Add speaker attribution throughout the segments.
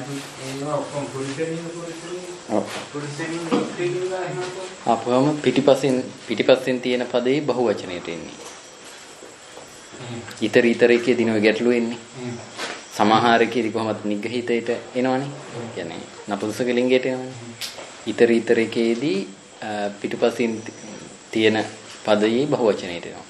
Speaker 1: අපවම පිටිපස්සෙන් තියෙන පදේ බහුවචනයට එන්නේ. ඊතර එකේ දිනව ගැටලු එන්නේ. සමහර එකේදී කොහොමද නිග්‍රහිතයට එනවනේ. කියන්නේ නපුංසක ලිංගයට එනවනේ. ඊතර එකේදී පිටිපස්සෙන් තියෙන පදයේ බහුවචනයට එනවා.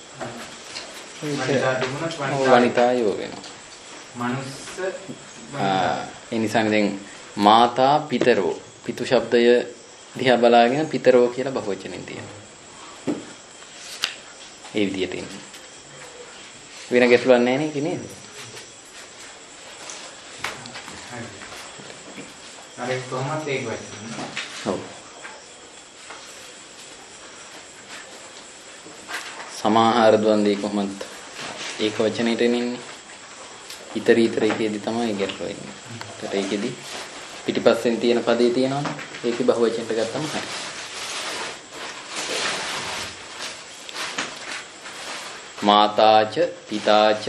Speaker 1: වනිතා යෝ වෙනවා.
Speaker 2: මනුස්ස
Speaker 1: ඒ නිසානේ දැන් මාතා පිතරෝ පිතු ශබ්දය දිහා බලාගෙන පිතරෝ කියලා බහුවචනෙන් තියෙනවා. ඒ විදිහට ඉන්නේ. වෙන ගැටලුවක් නැහැ නේ නේද?
Speaker 2: හරි. කොහොමද ඒක වෙන්නේ?
Speaker 1: ඔව්. සමාහාර ද්වන්දේ කොහොමද ඒක වචනෙට එන්නේ? ඊතර එකේදී තමයි ගැටලුව එන්නේ. ඒකට ඒකෙදී පිටිපස්සෙන් තියෙන පදේ තියෙනවනේ. ඒකේ බහුවචනට ගත්තම හරි. මාතාච පිතාච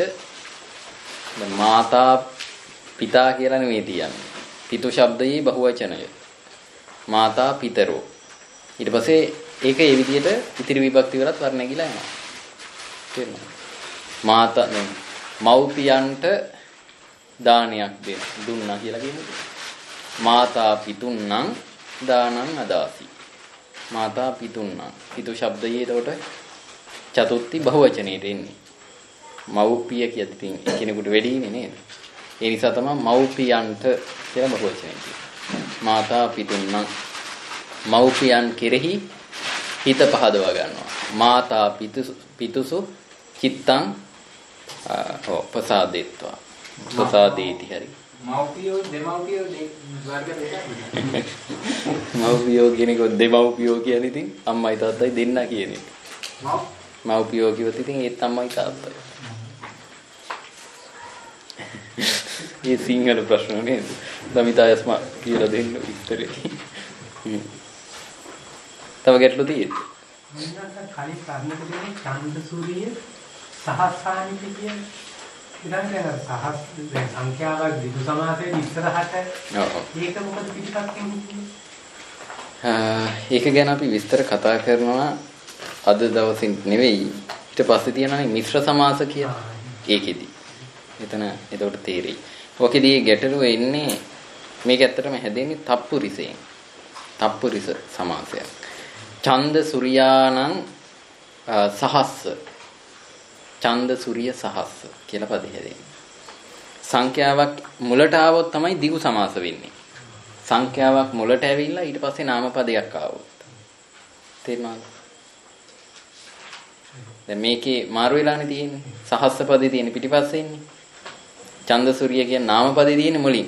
Speaker 1: මාතා පිතා කියලා නෙමෙයි තියන්නේ. පිතු ශබ්දයේ බහුවචනය. මාතා පිතරෝ. ඊට පස්සේ ඒක ඒ විදිහට ඉතිරි විභක්ති වලත් වර්ණ ගිලා යනවා. තේරෙනවද? මාතා මව්පියන්ට දානයක් දුන්නා කියලා කියමුද? මාතා පිතුන්නම් දානං අදාසි. මාතා පිතුන්නම්. පිතු ශබ්දයේ එතකොට චතුත්ති බහුවචනයේට එන්නේ. මව්පිය කියද්දී කෙනෙකුට වෙඩීනේ නේද? ඒ නිසා තමයි මව්පියන්ට කියලා බහුවචනය කියන්නේ. මාතා පිතුන්නම් මව්පියන් කෙරෙහි හිත පහදවා ගන්නවා. මාතා පිතුසු චිත්තං පසාදෙත්වා. පසාදේති හරි.
Speaker 2: මව්පියෝ දෙමව්පියෝ වර්ග දෙකක්.
Speaker 1: මව්පියෝ කියනකො දෙමව්පියෝ කියන්නේ ඉතින් අම්මයි තාත්තයි දෙන්නා කියන එක. මව්පියෝ කිව්වොත් ඉතින් ඒත් අම්මයි තාත්තයි. මේ සිංහල ප්‍රශ්න නේද? දමිතායස්ම කියලා දෙන්න උත්තරේ. තව ගැටලු තියෙද?
Speaker 3: මම කලින් ප්‍රශ්නකදී ඡන්ද සූරිය සහස්සානිත කියන ඉතින් සහස් සංඛ්‍යාවක් විදු සමාසයේ ඉස්සරහට ඒක මොකද පිටපත් කියන්නේ?
Speaker 1: ඒක ගැන අපි විස්තර කතා කරනවා අද දවසින් නෙවෙයි ඊට පස්සේ තියෙනනේ මිශ්‍ර සමාස කියලා. ඒකෙදි. එතන එතකොට තේරෙයි. ඔකෙදී ගැටලුව එන්නේ මේක ඇත්තටම හැදෙන්නේ තප්පුරිසෙන්. තප්පුරිස සමාසයක්. ඡන්ද සූර්යානං සහස්ස ඡන්ද සූර්ය සහස්ස කියලා පදේ හැදෙන්නේ. සංඛ්‍යාවක් මුලට ආවොත් තමයි දිගු සමාස වෙන්නේ. සංඛ්‍යාවක් මුලට ඇවිල්ලා ඊට පස්සේ නාම පදයක් ආවොත්. තේරුණාද? දැන් මේකේ මාරු වෙලානේ තියෙන්නේ. සහස්ස පදේ තියෙන පිටිපස්සේ ඉන්නේ. ඡන්ද සූර්ය කියන නාම පදේ තියෙන්නේ මුලින්.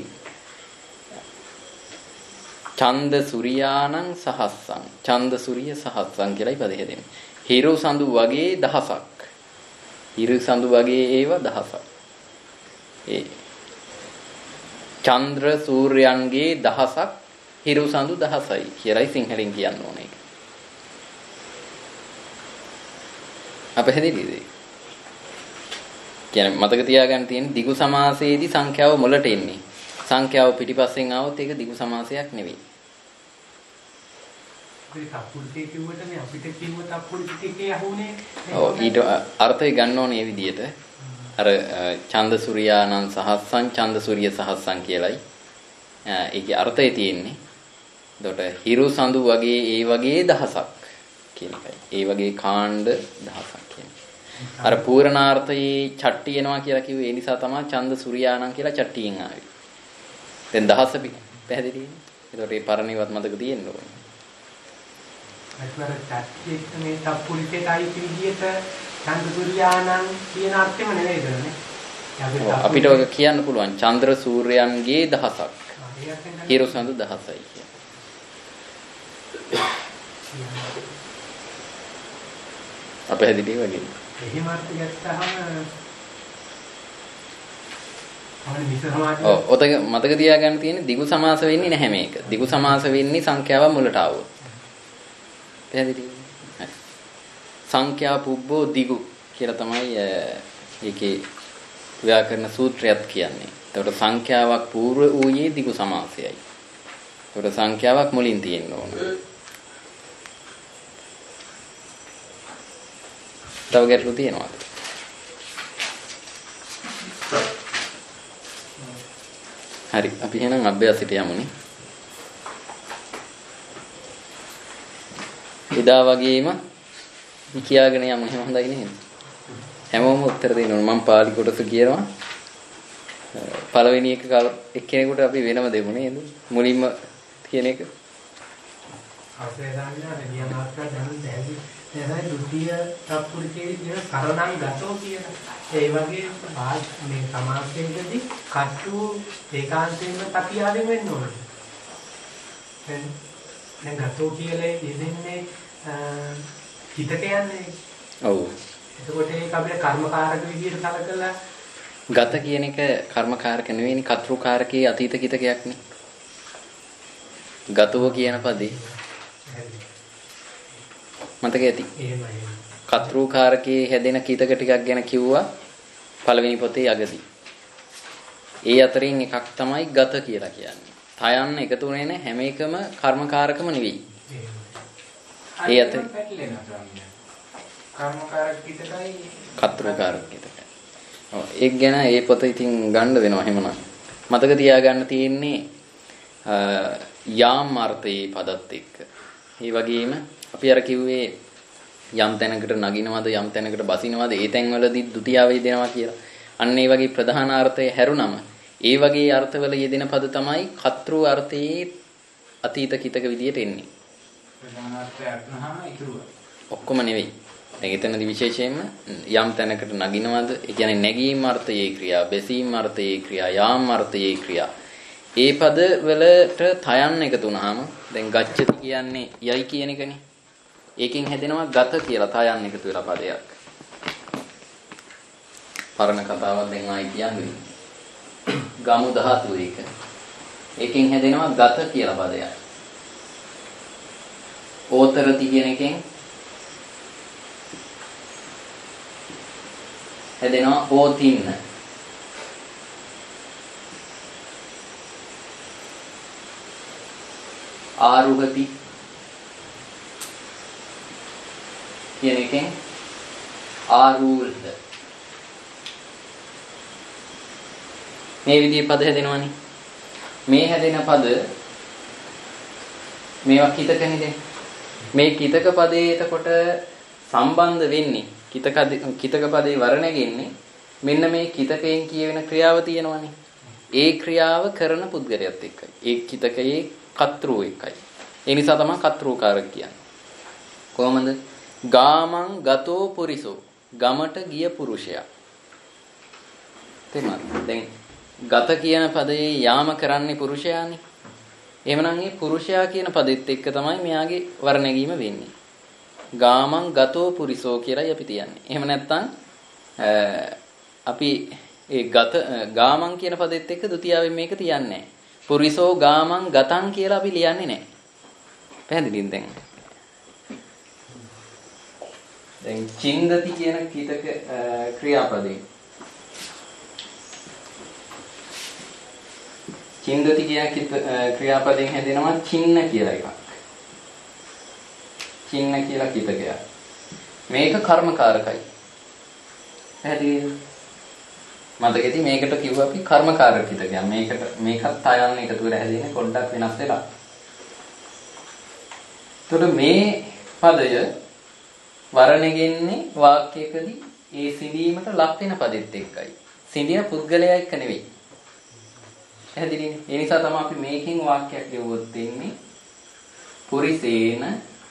Speaker 1: ඡන්ද සූර්යානං සහස්සං ඡන්ද සූර්ය සහස්සං කියලායි පදේ හැදෙන්නේ. හිරු සඳු වගේ දහසක්. හිරු සඳු වගේ ඒවා දහසක්. ඒ චන්ද්‍ර සූර්යයන්ගේ දහසක් හිරු සඳු දහසයි කියලායි සිංහලෙන් කියන්න ඕනේ. අපහැදිලිද? කියන්නේ මතක තියාගන්න තියෙන දිගු සමාසයේදී සංඛ්‍යාව මුලට එන්නේ. සංඛ්‍යාව පිටිපස්සෙන් ආවොත් ඒක දිගු සමාසයක් නෙවෙයි.
Speaker 3: තප්පුරිතේ කිව්වටනේ අපිට කිව්ව තප්පුරිතේ යහුනේ.
Speaker 1: ඔව් ඊට අර්ථය ගන්න ඕනේ මේ විදිහට. අර ඡන්ද සූර්යානං සහස්සං ඡන්ද සූර්ය සහස්සං කියලයි. ඒකේ අර්ථය තියෙන්නේ. එතකොට හිරු සඳු වගේ ඒ වගේ දහසක් කියන එකයි. ඒ වගේ කාණ්ඩ දහසක් කියන්නේ. අර පූර්ණාර්ථයේ චට්ටි එනවා කියලා කිව්වේ ඒ නිසා තමයි ඡන්ද සූර්යානං කියලා චට්ටියෙන් ආවේ. දැන් දහස පැහැදිලිද? එතකොට මේ පරණේවත් මතක තියෙන්න ඕනේ.
Speaker 3: අත්වර චට්ටි මේ තප්පුරිතේයි විදියට ඡන්ද සූර්යානං කියන අර්ථෙම නෙවෙයිද නේ?
Speaker 1: අපිට ඔක කියන්න පුළුවන් චන්ද්‍ර සූර්යයන්ගේ දහසක්. හිරු සඳු දහසයි කියන. අපහැදිලි වගේ.
Speaker 3: එහෙම අර්ථ ගත්තාම
Speaker 1: ඔතක මතක තියාගන්න තියෙන්නේ දිගු සමාස වෙන්නේ නැහැ මේක. දිගු සමාස වෙන්නේ සංඛ්‍යාව මුලට ආවොත්. පැහැදිලිද? හරි. සංඛ්‍යා පුබ්බෝ දිගු කියලා තමයි ඒකේ ව්‍යාකරණ සූත්‍රයත් කියන්නේ. එතකොට සංඛ්‍යාවක් పూర్ව ඌයේ දිගු සමාසයයි. එතකොට සංඛ්‍යාවක් මුලින් තියෙන්න ඕන. තව ගැටලු තියෙනවද? හරි අපි එහෙනම් අභ්‍යාසයට යමුනේ. එදා වගේම කියාගෙන යමු එහෙම හොඳයි නේද? හැමෝම උත්තර දෙන්න ඕන. මම පාලි කොටස කියනවා. පළවෙනි එක එක්කෙනෙකුට අපි වෙනම දෙමු නේද? මුලින්ම කියන එක.
Speaker 3: අපේ දාන්නා රෙදියා මාත්‍රා දැනුම් දැවි. දැන් දුතිය තප්පුරිකේ කියන කරණම් ගතෝ කියන ඒ වගේ මේ සමාජයේදී කට්ටු ඒකාන්තයෙන්ම තපියාවෙන් වෙන්න ඕනේ. දැන් ගතෝ කියලා යෙදෙන්නේ හිතක යන්නේ.
Speaker 1: ඔව්.
Speaker 3: එතකොට ඒක අපේ කර්මකාරක විදිහට කලකලා
Speaker 1: ගත කියන එක කර්මකාරක නෙවෙයිනේ කර්තෘකාරකයේ අතීත කිතකයක් නේ. ගතව කියන පදේ මතක ඇති.
Speaker 3: එහෙමයි.
Speaker 1: කර්තෘකාරකයේ හැදෙන කිතක ටිකක් ගැන කිව්වා පළවෙනි පොතේ අගදී. ඒ අතරින් එකක් තමයි ගත කියලා කියන්නේ. තයන්න එකතු වෙන්නේ නැහැ හැම එකම කර්මකාරකම නෙවෙයි. ඒ අතර
Speaker 2: කර්මකාරක කිතකයි
Speaker 1: කර්තෘකාරක කිතකයි. ඔව් ඒක ගැන ඒ පොත ඉතින් ගන්න වෙනවා එහෙමනම්. මතක තියාගන්න තියෙන්නේ යාම් අර්ථයේ පදත් එක්ක. ඒ වගේම අපි අර කිව්වේ යම් තැනකට නගිනවද යම් තැනකට බසිනවද ඒ තැන්වලදී ဒုတိ ය වේදෙනවා කියලා. අන්න ඒ වගේ ප්‍රධාන අර්ථය හැරුණම ඒ වගේ අර්ථවල යෙදෙන පද තමයි කර්තෘ අර්ථයේ අතීත කිතක විදියට එන්නේ.
Speaker 2: ප්‍රධාන අර්ථය අත්නහම ඉතුරුව.
Speaker 1: ඔක්කොම නෙවෙයි. දැන් එතනදී විශේෂයෙන්ම යම් තැනකට නගිනවද ඒ කියන්නේ නැගීම් අර්ථයේ ක්‍රියා, බැසීම් අර්ථයේ ක්‍රියා, යාම් අර්ථයේ ක්‍රියා. ඒ පද වලට තයන්න එකතු වුනහම දැන් ගච්ඡති කියන්නේ යයි කියන එකනේ. ඒකෙන් හැදෙනවා ගත කියලා තයන්න එකතු වෙලා පදයක්. පරණ කතාවක් දැන් ආයි කියන්නේ. ගමු ධාතු එක. ඒකෙන් හැදෙනවා ගත කියලා පදයක්. ඕතරති කියන එකෙන් හැදෙනවා ඕතින්න. ආරුහති කියන එකෙන් ආරූල්ද. මේ විදිහේ පද හැදෙනවනේ. මේ හැදෙන පද මේවා කිතකනේ දැන්. මේ කිතක පදේ එතකොට සම්බන්ධ වෙන්නේ කිතක පදේ වර්ණගෙන්නේ මෙන්න මේ කිතකයෙන් කියවෙන ක්‍රියාව තියෙනවනේ. ඒ ක්‍රියාව කරන පුද්ගලයාත් එක්කයි. ඒ කිතකයේ කර්තෘ එකයි. ඒ නිසා තමයි කර්තෘකාරක කියන්නේ. කොහොමද? ගාමං ගතෝ පුරිසෝ ගමට ගිය පුරුෂයා. තේරුණාද? දැන් ගත කියන පදේ යාම කරන්නේ පුරුෂයානේ. එහෙමනම් මේ පුරුෂයා කියන පදෙත් එක්ක තමයි මෙයාගේ වර්ණගීම වෙන්නේ. ගාමං ගතෝ පුරිසෝ කියලායි අපි තියන්නේ. එහෙම නැත්නම් අපි ඒ ගාමං කියන පදෙත් එක්ක ဒုတိ යාවෙන් මේක තියන්නේ නැහැ. පුරිසෝ ගාමං ගතං කියලා අපි ලියන්නේ නැහැ. පැහැදිලිද දැන්? දැන් චින්දති කියන කීතක ක්‍රියාපදේ. චින්දති කියන ක්‍රියාපදයෙන් හැදෙනවා චින්න කියලා එකක්. චින්න කියලා කීතකයක්. මේක කර්මකාරකයි. පැහැදිලිද? මතකෙදි මේකට කිව්වා අපි කර්මකාරක කීතකයක්. මේකත් තයන්න එකතු වෙලා හැදෙන්නේ පොඩ්ඩක් වෙනස් වෙලා. එතකොට මේ පදය වර්ණගෙන්නේ වාක්‍යයකදී ඒ සිඳීමට ලක් වෙන පදෙත් එක්කයි. සිඳින පුද්ගලයා එක්ක නෙවෙයි. පැහැදිලිනේ? ඒ නිසා තමයි අපි මේකෙන් වාක්‍යයක් ලියවුවොත් දෙන්නේ පුරිසේන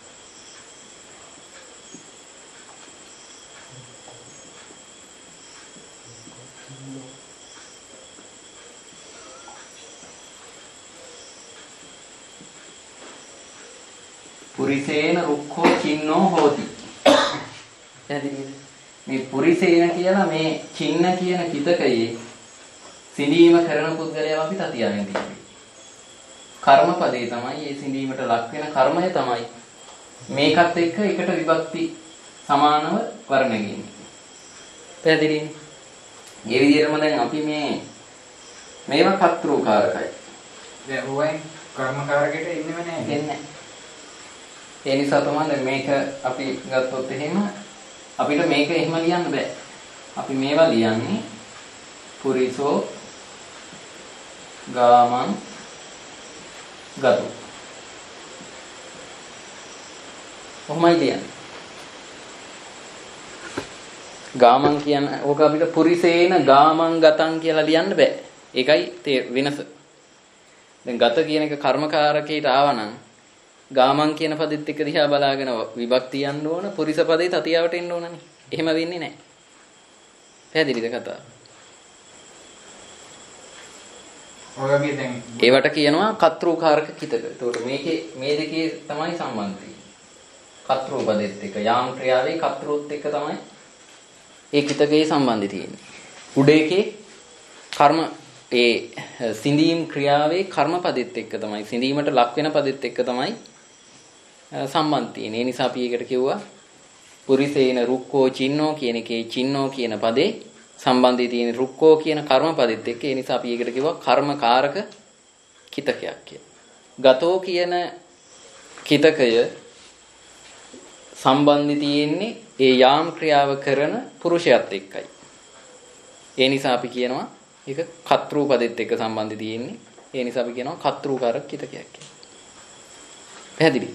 Speaker 1: පුරිසේන රුක්ඛෝ චින්නෝ හෝති. පැහැදිලිද? මේ පුරිසේන කියලා මේ චින්න කියන කිතකයේ සිඳීම කරන පුද්ගලයා අපි තතියවෙන් තියෙන්නේ. කර්මපදේ තමයි මේ සිඳීමට ලක් වෙන කර්මය තමයි මේකත් එක්ක එකට විභක්ති සමානව වර්ණගින්නේ. පැහැදිලිනේ? මේ විදිහටම දැන් අපි මේ මේවා කර්තෘකාරකයි.
Speaker 2: දැන් ඕවෙන් කර්මකාරකයට එන්නේම නැහැ.
Speaker 1: එන්නේ. ඒ නිසා තමයි මේක අපි ගත්තොත් එහෙම අපිට මේක එහෙම ලියන්න බෑ. අපි මේවා ලියන්නේ පුරිසෝ ගාමං ගතු. කොහොමයි ලියන්නේ? ගාමං කියන ඕක අපිට පුරිසේන ගාමං ගතං කියලා ලියන්න බෑ. ඒකයි වෙනස. දැන් ගත කියන එක කර්මකාරකයට ආවනම් ගාමං කියන පදෙත් එක්ක දිහා බලාගෙන විභක්තිය යන්න ඕන පුරිස පදේ තතියාවට එන්න ඕනනේ. එහෙම වෙන්නේ නැහැ. පැහැදිලිද කතාව?
Speaker 2: ඔයගේ දැන්
Speaker 1: ඒවට කියනවා කර්තෘකාරක කිතක. ඒතකොට මේකේ මේ දෙකේ තමයි සම්බන්ධය. කර්තෘ පදෙත් එක්ක යාම් ක්‍රියාවේ කර්තෘත් එක්ක තමයි ඒ කිතකේ සම්බන්ධය තියෙන්නේ. උඩේකේ කර්ම ඒ සිඳීම් ක්‍රියාවේ කර්ම පදෙත් එක්ක තමයි සිඳීමට ලක් වෙන පදෙත් එක්ක තමයි සම්බන්ධ තියෙන්නේ. ඒ නිසා අපි ඒකට කිව්වා පුරිසේන රුක්කෝ චින්නෝ කියන එකේ චින්නෝ කියන පදේ සම්බන්ධය තියෙන රුක්කෝ කියන කර්ම පදෙත් එක්ක. ඒ නිසා අපි ඒකට කිව්වා කර්මකාරක කිතකයක් කියලා. ගතෝ කියන කිතකය සම්බන්ධي තියෙන්නේ ඒ යාම් ක්‍රියාව කරන පුරුෂයත් එක්කයි. ඒ නිසා අපි කියනවා ඒක කර්තෘ පදෙත් එක්ක සම්බන්ධي තියෙන්නේ. ඒ නිසා අපි කියනවා කර්තෘකාරක කිතකයක් කියලා. පැහැදිලිද?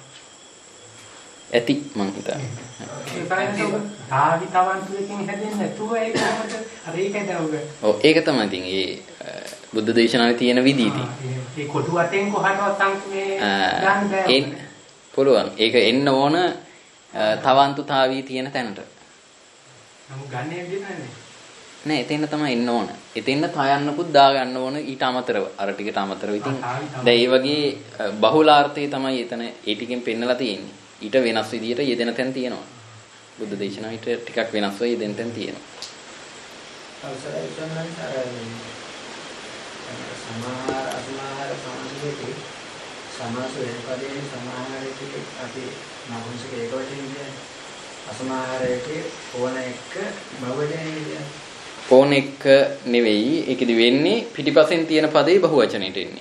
Speaker 1: ඇති මං හිතන්නේ.
Speaker 3: තාවි තවන්තුකින් හැදෙන්නේ නැතුව ඒක කොහොමද? අර ඒකද උග.
Speaker 1: ඔව් ඒක තමයි ඉතින් ඒ බුද්ධ දේශනාවේ තියෙන විදිහයි.
Speaker 3: ඒ කොටු වටෙන් කොහටවත් මේ ගන්න බෑ.
Speaker 1: පුළුවන්. ඒක එන්න ඕන තවන්තුතාවී තියෙන තැනට.
Speaker 3: නමුත් ගන්නේ විදිහට
Speaker 1: නෑ එතෙන්න තමයි එන්න ඕන. එතෙන්න තයන්නකුත් දා ගන්න ඕන ඊට අමතරව. අර ටිකට අමතරව. ඉතින් දැන් මේ වගේ බහුලාර්ථය තමයි එතන ඒ ටිකෙන් පෙන්නලා තියෙන්නේ. ඊට වෙනස් විදියට යෙදෙන තැන් තියෙනවා. බුද්ධ දේශනාවට ටිකක් වෙනස්ව යෙදෙන තැන් තියෙනවා.
Speaker 4: අවසරයි සම්මාන සමාහාර අසමාහාර සමාසයේ සමාස වෙනපදේ සමාහාරයේ අපි නපුංසක ඒක වශයෙන් කියන්නේ අසමාහාරයේ ඕන එක බහුවචනයේ කියන්නේ
Speaker 1: ඕන එක නෙවෙයි ඒකෙදි වෙන්නේ පිටිපස්සෙන් තියෙන පදේ බහුවචනයට එන්නේ.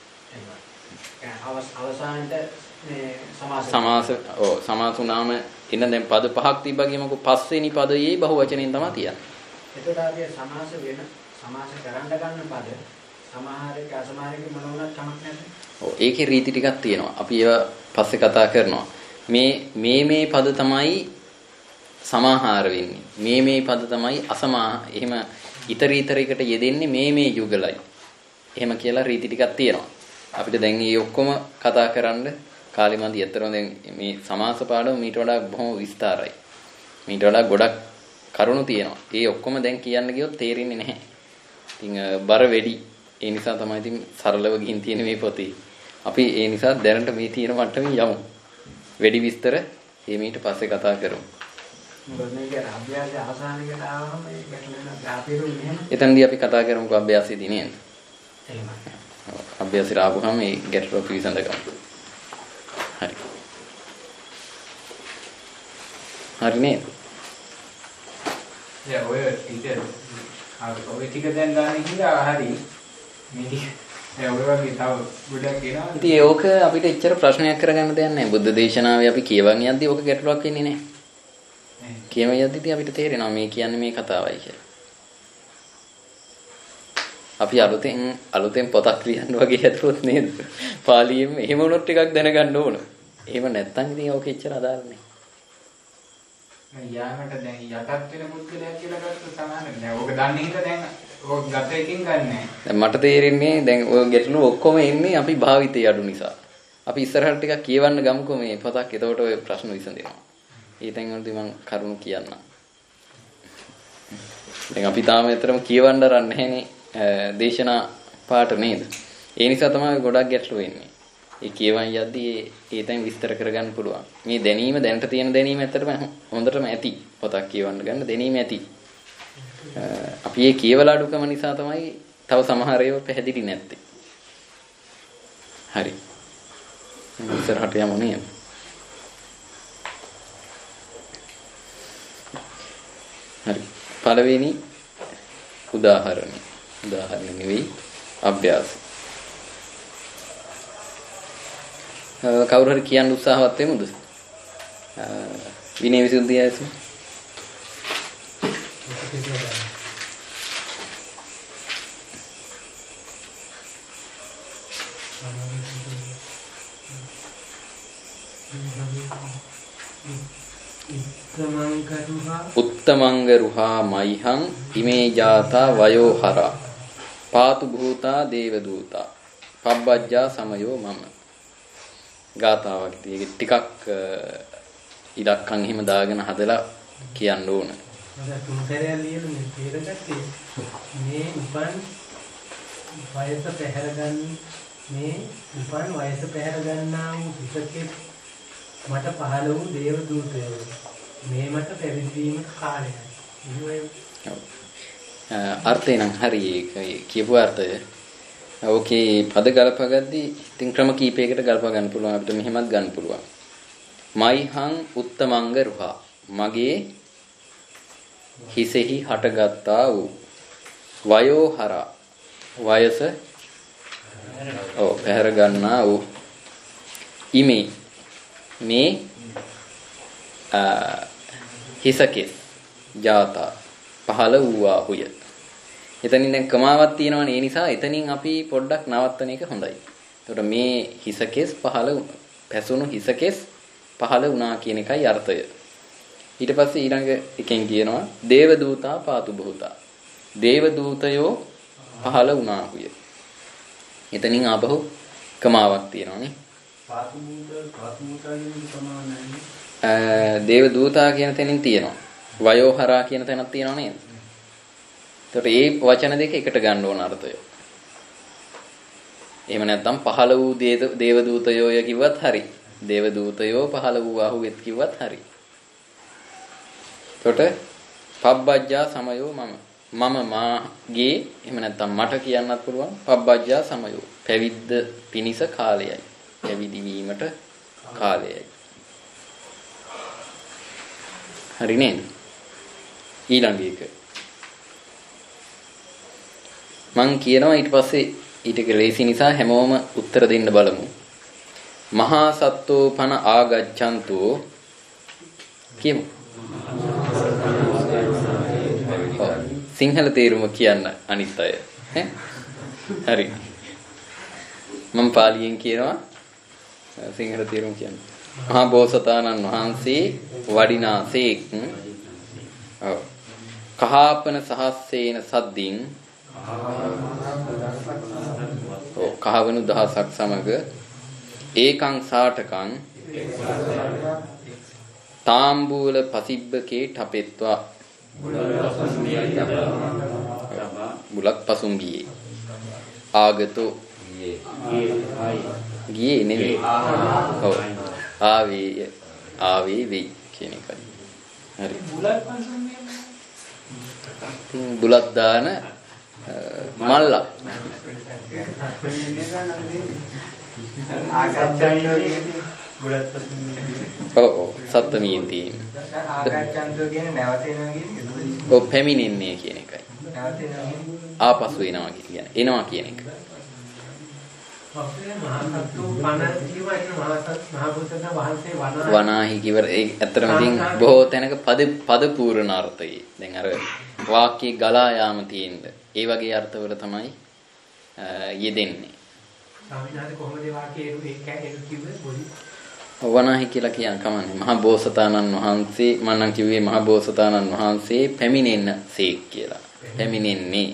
Speaker 4: අවසානට මේ
Speaker 1: සමාස වුණාම එන්න දැන් පද පහක් තිබ්බා කියමුකෝ පස්වෙනි පදයේ බහුවචනෙන් තමයි තියන්නේ.
Speaker 4: එතකොට අපි සමාස කරන්න ගන්න පද සමාහාරයක අසමාහාරයක මොන වුණත් කමක් නැහැ.
Speaker 1: ඔව් ඒකේ රීති ටිකක් තියෙනවා. අපි ඒවා පස්සේ කතා කරනවා. මේ පද තමයි සමාහාර වෙන්නේ. මේ පද තමයි එහෙම ඊතරීතරයකට යෙදෙන්නේ මේ යුගලයි. එහෙම කියලා රීති ටිකක් තියෙනවා. අපිට දැන් මේ ඔක්කොම කතා කරන්න කාලෙ මදි. අතරම දැන් මේ සමාස පාඩම මීට වඩා බොහොම විස්තරයි. මීට වඩා ගොඩක් කරුණු තියෙනවා. ඒ ඔක්කොම දැන් කියන්න ගියොත් තේරෙන්නේ නැහැ. ඉතින් බර වැඩි. ඒ නිසා තමයි ඉතින් සරලව ගිහින් තියෙන මේ පොතේ. අපි ඒ නිසා දැනට මේ තියෙන මට්ටමින් යමු. වැඩි විස්තර මීට පස්සේ කතා කරමු.
Speaker 4: මොකද මේක අභ්‍යාසයේ අවසානයකට ආවම මේ ගැටලුව ගාපිරුනේ නැහැ.
Speaker 1: එතනදී අපි කතා කරමුකෝ අභ්‍යාසයේදී නේද?
Speaker 4: එහෙමයි.
Speaker 1: අභ්‍යාසයට ආවම මේ ගැටලුව පිළිසඳ ගමු. හරි. හරි නේද?
Speaker 2: ඔය ටික දැන් ගන්න හින්දා හරි මේ ටික ඔය වගේ තව ගොඩක් එනවා.
Speaker 1: ඉතින් ඒක අපිට එච්චර ප්‍රශ්නයක් කරගන්න දෙයක් නැහැ. බුද්ධ දේශනාවේ අපි කියවන් යද්දී ඕක ගැටලුවක් වෙන්නේ නැහැ. කියවන් යද්දී අපිට තේරෙනවා මේ කියන්නේ මේ කතාවයි කියලා. අපි අලුතෙන් පොතක් ලියන්න වගේ හදුවොත් නේද? පාලියෙම එහෙම වුණොත් ටිකක් දැනගන්න ඕන. එහෙම නැත්නම් ඉතින් ඕක එච්චර අදාළ නැහැ.
Speaker 2: යාමට දැන් යටත් වෙන පුද්ගලයා කියලා ගත්තොත් සමානයි. දැන් ඕක දන්නේ හින්දා දැන් ඕක ගත එකකින් ගන්නෑ.
Speaker 1: දැන් මට තේරෙන්නේ දැන් ඔය ගැටලුව ඔක්කොම එන්නේ අපි භාවිතයේ අඩු නිසා. අපි ඉස්සරහට ටිකක් කියවන්න ගමුකෝ මේ පොතක්. එතකොට ඔය ප්‍රශ්න විසඳෙනවා. ඒ තැන් වලදී මම කරුණු කියන්නම්. දැන් අපි තාම ඇත්තටම කියවන්න රන් නැහැනේ දේශනා පාඩ නේද? ඒ නිසා තමයි ගොඩක් ගැටලු වෙන්නේ. ඒ කියවන් යද්දී ඒ තැන් විස්තර කරගන්න පුළුවන්. මේ දැනීම දැනට තියෙන දැනීම ඇත්තටම හොඳටම ඇති. පොතක් කියවන්න ගන්න දැනීම ඇති. අපි ඒ කියවල අඩුකම නිසා තමයි තව සමහර ඒවා පැහැදිලි නැත්තේ. හරි. ඉස්සරහට යමු නේද? හරි. පළවෙනි උදාහරණය. උදාහරණ නෙවෙයි අභ්‍යාස. කවුරු හරි කියන්න උත්සාහවත් වෙමුද? විනය විසුද්ධිය ඇසු. උත්තමංග රුහා මයිහං ඉමේ ජාතා වයෝහරා පාතු භූතා දේව දූතා පබ්බජ්ජා සමයෝ මම. ගාතාවක් තියෙන්නේ ටිකක් ඉලක්කම් එහෙම දාගෙන හදලා කියන්න ඕන.
Speaker 3: මම තුන්තරය ලියන මේ තේරගත්තේ මේ උපන් වයස පැහැර ගන්න මේ උපන් වයස පැහැර ගන්නා වූ විසකේ මට පහළ වූ දේව දූතයෝ මේ මට පැවිදි වීමට කාලයයි.
Speaker 1: අර්ථය නම් හරි කියපු අර්ථය. ඕකේ පද ගලපගද්දී ඉතින් ක්‍රම කීපයකට ගලප ගන්න පුළුවන්. අපිට මෙහෙමත් ගන්න පුළුවන්. මයිහං උත්තමංග රුහා මගේ හිසෙහි හටගත්තා වූ වයෝහරා වයස පැහැර ගන්නා වූ ඉමේ මේ හිසකෙස් ජාතා පහළ වූවාහුය. එතනින් දැන් කමාවක් තියෙනවනේ. ඒ නිසා එතනින් අපි පොඩ්ඩක් නවත්තන එක හොඳයි. එතකොට මේ හිසකෙස් පැසුණු හිසකෙස් පහළ වුණා කියන එකයි අර්ථය. ඊට පස්සේ ඊළඟ එකෙන් කියනවා දේව දූතා පාතු භූතා. දේව දූතයෝ පහළ වුණාහුය. එතනින් ආපහු කමාවක් තියෙනවනේ.
Speaker 4: පාතු භූතා කියන කමාව නැහැ.
Speaker 1: දේව දූතා කියන තැනින් තියෙනවා. වයෝහරා කියන තැනක් තියෙනව නේද? එතකොට මේ වචන දෙක එකට ගන්න ඕන අර්ථය. එහෙම නැත්නම් පහළ වූ දේව දූතයෝය කිව්වත් හරි. දේව දූතයෝ පහළ වූ ආහුවෙත් කිව්වත් හරි. එතකොට පබ්බජ්ජා සමයෝ මම මාගේ එහෙම නැත්නම් මට කියන්නත් පුළුවන් පබ්බජ්ජා සමයෝ පැවිද්ද පිනිස කාලයයි. පැවිදි වීමට කාලයයි. හරි නේද? ඊළඟ එක මං කියනවා ඊට පස්සේ ඊට ලේසි නිසා හැමෝම උත්තර දෙන්න බලමු. මහා සත්තෝ පන ආගච්ඡන්තෝ කියමු. සිංහල තේරුම කියන්න අනිත් අය. හරි. මම පාලියෙන් කියනවා සිංහල තේරුම කියන්න. මහා බෝසතාණන් වහන්සේ වඩිනාසේක් කහාපන සහස්සේන සද්දින් කහවණු දහසක් සමග ඒකං සාටකං තාම්බූල පසිබ්බකේ ඨපෙත්වා බුලක් පසුම් ගියේ ආගතෝ ගියේ නෙවෙයි ඔව් ආවේ වෙයි කියන එකයි. හරි. බුලත් පසුම් ගියේ බුලත් දාන මල්ලා ඔව් සත්ත්වමියෙන් තියෙන ආගච්ඡන්තෝ කියන්නේ නැවතෙනවා කියන්නේ ඔව් පැමිණෙන්නේ කියන එකයි. ආපසු එනවා කියන්නේ එනවා කියන එක. වනාහි කිවර ඒ ඇත්තටම ඉතින් බොහෝ තැනක පද පූර්ණාර්ථයේ දැන් අර වාක්‍යයේ ගලා යාම තියෙන්න ඒ වගේ අර්ථවල තමයි යෙදෙන්නේ. ස්වාමීනාගේ කොහොමද වාක්‍යයේ ඒක කිව්වේ පොඩි වනාහි කියලා කියන කමන්නේ මහා බෝසතාණන් වහන්සේ මම නම් කිව්වේ මහා බෝසතාණන් වහන්සේ පැමිණෙන්න සේක් කියලා. පැමිණෙන්නේ.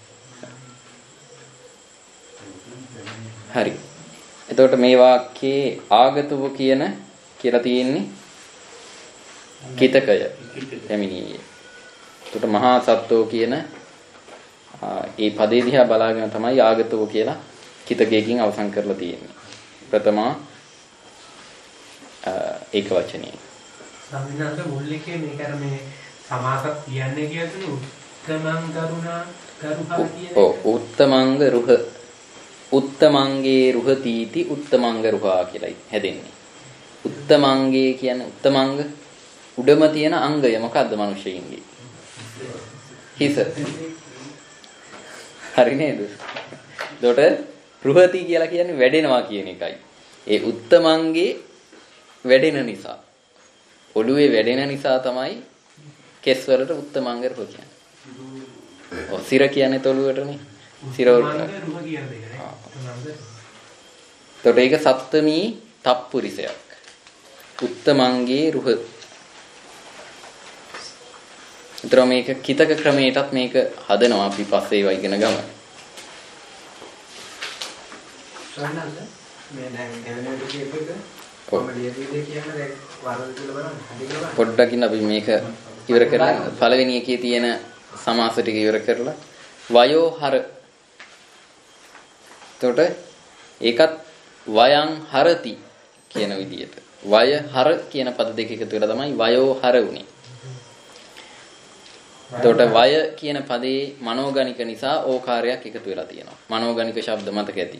Speaker 1: හරි. එතකොට මේ වාක්‍යයේ ආගතව කියන කියලා තියෙන්නේ කිතකය පැමිණියේ. එතකොට මහා සත්තෝ කියන ඒ පදේ දිහා බලාගෙන තමයි ආගතව කියලා කිතකයකින් අවසන් කරලා තියෙන්නේ. ප්‍රථමා ඒක වචනේ.
Speaker 3: සම්මානක මුල්ලිකේ මේක අර මේ සමාසක් කියන්නේ කියන්නේ උත්තමං කරුණා කරුහා කියන
Speaker 1: ඔව් උත්තමංග රුහ උත්තමංගේ රුහතිති උත්තමංග රුහා කියලායි හැදෙන්නේ. උත්තමංගේ කියන්නේ උත්තමංග උඩම තියෙන අංගය මොකද්ද මිනිස්සෙයින්ගේ? හිස. හරි නේද? එතකොට රුහති කියලා කියන්නේ වැඩෙනවා කියන එකයි. ඒ උත්තමංගේ වැඩෙන නිසා. ඔළුවේ වැඩෙන නිසා තමයි කෙස් වලට උත්තමංග රුහ කියන්නේ. ඔව් සිර කියන්නේ තොලුවටනේ. සිර වලට. එතකොට ඒක සප්තමී තප්පුරිසයක්. උත්තමංගේ රුහ. ඒතර මේක කිතක ක්‍රමයටත් මේක හදනවා අපි පස්සේ ඒවා ඉගෙන ගමු.
Speaker 4: සන්නල්ද මේ දැන් දෙවෙනි කියපේක කොහොමද ලියවිලේ කියන්නේ දැන් වරද කියලා බලන්න හරි කියලා
Speaker 1: පොඩ්ඩකින් අපි මේක ඉවර කරලා පළවෙනි එකේ තියෙන සමාස ටික ඉවර කරලා වයෝ හර. එතකොට ඒකත් වයං හරති කියන විදිහට වය හර කියන පද දෙක එකතු වෙලා තමයි වයෝ හර උනේ. එතකොට වය කියන පදේ මනෝගණික නිසා ඕකාරයක් එකතු වෙලා තියෙනවා. මනෝගණික ශබ්ද මතක ඇති.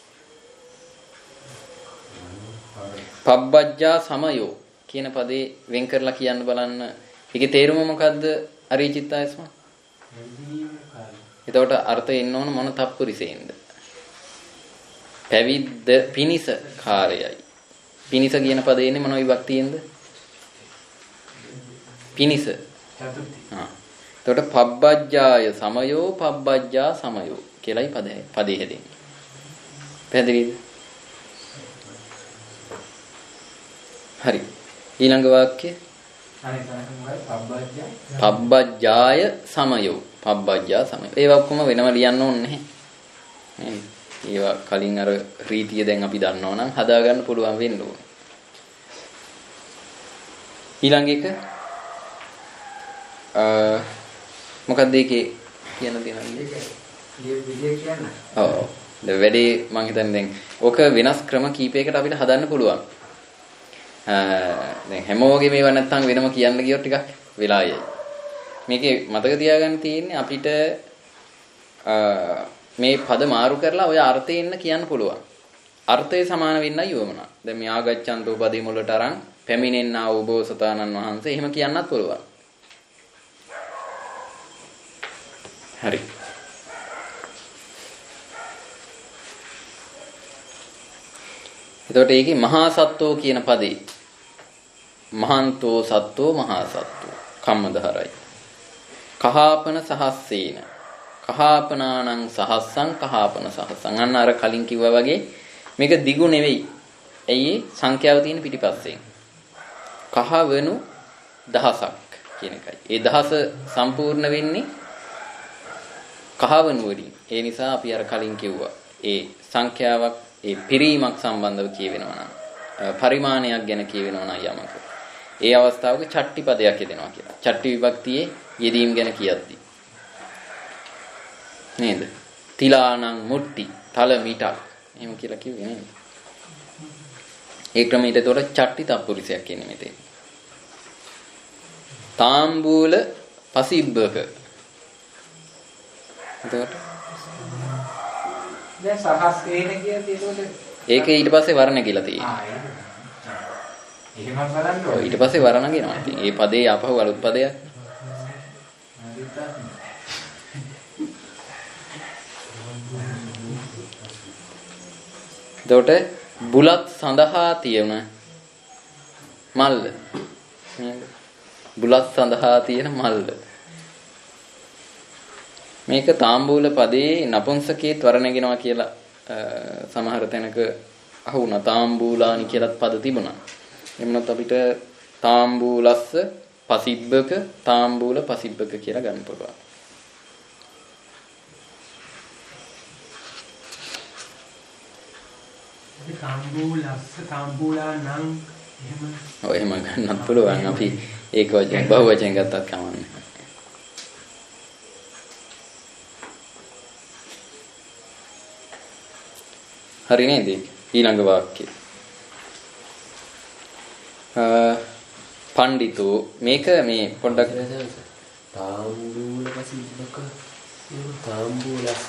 Speaker 1: පබ්බජ්ජා සමයෝ කියන පදේ වෙන් කරලා කියන්න බලන්න. ඒකේ තේරුම මොකද්ද? අරිචිත්තයස්ම. එතකොට අර්ථය එන්න ඕන මොන තප්පුරිසෙන්ද? පැවිද්ද පිනිස කාර්යයි. පිනිස කියන පදේ එන්නේ මොන විභක්තියෙන්ද? පිනිස. එතකොට පබ්බජ්ජාය සමයෝ පබ්බජ්ජා සමයෝ කියලායි පදේ හැදෙන්නේ. පැහැදිලිද? හරි. ඊළඟ වාක්‍ය පබ්බජ්ජාය සමයෝ පබ්බජ්ජා සමයෝ. ඒවා ඔක්කොම වෙනම ලියන්න ඕනේ නැහැ. නේද? ඒවා කලින් අර රීතිය දැන් අපි දන්නවා නම් හදා ගන්න පුළුවන් වෙන්න ඕනේ. ඊළඟ එක මොකක්ද ඒකේ කියන දේ නම්
Speaker 4: ලියවිලේ කියන්නේ
Speaker 1: ඔව් දැන් වැඩි මම හිතන්නේ දැන් ඕක වෙනස් ක්‍රම කීපයකට අපිට හදන්න පුළුවන්. දැන් හැමෝගෙම මේවා නැත්තම් වෙනම කියන්න ගියොත් ටිකක් වෙලා යයි. මේකේ මතක තියාගන්න තියෙන්නේ අපිට මේ පද මාරු කරලා ඔය අර්ථයෙන් කියන්න පුළුවන්. අර්ථය සමාන වෙන්නයි යොමනා. දැන් මේ ආගච්ඡන්තෝ පදේ මුලට අරන් පැමිණෙන්නා වූ බෝසතාණන් වහන්සේ එහෙම කියන්නත් පුළුවන්. හරි. එතකොට ඒකේ මහා සත්වෝ කියන පදේ මහන්තෝ සත්වෝ මහා සත්වෝ කම්මදහරයි. කහාපන සහස්සේන කහාපනානං සහස්සං කහාපන සහස්සං. අන්න අර කලින් කිව්වා වගේ මේක දිගු නෙවෙයි. ඇයි සංඛ්‍යාව තියෙන පිටිපස්සෙන්. කහවණු දහසක් කියන එකයි. ඒ දහස සම්පූර්ණ වෙන්නේ කහවණු වලින්. ඒ නිසා අපි අර කලින් කිව්වා ඒ සංඛ්‍යාවක් ඒ පිරීමක් සම්බන්ධව කියවෙනවා නම් පරිමාණයක් ගැන කියවෙනවා නම් යමක. ඒ අවස්ථාවක චට්ටි පදයක් යෙදෙනවා කියලා. චට්ටි විභක්තියේ යෙදීම් ගැන කියද්දී. නේද? තිලානං මුට්ටි තල මිටක්. එහෙම කියලා කිව්වේ නේද? ඒ ක්‍රමයට ඒතකොට චට්ටි තප්පුරිසයක් කියන්නේ මෙතන. තාම්බූල පසිබ්බක. එතකොට
Speaker 2: දැන් සහස්‍රේන කියද්දී ඒකට
Speaker 1: ඒක ඊට පස්සේ වර්ණ කියලා තියෙනවා.
Speaker 2: එහෙම බලන්න ඕනේ.
Speaker 1: ඊට පස්සේ වර්ණ කියනවා. ඉතින් මේ පදේ ආපහු අලුත් පදයක්. එතකොට බුලත් සඳහා තියෙන මල්ල. බුලත් සඳහා තියෙන මල්ල. මේක තාම්බූල පදේ නපුංසකේත් වර්ණගෙනවා කියලා සමහර තැනක අහුණා. තාම්බූලානි කියලාත් පද තිබුණා. එමුණත් අපිට තාම්බූලස්ස පසිබ්බක තාම්බූල පසිබ්බක කියලා ගන්න පුළුවන්.
Speaker 3: තාම්බූලස්ස තාම්බූලා නම් එහෙම
Speaker 1: ඔය එහෙම ගන්නත් පුළුවන්. අපි ඒක වචන බහුව වචන ගත්තත් කමන්නේ. හරි නේද? ඊළඟ වාක්‍යය. පඬිතු මේක මේ පොඩ්ඩක්
Speaker 5: තාම්බූල පසිබ්බක තාම්බූලස්ස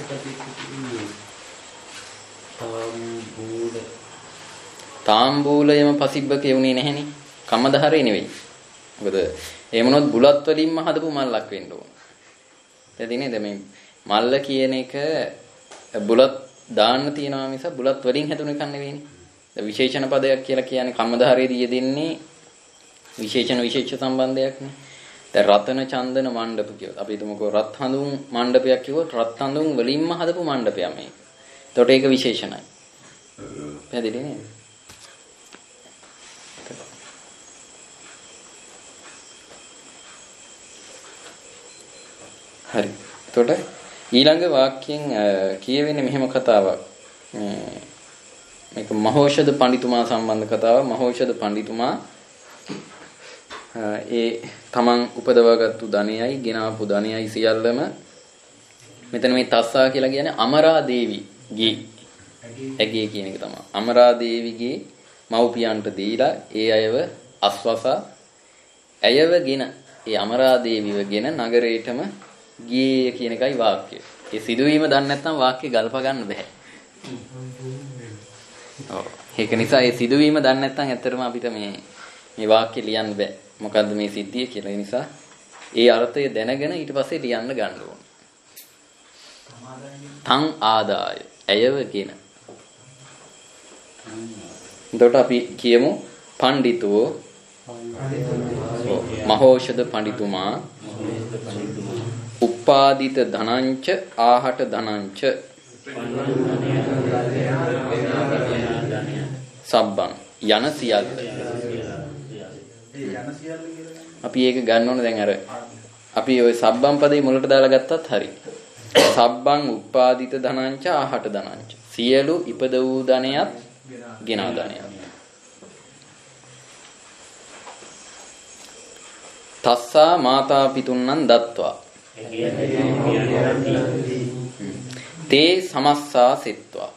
Speaker 1: තාම්බූලයම පසිබ්බක යුනේ නැහෙනේ. කම්මදහරේ නෙවෙයි. මොකද එහෙම වුණොත් බුලත් වලින්ම හදපු මල්ලක් වෙන්න ඕන. එතදී නේද මේ මල්ල කියන එක බුලත් දාන්න තියනවා මිස බුලත් වලින් හැදුන එකක් නෙවෙයිනේ. විශේෂණ පදයක් කියලා කියන්නේ කම්මධාරයේදී යෙදෙන්නේ විශේෂණ විශේෂ සම්බන්ධයක්නේ. දැන් රතන චන්දන මණ්ඩප කියනවා. අපි හිතමුකෝ රත් හඳුන් මණ්ඩපයක් කිව්වොත් රත් හඳුන් වලින්ම හදපු මණ්ඩපයක් මේක. එතකොට ඒක විශේෂණයි. පැහැදිලි නේද? හරි. එතකොට ඊළඟ වාක්‍යයෙන් කියවෙන්නේ මෙහෙම කතාවක්. මේක මහෞෂධ පඬිතුමා සම්බන්ධ කතාවක්. මහෞෂධ පඬිතුමා ඒ තමන් උපදවාගත්තු ධනයයි ගෙනාපු ධනයයි සියල්ලම මෙතන මේ තස්සා කියලා කියන්නේ අමරා දේවිගේ ඇගේ කියන එක තමයි. අමරා දේවිගේ මව්පියන්ට දීලා ඒ අයව අස්වසා ඇයවගෙන ඒ අමරා දේවිවගෙන නගරේටම ගියේ කියන එකයි වාක්‍යය. ඒ සිදුවීම දන්නේ නැත්නම් වාක්‍ය ගල්ප ගන්න බෑ. ඔව්. ඒක නිසා ඒ සිදුවීම දන්නේ නැත්නම් ඇත්තටම අපිට මේ වාක්‍ය ලියන්න බෑ. මොකද්ද මේ සිද්ධිය කියලා. ඒ නිසා ඒ අර්ථය දැනගෙන ඊට පස්සේ ලියන්න ගන්න ඕනේ. තං ආදාය ඇයවගෙන. එතකොට අපි කියමු පඬිතුෝ මහෞෂධ පඬිතුමා උපාදිත ධනංච ආහට ධනංච සබ්බං යන සියල්ල. අපි ඒක ගන්න ඕනේ දැන් අර අපි ওই සබ්බම් පදේ මුලට දාලා ගත්තත් හරි. සබ්බං උපාදිත ධනංච ආහට ධනංච. සියලු ඉපද වූ ධනයත් ගෙනා ධනයත්. තස්සා මාතා පිතුන්නං දත්වා තේ සමස්සා සිත්වා.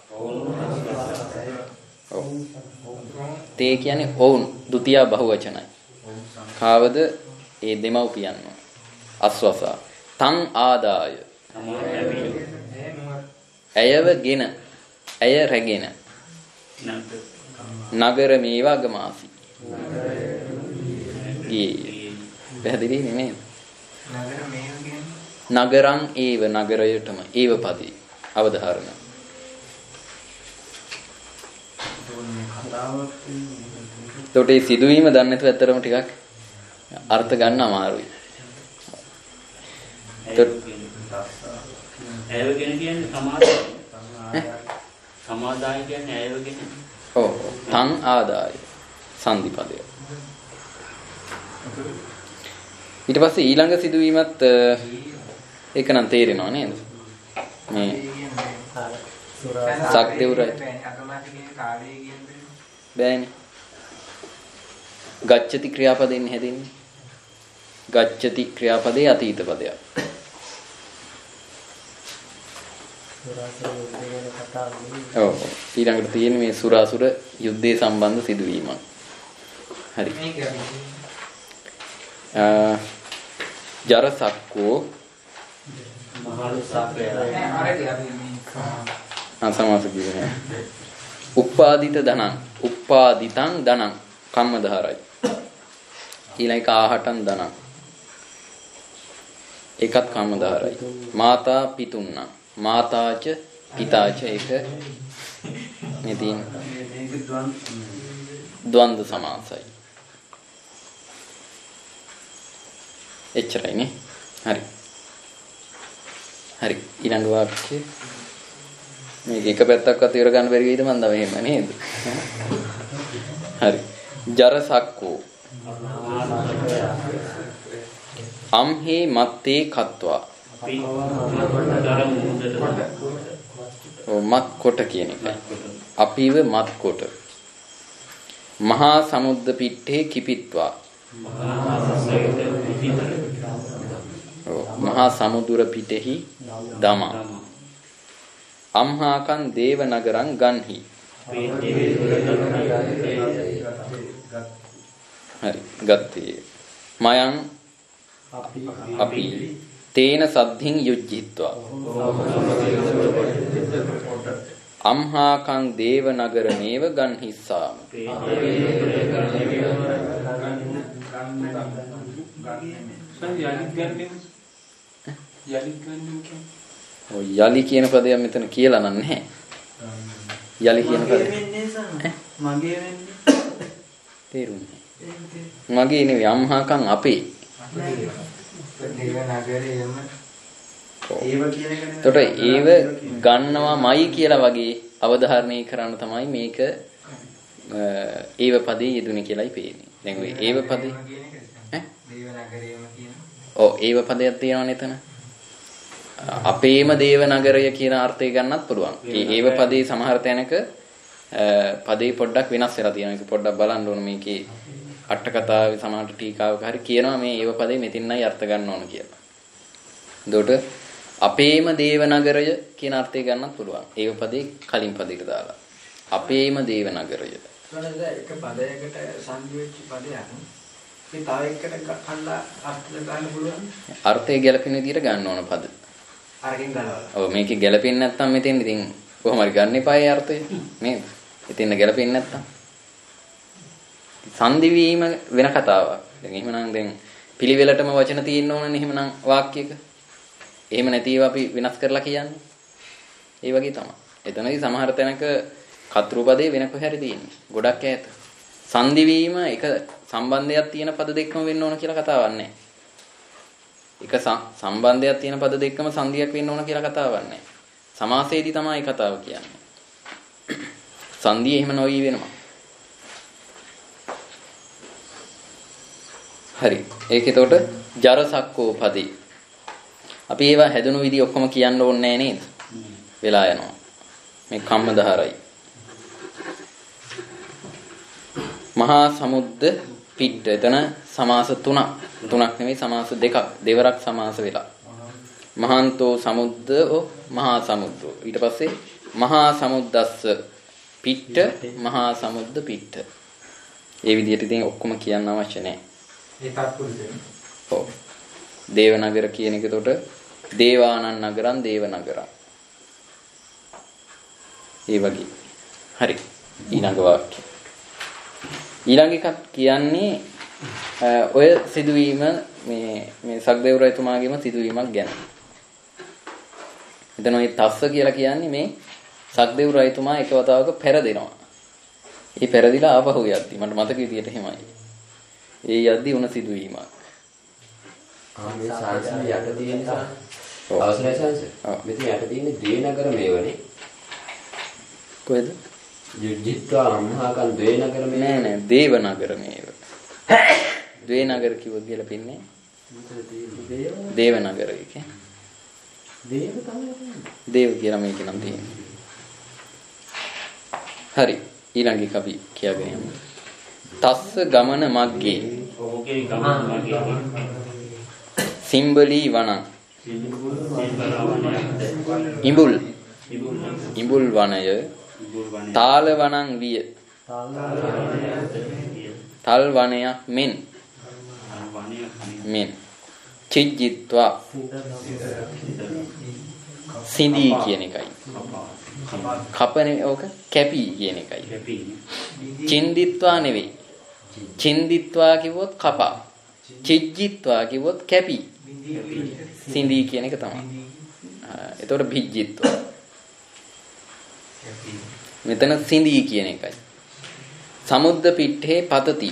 Speaker 1: තේ කියන්නේ ඔවුන් ဒုတိ ය බහුවචනයි. කාවද ඒ දෙමව්පියන්ව අස්වසා තං ආදාය ඇයවගෙන ඇය රැගෙන නගර මේවා ගමාසි. පැහැදිලි නෙමෙයි. නගරං ඒව නගරයටම ඒව පදේ අවධාරණ. එතකොට මේ සිදුවීම දන්නේ නැතුව ඇත්තටම ටිකක් අර්ථ ගන්න අමාරුයි.
Speaker 6: ඇයවගෙන කියන්නේ සමාදාය. සමාදාය කියන්නේ ඇයවගෙන.
Speaker 1: ඔව්. තං ආදාය සංදි පදය. ඊට පස්සේ ඊළඟ සිදුවීමත් ඒක නම් තේරෙනව නේද? මේ සක්දෙව්රයි බෑනේ. ගච්ඡති ක්‍රියාපදයෙන් හැදෙන්නේ. ගච්ඡති ක්‍රියාපදේ අතීත පදයක්. ඔව්. ඊළඟට තියෙන්නේ මේ සුරාසුර යුද්ධයේ සම්බන්ධ සිදුවීමක්. හරි. ජරසක්කෝ සමාස කියන්නේ උපාදිත ධනං උපාදිතං ධනං කම්මධාරයි. ඊළඟ ආහටන් ධනං ඒකත් කම්මධාරයි. මාතා පිතුන්න මාතාච පිතාච ඒක මේ තියෙන ද්වන්ද්ව සමාසයි. එච්චරයි නේ. හරි. හරි. ඊළඟ වාක්‍යය මේක එක පැත්තක්වත් ඉවර ගන්න බැරි වෙයිද මන්ද මෙහෙම නේද? හරි. ජරසක්කෝ අම්හි මත්තේ කତ୍වා. මත් කොට කියන එකයි. අපිව මත් කොට. මහා සමුද්ද පිට්ඨේ කිපිත්වා. මහා සමුදුර පිටෙහි දමා. අම්හාකන් දේව නගරං ගන්හි. හරි ගත්තේ. මයං අපි තේන සද්ධින් යුජ්ජිත්වා. අම්හාකං දේව නගරමේව ගන්හිස්සාම. ඔය යලි කියන පදයක් මෙතන කියලා නැහැ. යලි කියන පදය.
Speaker 7: මගේ වෙන්නේ.
Speaker 1: තේරුණේ. මගේ නෙවෙයි අම්හාකම් අපේ.
Speaker 2: දේව නගරයේම
Speaker 7: ඒව කියන එකනේ.
Speaker 1: එතකොට ඒව ගන්නවාමයි කියලා වගේ අවධාරණය කරන්න තමයි මේක ඒව පදේ යෙදුනේ කියලායි පේන්නේ. දැන් ඔය ඒව පදේ
Speaker 2: දේව නගරයේම කියන.
Speaker 1: ඔව් ඒව පදයක් තියෙනවනේ එතන. අපේම දේව නගරය කියන අර්ථය ගන්නත් පුළුවන්. ඒව පදේ සමහර තැනක පදේ පොඩ්ඩක් වෙනස් වෙලා තියෙනවා. ඒක පොඩ්ඩක් බලන්න ඕන මේකේ අට කතාවේ සමහර ටීකාවක හරි කියනවා මේ ඒව පදේ මෙතින්යි අර්ථ ගන්න ඕන කියලා. එතකොට අපේම දේව නගරය කියන අර්ථය ගන්නත් පුළුවන්. ඒව පදේ කලින් පදේට දාලා. අපේම දේව නගරය.
Speaker 4: මොනවාද එක පදයකට සංදි වෙච්ච පදයක්. මේ තව එකකට කණ්ඩා අර්ථ ගන්න පුළුවන්.
Speaker 1: අර්ථය ගැලපෙන විදිහට ගන්න ඕන පද.
Speaker 4: අරකින් ගලවලා.
Speaker 1: ඔව් මේකේ ගැලපෙන්නේ නැත්නම් මෙතෙන් ඉතින් කොහොම හරි ගන්න එපායි අර්ථය. නේද? ඉතින් ගැලපෙන්නේ නැත්නම් සංදි වීම වෙන කතාවක්. දැන් එහෙමනම් දැන් පිළිවෙලටම වචන තියෙන්න ඕනනේ එහෙමනම් වාක්‍යයක. එහෙම නැතිව අපි වෙනස් කරලා කියන්නේ. ඒ වගේ තමයි. එතනදී සමහර තැනක කතෘපදේ වෙන කොහේ හරි තියෙන්නේ. ගොඩක් ඈත. සංදි වීම එක සම්බන්ධයක් තියෙන පද දෙකම වෙන්න ඕන කියලා කතාවක් නැහැ. එක සම්බන්ධයක් තියෙන පද දෙකම සංදියක් වෙන්න ඕන කියලා කතාවක් නැහැ. සමාසයේදී තමයි කතාව කියන්නේ. සංදිය එහෙම නොවි වෙනවා. හරි. ඒක එතකොට ජරසක්කෝ පදේ. අපි ඒවා හැදුණු විදිහ ඔක්කොම කියන්න ඕනේ නැහැ නේද? වෙලා යනවා. මේ කම්මදහරයි. මහා සමුද්ද පිට්ට. එතන සමාස තුනක්. තුනක් නෙමෙයි සමාස දෙකක්. දෙවරක් සමාස වෙලා. මහාන්තෝ සමුද්දෝ මහා සමුද්දෝ. ඊට පස්සේ මහා සමුද්දස්ස පිට්ට මහා සමුද්ද පිට්ට. ඒ විදිහට ඉතින් ඔක්කොම කියන්න අවශ්‍ය නැහැ.
Speaker 2: ඒ තත්පුරුෂයනේ.
Speaker 1: ඔව්. දේවනගර කියන එක එතකොට දේවානන් නගරං දේවනගරං. ඒ වගේ. හරි. ඊළඟ වාක්‍ය. ඊළඟ එකක් කියන්නේ ඔය සිදුවීම මේ සක්දේව රජතුමාගේම සිදුවීමක් ගැන. එතන ඔය තස්ස කියලා කියන්නේ මේ සක්දේව රජතුමා එක වතාවක පෙරදෙනවා. ඒ පෙරදිලා ආපහු යද්දි මට මතක විදියට එහෙමයි. ඒ යද්දි උන සිදුවීමක්.
Speaker 5: මේ සාංශය යට තියෙන නිසා අවසරයි සාංශය. මෙතන යට තියෙන ද්වේනගර මේවනේ.
Speaker 1: කොහෙද?
Speaker 5: යුද්ධිත්වා අම්හාකන් ද්වේනගර මේ
Speaker 1: නෑ දේවනගර මේව. ද්වේනගර කිව්වොත් කියලා පින්නේ. දේවනගර එකේ.
Speaker 5: දේව තමයි.
Speaker 1: දේව කියලා මේකේ නම් තියෙන්නේ. හරි. ඊළඟ එක අපි කියාගෙන යමු. තස්ස ගමන මග්ගේ.
Speaker 6: ඕකේ ගමන මග්ගේ.
Speaker 1: සිම්බලී වනං. ඉඹුල්. ඉඹුල් වනය. තාල වනං විය. තල් වනයක් මෙන්. මෙන්. චිජ්ජිත්වා. සිඳී කියන එකයි. කපනේ ඕක කැපි කියන එකයි. චින්දිත්වා නෙවෙයි. චින්දිත්වා කිව්වොත් කපා. චිජ්ජිත්වා කිව්වොත් කැපි. සිඳී කියන එක තමයි. එතකොට භිජ්ජිත්වා. මෙතන සිඳී කියන එකයි. සමුද්ද පිට්ඨේ පතති.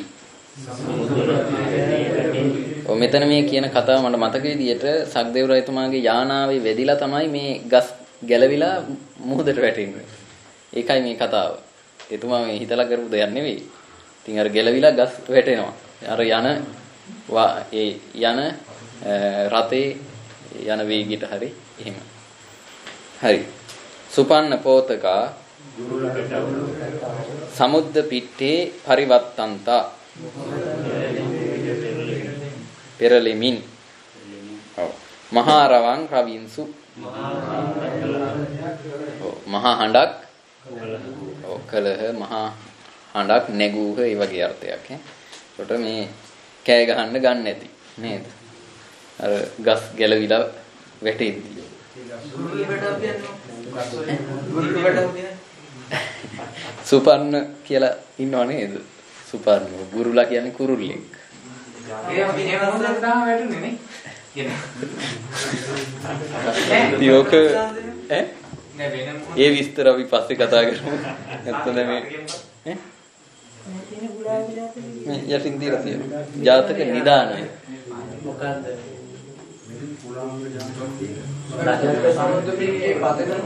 Speaker 1: ඔව් මෙතන මේ කියන කතාව මට මතක විදියට සක්දේව රජතුමාගේ යානාවේ වැදිලා තමයි මේ ගස් ගැලවිලා මුහුදට වැටෙන්නේ. ඒකයි මේ කතාව. එතුමා මේ හිතලා කරපු දෙයක් නෙවෙයි. ඉතින් අර ගැලවිලා ගස් වැටෙනවා. අර යන රතේ යන වේගයට හරි එහෙම. හරි. සුපන්න පෝතකා සමුද්ද පිට්ඨේ පරිවත්තන්තා පෙරලෙමින්. ඔව්. මහා රවං රවින්සු. ඔව් මහා හඬක්. ඔව් කලහ මහා හඬක් නැගූහ ඒ වගේ අර්ථයක් ඈ. ඒකට මේ කෑ ගහන්න ගන්න නැති නේද? අර ගස් ගැලවිලා වැටෙද්දී. සුපර්ණ කියලා ඉන්නව නේද? සුපර්ණ ගුරුලා කියන්නේ කුරුල්ලෙක්.
Speaker 2: ඒ අපි එහෙම මොනවද තාම වැටුනේ නේ?
Speaker 1: තියෝක ඒ විස්තර අපි පස්සේ කතා කරමු. නැත්නම් මේ යටින් දීලා තියෙනවා. ජාතක නිදානය.
Speaker 3: මොකද්ද?
Speaker 4: සමුද්‍ර පිටේ පතන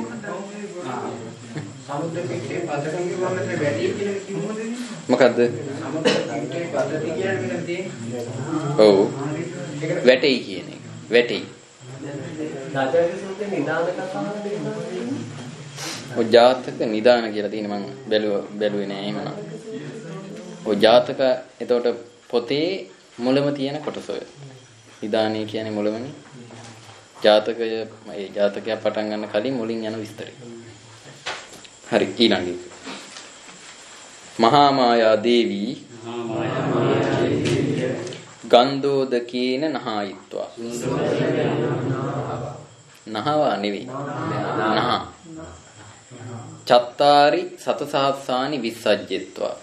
Speaker 4: සමුද්‍ර පිටේ පතන කියවම මේ වැඩි කියන කිව්වද?
Speaker 1: මොකද්ද?
Speaker 4: සමුද්‍ර පිටේ පතති කියන්නේ මෙන්න තියෙන්නේ.
Speaker 1: ඔව්. වැටෙයි කියන එක. වැටෙයි.
Speaker 3: රාජාගේ සූත්‍රේ නිදාන කතාවක් දෙන්නවා.
Speaker 1: ඔය ජාතක නිදාන කියලා තියෙන මම බැලුවේ නෑ එහෙමනම්. ඔය ජාතක එතකොට පොතේ මුලම තියෙන කොටස ඔය. නිදානේ කියන්නේ මුලමනේ. ජාතකය මේ ජාතකය පටන් ගන්න කලින් මුලින් යන විස්තරය. හරි ඊළඟ එක. මහා මායා දේවී ගන්ධෝදකේන නහායිත්වා. නහවා නෙවෙයි. නහ. චත්තාරි සතසහස්සානි විස්සජ්ජෙත්වා.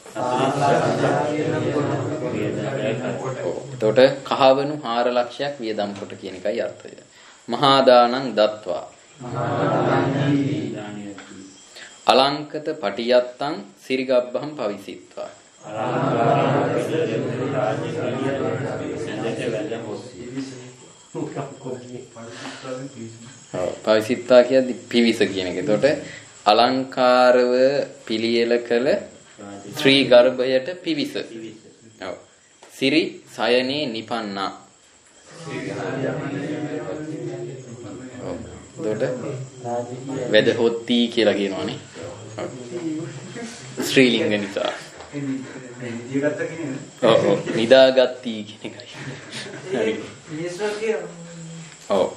Speaker 1: එතකොට කහවණු 4 ලක්ෂයක් වියදම් කොට කියන එකයි අර්ථය. මහා දානං දත්වා. අලංකත පටියත්තං සිරිගබ්බහම් පවිසිත්වා. පවිසිත්වා කියන්නේ පිවිස කියන එක. එතකොට අලංකාරව පිළියෙල කළ ශ්‍රී ගර්භයට පිවිස. ඔව්. සිරි සයනේ නිපන්නා. එතකොට වෙදහොත්ති කියලා කියනවනේ. ශ්‍රී ලිංග නිසා.
Speaker 7: නිදාගත්ත කියන්නේ.
Speaker 1: ඔව් ඔව් නිදාගත්ති කියන එකයි. හරි. ඔව්.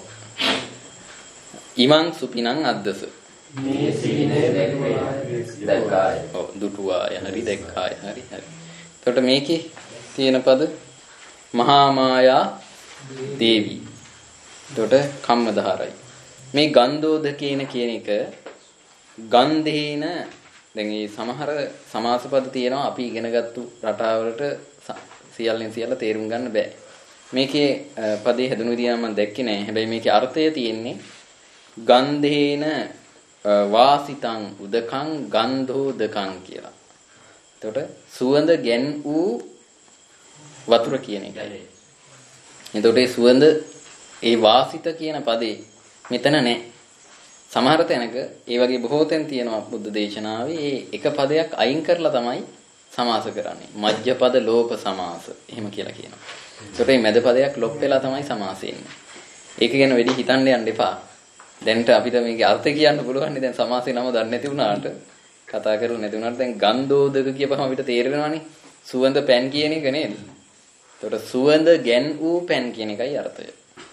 Speaker 1: ඉමං සුපිනං අද්දස.
Speaker 5: මේ සීනේ දැක්කාය.
Speaker 1: ඔව් දුටුවාය හරි දැක්කාය හරි හරි. එතකොට මේකේ තියෙන පද මහා මායා දේවී. එතකොට කම්මදාරයි. මේ ගන්ධෝදකේන කියන එක ගන්ධේන දැන් මේ සමහර සමාස පද තියෙනවා අපි ඉගෙනගත්තු රටාවලට සියල්ලෙන් සියල්ල තේරුම් ගන්න බෑ. මේකේ පදේ හැදුණු විදිහ මම දැක්කේ නෑ. හැබැයි මේකේ අර්ථය තියෙන්නේ ගන්ධේන වාසිතං උදකං ගන්ධෝදකං කියලා. එතකොට සුවඳ ගැන් වූ වතුර කියන එකයි. එතකොට ඒ සුවඳ ඒ වාසිත කියන පදේ මෙතන නැහැ. සමහර තැනක ඒ වගේ බොහෝ තැන් තියෙනවා බුද්ධ දේශනාවේ ඒ එක පදයක් අයින් කරලා තමයි සමාස කරන්නේ. මජ්ජ පද ලෝප සමාස. එහෙම කියලා කියනවා. ඒකට මේ මැද පදයක් ලොප් වෙලා තමයි සමාසෙ එන්නේ. ඒක ගැන වැඩි හිතන්න යන්න එපා. දැන්ට අපිට මේකේ අර්ථය කියන්න පුළුවන් නේ. දැන් සමාසේ නම දන්නේ නැති වුණාට කතා කරුවේ නැති වුණාට දැන් ගන්ධෝදක කියපහම අපිට තේරෙනවානේ. සුවඳ පැන් කියන එක නේද? ඒකට සුවඳ ගැන් වූ පැන් කියන එකයි අර්ථය.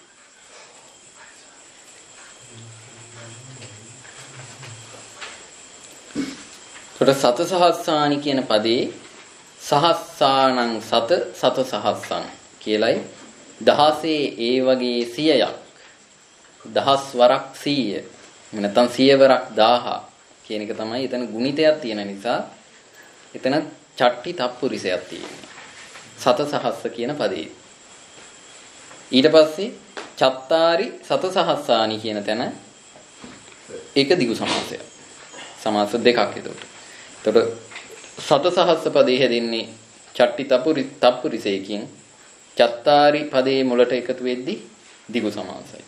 Speaker 1: සත සහස්සානි කියන පදේ සහස්සානං සත සත සහස්සං කියලයි 16 ඒ වගේ 100ක් දහස් වරක් 100 නැත්නම් 100 වරක් 1000 කියන එක තමයි එතන ගුණිතයක් තියෙන නිසා එතන චට්ටි තප්පුරිසයක් තියෙන්නේ සත සහස්ස කියන පදේ. ඊට පස්සේ චත්තාරි සත සහස්සානි කියන තැන ඒක දිගු සමාසයක්. සමාස දෙකක් එතකොට. එතකොට සත සහස්ස පදේ හැදෙන්නේ චට්ටි තප්පුරිසයකින් චත්තාරි පදේ මුලට එකතු වෙද්දි දිගු සමාසයි.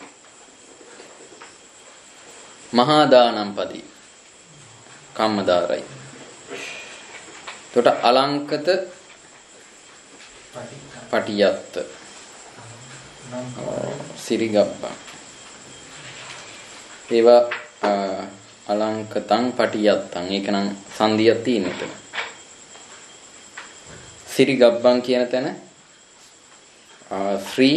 Speaker 1: මහා දානම් පදේ කම්මදාරයි. එතකොට අලංකත පටියත්ත සිරිගබ්බා ඒවා අලංකතං පටියත්තං ඒක නම් සංදියක් තියෙන එතන. සිරිගබ්බං කියන තැන ශ්‍රී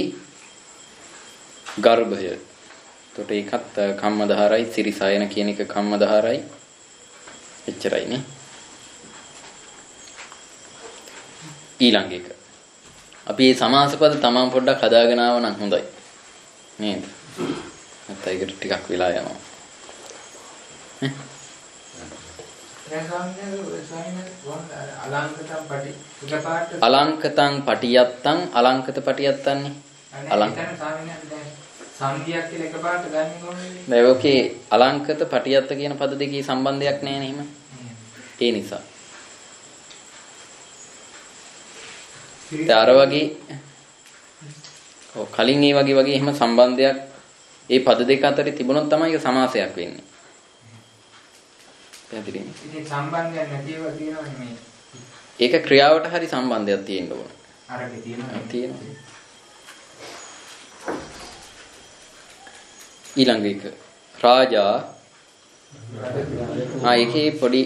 Speaker 1: ගර්භය. එතකොට ඒකත් කම්මදාරයි සිරිසයන කියන එක කම්මදාරයි එච්චරයි නේ. ඊළඟ එක අපි මේ සමාස පද තමන් පොඩ්ඩක් හදාගෙන ආව නම් හොඳයි නේද? නැත්නම් ඒකට ටිකක් වෙලා යනවා. අලංකතං පටියත්තං අලංකත පටියත්තන්නේ
Speaker 2: සංගියක් කියලා එකපාරට ගන්න ඕනේ.
Speaker 1: දැන් ඔකේ අලංකත පටියත්ත කියන පද දෙකේ සම්බන්ධයක් නැහැ නේ එහෙම. ඒ නිසා. අර වගේ කලින් ඒ වගේ එහෙම සම්බන්ධයක් ඒ පද දෙක අතර තිබුණොත් තමයි ඒක සමාසයක් වෙන්නේ. පැහැදිලිද?
Speaker 2: ඉතින් සම්බන්ධයක් නැතිව කියනවනේ මේ.
Speaker 1: ඒක ක්‍රියාවට හරි සම්බන්ධයක් තියෙන්න ඕන.
Speaker 2: අරගේ තියෙනවා.
Speaker 1: තියෙනවා. ඊළඟ එක රාජා ඒකේ පොඩි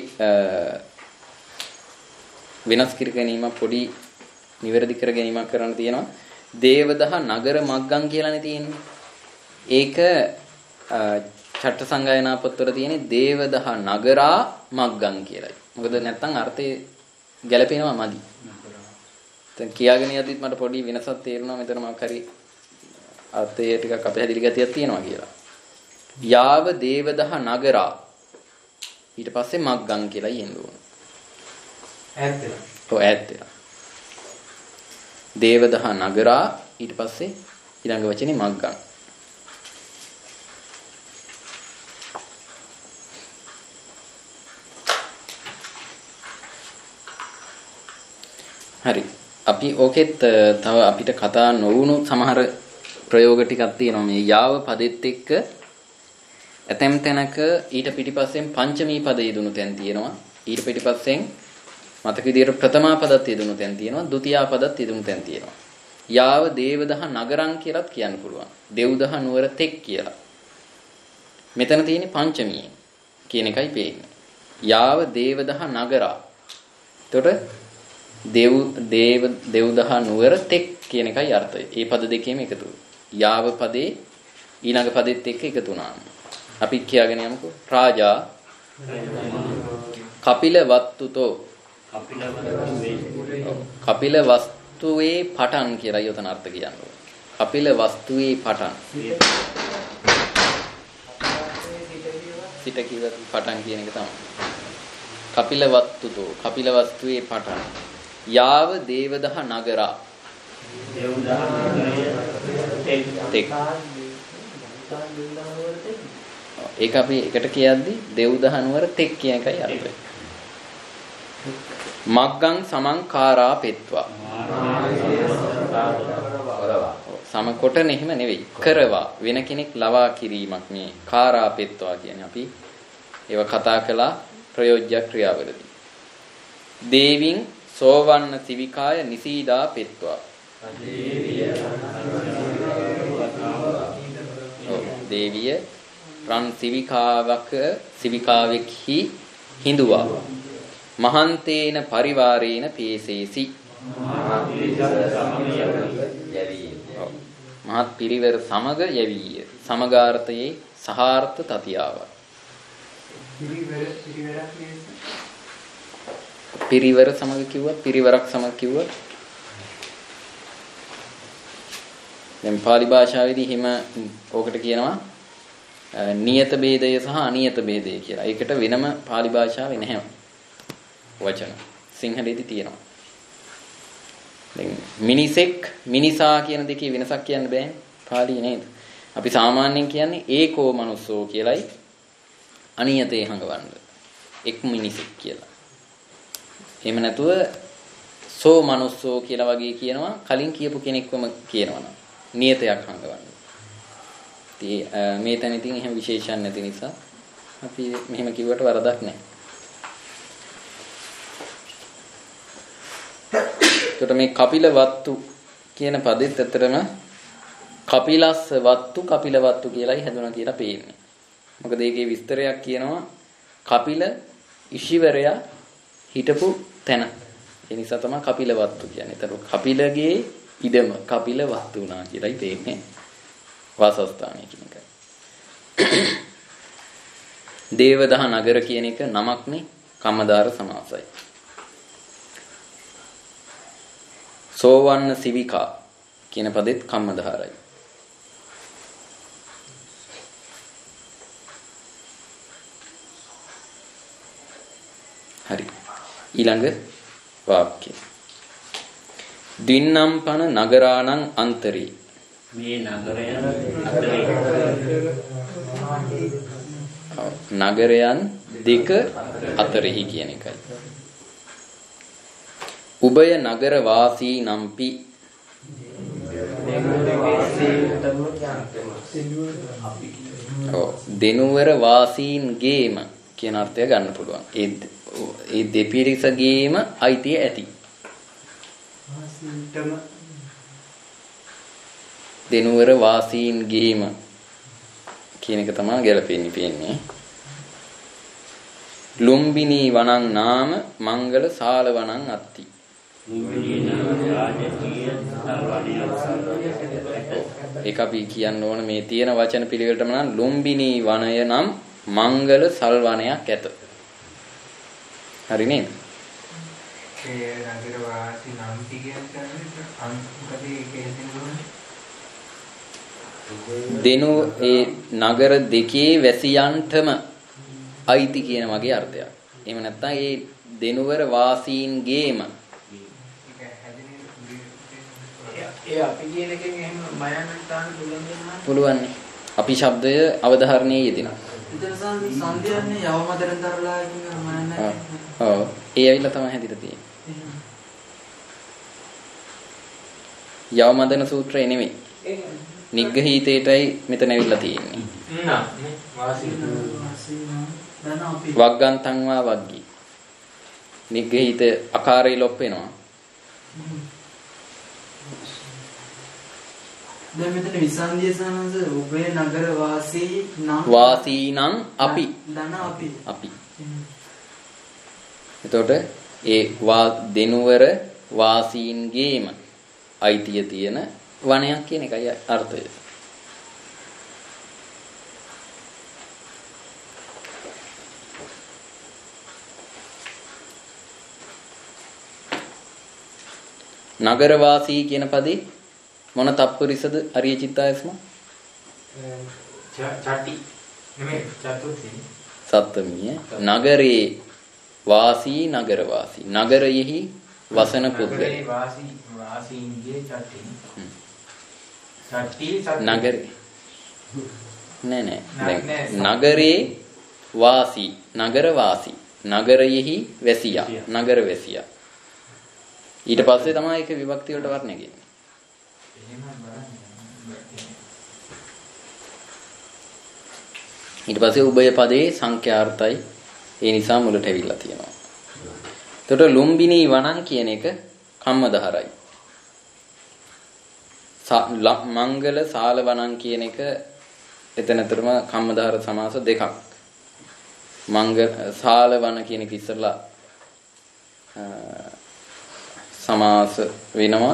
Speaker 1: වෙනස් කර ගැනීමක් පොඩි නිවැරදි කර ගැනීමක් කරන්න තියෙනවා. දේවදහ නගර මග්ගම් කියලානේ තියෙන්නේ. ඒක චට්ට සංගායනා පොත්වල තියෙන්නේ දේවදහ නගරා මග්ගම් කියලායි. මොකද නැත්තම් අර්ථය ගැලපෙනවා මදි. දැන් කියාගෙන යද්දිත් මට පොඩි වෙනසක් තේරුණා මෙතන මොකක් හරි අර්ථය ටිකක් අපහැදිලි ගතියක් තියෙනවා කියලා. යාව දේවදහ නගරා ඊට පස්සේ මග්ගම් කියලා යන්න ඕන.
Speaker 2: ඈත් වෙලා.
Speaker 1: ඔව් ඈත් වෙලා. දේවදහ නගරා ඊට පස්සේ ඊළඟ වචනේ මග්ගම්. හරි. අපි ඕකෙත් තව අපිට කතා නොවුණු සමහර ප්‍රයෝග ටිකක් තියෙනවා මේ යාව පදෙත් එක්ක ඇතැම් තැනක ඊට පිටිපස්සෙන් පංචමී පද යෙදුණු තැන් තියෙනවා. ඊට පිටිපස්සෙන් මතක විදියට ප්‍රථමා පදත් යෙදුණු තැන් තියෙනවා. ဒုတိ යා පදත් යෙදුණු තැන් තියෙනවා. යාව දේවදහ නගරං කියලාත් කියන්න පුළුවන්. දෙව්දහ නුවර තෙක් කියලා. මෙතන තියෙන්නේ පංචමී කියන එකයි පේන්නේ. යාව දේවදහ නගරා. එතකොට දෙව්දහ නුවර තෙක් කියන එකයි අර්ථය. මේ පද දෙකේම එකතු. යාව පදේ ඊළඟ පදෙත් එක්ක එකතු වුණාම අපි කියාගෙන යමුකෝ. රාජා කපිල වත්තුතෝ කපිල වස්තුවේ පටන් කියලා යොතන අර්ථ කියන්නේ. කපිල වස්තුවේ පටන්. සිට කිව්ව පටන් කියන එක තමයි. කපිල වත්තුතෝ කපිල වස්තුවේ පටන්. යාව දේවදහ නගරා තෙක්. ඒක අපි එකට කියද්දි දෙව්දහ නුවර තෙක් කියන එකයි අර්ථය. මග්ගං සමංකාරා පෙත්වා. සමකොට නෙහිම නෙවෙයි. කරවා වෙන කෙනෙක් ලවා කිරීමක් මේ කාරා පෙත්වා කියන්නේ අපි ඒව කතා කළා ප්‍රයෝජ්‍ය ක්‍රියාවලදී. දේවින් සෝවන්න සිවිකාය නිසීදා පෙත්වා. දේවිය රන් සිවිකාවෙක්හි හිඳුවා. මහන්තේන පරිවාරේන පේසේසි. මහත් පිරිවර සමග යැවීය. සමගාර්ථයේ සහාර්ථ තතියාව. පිරිවර සමග කිව්වත් පිරිවරක් සමග කිව්වත් දැන් පාලි භාෂාවේදී හිම ඕකට කියනවා නියත ભેදය සහ අනියත ભેදය කියලා. ඒකට වෙනම පාලි භාෂාවේ නැහැ වචන. සිංහලෙදී තියෙනවා. දැන් මිනිසෙක් මිනිසා කියන දෙකේ වෙනසක් කියන්න බෑනේ. පාලියේ නේද? අපි සාමාන්‍යයෙන් කියන්නේ ඒකෝ මනුස්සෝ කියලයි අනියතේ හංගවන්න. එක් මිනිසෙක් කියලා. එහෙම නැතුව සෝ මනුස්සෝ කියලා වගේ කියනවා කලින් කියපු කෙනෙක්වම කියනවා නම් නියතයක් හංගවන්න. මේ තැන ඉතින් එහෙම විශේෂයක් නැති නිසා අපි මෙහෙම කිව්වට වරදක් නැහැ. එතකොට මේ කපිල වත්තු කියන පදෙත් ඇත්තටම කපිලස්ස වත්තු කපිල වත්තු කියලායි හැදුණා කියලා පේන්නේ. මොකද ඒකේ විස්තරයක් කියනවා කපිල ඉෂිවරයා හිටපු තැන. ඒ නිසා තමයි කපිල වත්තු කියන්නේ. ඒතර කපිලගේ ඉඩම කපිල වත්තු වුණා කියලායි පේන්නේ. වාසස්ථානය කියන එක. දේවදහ නගර කියන එක නමක්නේ කම්මදාර සමාසයි. සෝවන්න සිවිකා කියන පදෙත් කම්මදාරයි. හරි. ඊළඟ වාක්‍යය. දින්නම් පන නගරාණං අන්තරේ
Speaker 6: මේ
Speaker 1: නගරයන් දෙක අතරෙහි කියන එකයි. උභය නගර වාසී නම්පි දෙනුවර වාසීන්ගේම කියන අර්ථය ගන්න පුළුවන්. ඒ දෙපිරිසගේම අයිතිය ඇති. දෙනුවර වාසීන්ගේම කියන එක තමයි ගැලපෙන්නේ. ලුම්බිනී වනං නාම මංගල සාල වනං අත්ති. ඒක අපි කියන්න ඕන මේ තියෙන වචන පිළිවෙලටම නම් ලුම්බිනී වනය නම් මංගල සල් වනයක් ඇත. හරි නේද?
Speaker 2: ඒ නගර වාසී නම් කියන්නේ අන්තිමකදී
Speaker 1: දෙනු ඒ නගර දෙකේ වැසියන්ටම අයිති කියන වගේ අර්ථයක්. එහෙම නැත්නම් ඒ දෙනුවර වාසීන්ගේම
Speaker 4: ඒ අපි කියන එකෙන් එහෙම මයන්ට තාන්න
Speaker 1: පුළුවන්. අපි ශබ්දය අවධාරණයේ යෙදෙනවා.
Speaker 4: සංධියන්නේ යවමදරන් තරලා කියන මයන්න.
Speaker 1: ඔව්. ඒ ඇවිල්ලා තමයි හැදිලා තියෙන්නේ. යවමදන සූත්‍රය නෙමෙයි. නිග්ගහීතේටයි මෙතන ඇවිල්ලා තියෙන්නේ. වග්ගන්තං වා වග්ගී. නිග්ගහීත අකාරය ලොප් වෙනවා.
Speaker 4: දැන් මෙතන විසන්දිය සනස උභය නගර වාසී
Speaker 1: නම් අපි.
Speaker 4: ධන අපි.
Speaker 1: එතකොට ඒ දෙනුවර වාසීන්ගේම අයිතිය තියෙන වනයක් කියන එකයි අර්ථය. නගරවාසී කියන පදේ මොන තප්පරිසද අරිය චිත්තායස්ම?
Speaker 2: චටි නෙමෙයි චතුර්ථී.
Speaker 1: සත්තමිය නගරේ වාසී නගරවාසී නගරයෙහි වසන පුද්ගලයා.
Speaker 2: නගරේ වාසීන්ගේ චටි. චටි
Speaker 1: නගරේ නෑ නගරේ වාසී නගරවාසී නගරයෙහි වැසියා නගර වැසියා. ඊට පස්සේ තමයි ඒක විභක්ති වලට වර්ණය කියන්නේ. ඊට පස්සේ උභය පදේ සංඛ්‍යාර්ථයි. ඒ නිසා මුලට ඇවිල්ලා තියෙනවා. එතකොට ලුම්බිනී වනං කියන එක කම්මදහරයි. මංගල සාල වනං කියන එක එතනතරම කම්මදහර සමාස දෙකක්. සාල වන කියන එක ඉස්සරලා සමාස වෙනවා.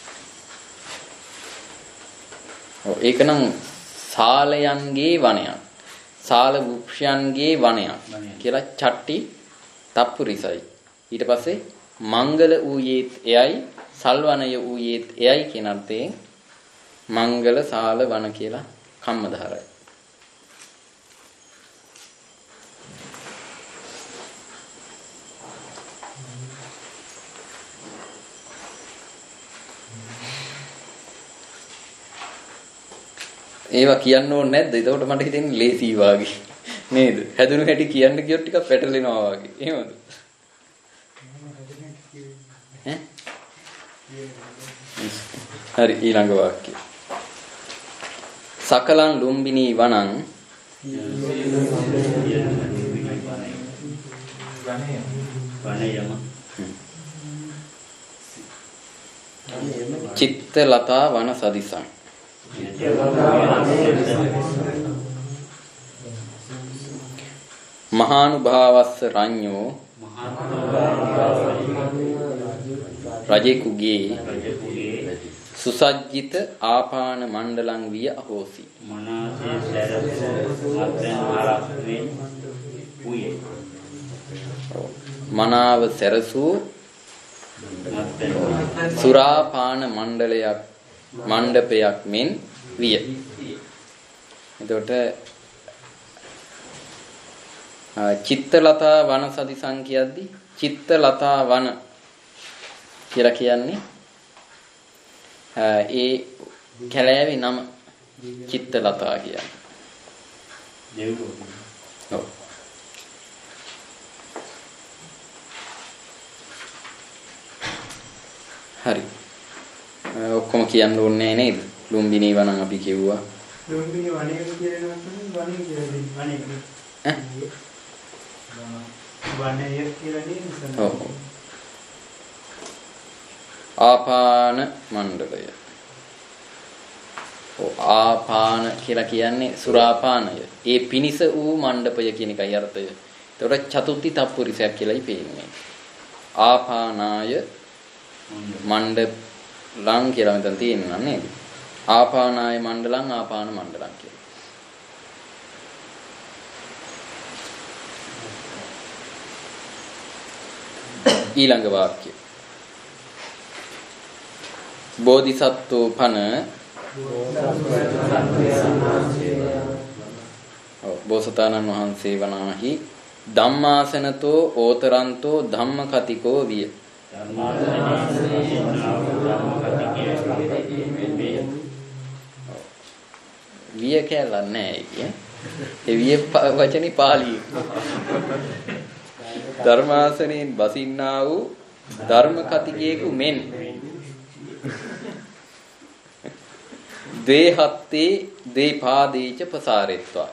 Speaker 1: ඔව් ඒක නම් සාලයන්ගේ වනයක්. සාල වෘක්ෂයන්ගේ වනයක් කියලා චට්ටි තප්පුරිසයි. ඊට පස්සේ මංගල ඌයේත් එයයි සල්වනය ඌයේත් එයයි කියන අර්ථයෙන් මංගල සාල වන කියලා කම්මදහරයි. ඒවා කියන්න ඕනේ නැද්ද? එතකොට මට හිතෙන්නේ ලේසි වාගේ නේද? හැදුණු හැටි කියන්න කියොත් ටිකක් පැටලෙනවා වාගේ. එහෙමද? හරි ඊළඟ වාක්‍යය. සකලං ලුම්බිනී වනං චිත්ත ලතා වන සදිසං මහානුභාවස්ස රඤ්ඤෝ රජෙකුගේ සුසජ්ජිත ආපාන මණ්ඩලං විය අහෝසි. මනාව සැරසූ සුරාපාන මණ්ඩපයක් මෙන් විය. එතකොට චිත්තලතා වන සදිසං කියද්දි චිත්තලතා වන කියලා කියන්නේ ඒ කැලෑවේ නම චිත්තලතා කියන්නේ. ඔව්. හරි. ඔක්කොම කියන්න ඕනේ නේද? ලුම්බිනී වණන් අපි කිව්වා.
Speaker 3: ලුම්බිනී වණේක කියලා නේද? වණේ කියලා දෙන්නේ. වණේ. වණේ කියලා නේද?
Speaker 1: ඔව්. ආපාන මණ්ඩලය. ආපාන කියලා කියන්නේ සුරාපානය. ඒ පිනිස වූ මණ්ඩපය කියන එකයි අර්ථය. ඒතකොට චතුත්ති තප්පුරිසයක් කියලායි පේන්නේ. ආපානාය මණ්ඩලං කියලා මෙතන තියෙනවා නේද? ආපානාය මණ්ඩලං ආපාන මණ්ඩලං කියලා. ඊළඟ වාක්‍යය. බෝධිසත්වෝ පන බෝසතාණන් වහන්සේ වනාහි ධම්මාසනතෝ ඕතරන්තෝ ධම්මකතිකෝ විය. විය කියලා නෑ කිය. ඒ විය වචනේ පාළිය. ධර්මාසනෙන් බසින්නා වූ ධර්මකතිකයෙකු මෙන් දේහත්තේ දේපාදේච ප්‍රසාරෙත්වා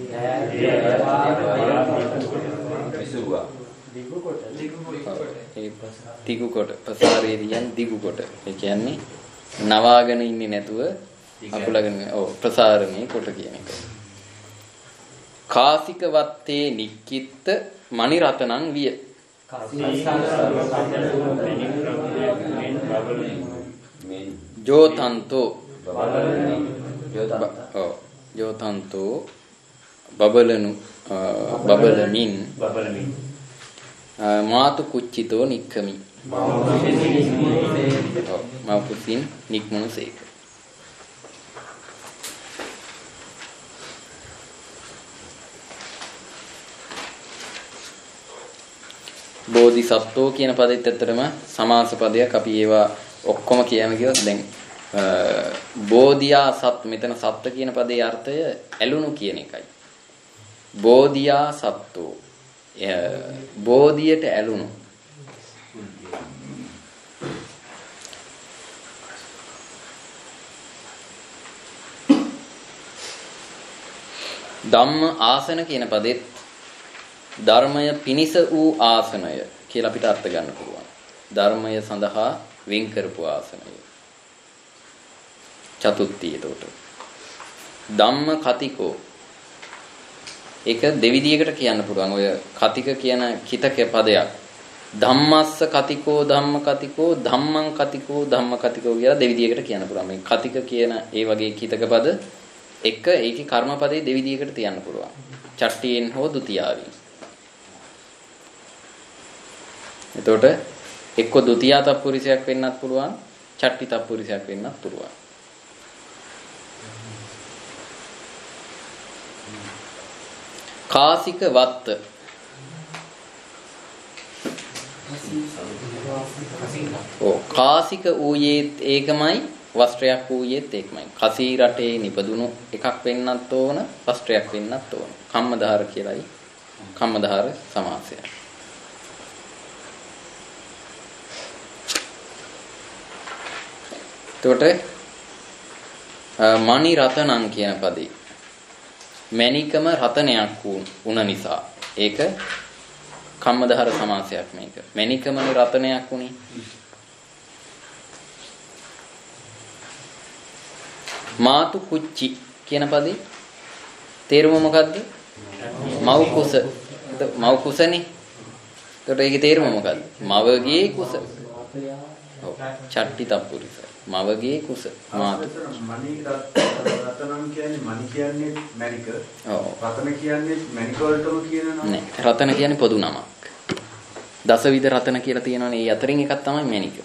Speaker 1: දිගු කොට ප්‍රසාරේ කියන්නේ දිගු කොට. ඒ කියන්නේ නවාගෙන ඉන්නේ නැතුව අකුලගෙන ප්‍රසාරණේ කොට කියන එක. කාසික වත්තේ නික්කිට මණි රතනං විය. ජෝතන්තෝ ජෝතන්තෝ බබලනු බබලමින් මාතු කුච්චිතෝ නික්කමි. මාපුසින් නික්මනසේක. බෝධිසත්වෝ කියන පදෙත් ඇත්තටම සමාස පදයක්. අපි ඒවා ඔක්කොම කියම කිව්වොත් දැන් බෝධියා සත් මෙතන සත්ත්ව කියන පදේ අර්ථය ඇලුණු කියන එකයි. බෝධියා සත්වෝ බෝධියට ඇලුණු. ධම්ම ආසන කියන පදෙත් ධර්මය පිනිස වූ ආසනය කියලා අපිට අර්ථ ගන්න පුළුවන්. ධර්මය සඳහා වෙන් කරපු ආසනය. චතුත්ථී එතකොට. ධම්ම කතිකෝ. ඒක දෙවිදියකට කියන්න පුළුවන්. ඔය කතික කියන කිතක පදයක්. ධම්මස්ස කතිකෝ ධම්ම කතිකෝ ධම්මං කතිකෝ ධම්ම කතිකෝ කියලා දෙවිදියකට කියන්න පුළුවන්. මේ කතික කියන ඒ වගේ කිතක පද එක ඒකේ කර්මපදේ දෙවිදියකට තියන්න පුළුවන්. චට්ටියෙන් හෝ ဒ ුතියාවෙන්. එතකොට එක්ක ဒ ුතියා තප්පුරිසයක් වෙන්නත් පුළුවන්, චට්ටි තප්පුරිසයක් වෙන්නත් පුළුවන්. කාසික වත්ත කාසික ඌයේත් ඒකමයි වස්ත්‍රයක් ඌයේත් ඒකමයි. කසී රටේ නිපදුණු එකක් වෙන්නත් ඕන, වස්ත්‍රයක් වෙන්නත් ඕන. කම්මදාර කියලායි කම්මදාර සමාසය. එතකොට මණි රතනං කියන පදේ මණිකම රතනයක් වුණ නිසා ඒක කම්මදාර සමාසයක් මේක. මණිකමනේ රතනයක් වුණේ. මාතු කුච්චි කියන පදේ තේරුම මොකද්ද? මව් කුස. මව් කුසනේ. එතකොට ඒකේ තේරුම මොකද්ද? මවගේ කුස. ඔව්. චට්ටි තප්පුරිස. මවගේ කුස. මාතු.
Speaker 7: මණි රතනම් කියන්නේ මණි කියන්නේ මණික. ඔව්. රතන කියන්නේ මණික වලටම කියනවා.
Speaker 1: නෑ. රතන කියන්නේ පොදු නමක්. දසවිධ රතන කියලා තියෙනවනේ. ඒ අතරින් එකක් තමයි මණික.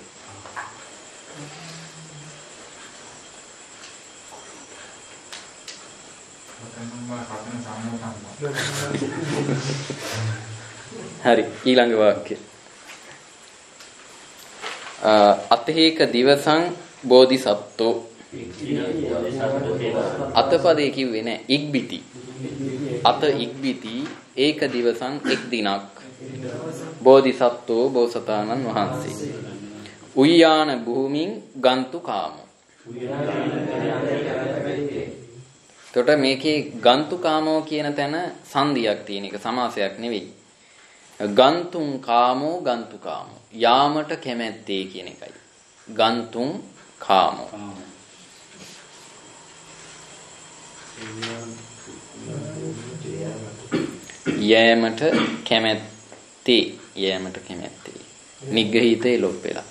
Speaker 1: හරි ඊළඟ වාක්‍යය. අතේක දිවසං බෝධිසත්වෝ අතපදේ කිව්වේ නෑ. ඉක්බිති. අත ඉක්බිති ඒක දිවසං එක් දිනක්. බෝධිසත්වෝ බෝසතාණන් වහන්සේ. උయ్యాන භූමින් ගන්තු කාමෝ. එතකොට මේකේ ගන්තු කාමෝ කියන තැන සංදියක් තියෙන එක සමාසයක් නෙවෙයි. ගන්තුං කාමෝ ගන්තු කාමෝ. යාමට කැමැත්තේ කියන එකයි. ගන්තුං කාමෝ. යෑමට කැමැත්තේ. යෑමට කැමැත්තේ. නිග්‍රහිතේ ලොප් වෙලා.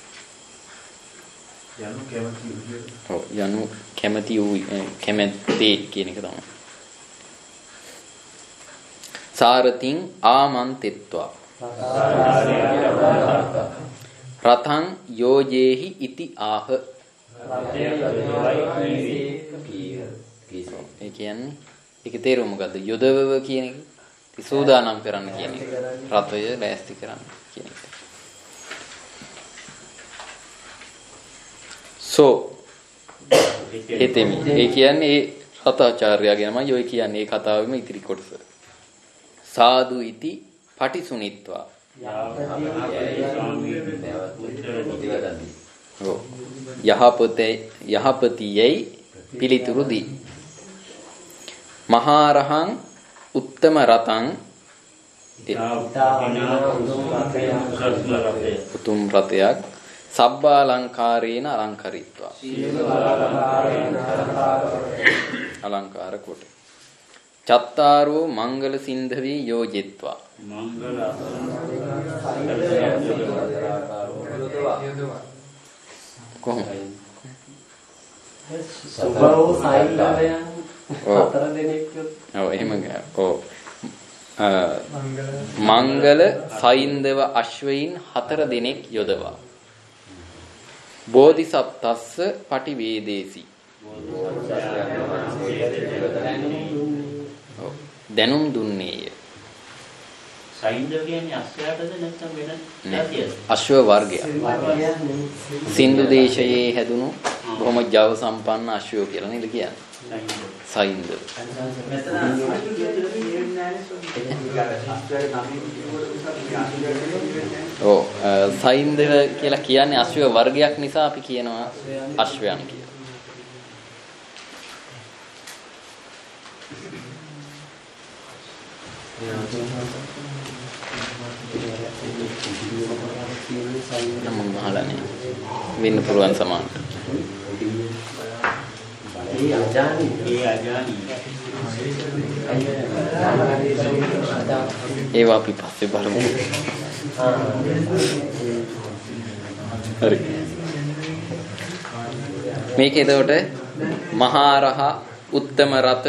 Speaker 7: යනු කැමති වූ.
Speaker 1: ඔව් යනු කැමති වූ කැමැත්තේ කියන එක තමයි. සාරතින් ආමන්තිත්වා රතං යෝජේහි ඉති ආහ. ඒ කියන්නේ ඒකේ තේරුම මොකද්ද? යොදවව කියන එක. සූදානම් කරන්න කියන එක. රතය ලෑස්ති කරන්න කියන එක. එතෙමි. ඒ කියන්නේ ඒ රතාචාර්යයාගෙනමයි ඔය කියන්නේ ඒ කතාවෙම ඉතිරි කොටස. සාදු ඉති පටිසුනිත්වා. යහපතියයි පිළිතුරු දී. මහරහං උත්තම රතං උතුම් රතයක් සබ්බාලංකාරේන අලංකරිත්වා. අලංකාර කොට. චත්තාරෝ මංගල සින්ධවී යෝජිත්වා. කොහොමද?
Speaker 3: සුභෝ සයිලවයන් හතර දෙනෙක්.
Speaker 1: ඔව් එහෙම ඔව්. මංගල සයින්දව අශ්වයින් 4 දෙනෙක් යොදවා. බෝධිසත්ත්ස්ස පටිවේදේසි. දැනුම් දුන්නේය.
Speaker 6: සයින්ද කියන්නේ අශ්වයාටද නැත්නම් වෙන જાතියද?
Speaker 1: අශ්ව වර්ගයක්. සින්දු දේශයේ හැදුණු බොහොම ජව සම්පන්න අශ්වයෝ කියලා නේද කියන්නේ? සයින්ද. ඔව් සයින්ද කියලා කියන්නේ අශ්ව වර්ගයක් නිසා අපි කියනවා අශ්වයන් කියලා. මම අහලානේ වෙන්න පුළුවන් සමානට.
Speaker 6: ඒ අජානි
Speaker 1: ඒවා අපි පස්සේ බලමු. හරි. මේක එතකොට මහරහ උත්තම රත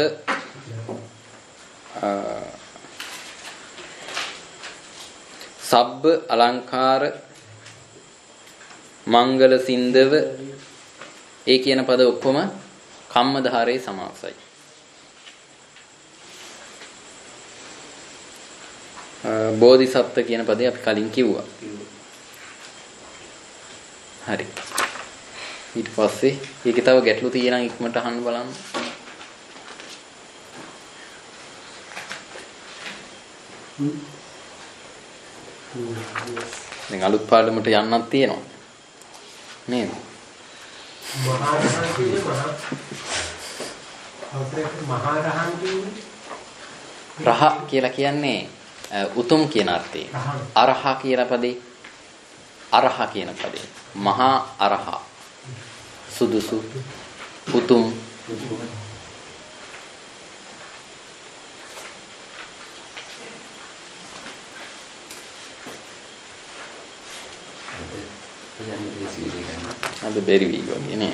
Speaker 1: සබ්බ අලංකාර මංගල සින්දව ඒ කියන පද ඔක්කොම කම්මධාරේ සමාසයි. බෝධිසත්ත්ව කියන පදේ අපි කලින් කිව්වා. හරි. ඊට පස්සේ ඒකේ තව ගැටලු තියෙනවා ඉක්මනට අහන්න බලන්න. දැන් අලුත් පාඩමට යන්නත් තියෙනවා. නේද? රහ කියලා කියන්නේ උතුම් කියන අර්ථයෙන්. අරහ කියන පදේ අරහ කියන පදේ මහා අරහ සුදුසු උතුම් අද බැරි වී වගේ නේ.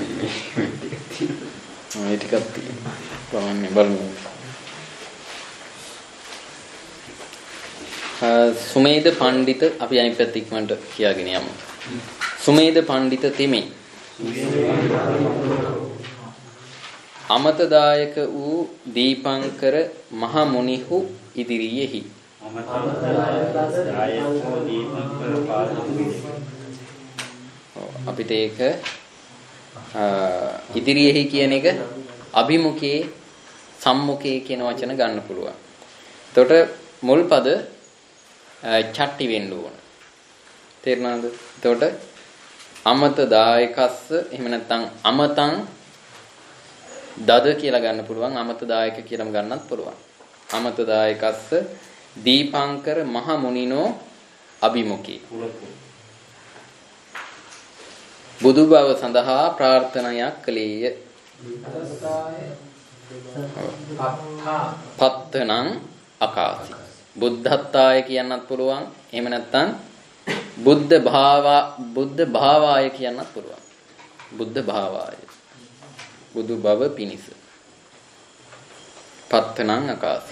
Speaker 1: මේ ටිකක් තියෙනවා. බලමු. සුමේද පඬිත අපි අනිත් පැත්ත ඉක්මනට කියාගෙන යමු. සුමේද පඬිත තෙමේ. අමතදායක වූ දීපංකර මහ මුනිහු ඉදිරියෙහි. අපිට ඒක ඉදිරියෙහි කියන එක අභිමුඛේ සම්මුඛේ කියන වචන ගන්න පුළුවන්. එතකොට මුල් පද චට්ටි වෙන්න ඕන. තේරුණාද? එතකොට අමත දායකස්ස එහෙම නැත්නම් අමතං දද කියලා ගන්න පුළුවන්. අමත දායක කියලාම ගන්නත් පුළුවන්. අමත දායකස්ස දීපංකර මහ මුනිනෝ අභිමුඛේ බුදු බව සඳහා ප්‍රාර්ථනාවක් කළේය. පත්තනං අකාසි බුද්ධත්තාය කියන්නත් පුළුවන්. එහෙම නැත්නම් බුද්ධ භාවාය කියන්නත් පුළුවන්. බුද්ධ භාවාය බුදු බව පිණිස. පත්තනං අකාසි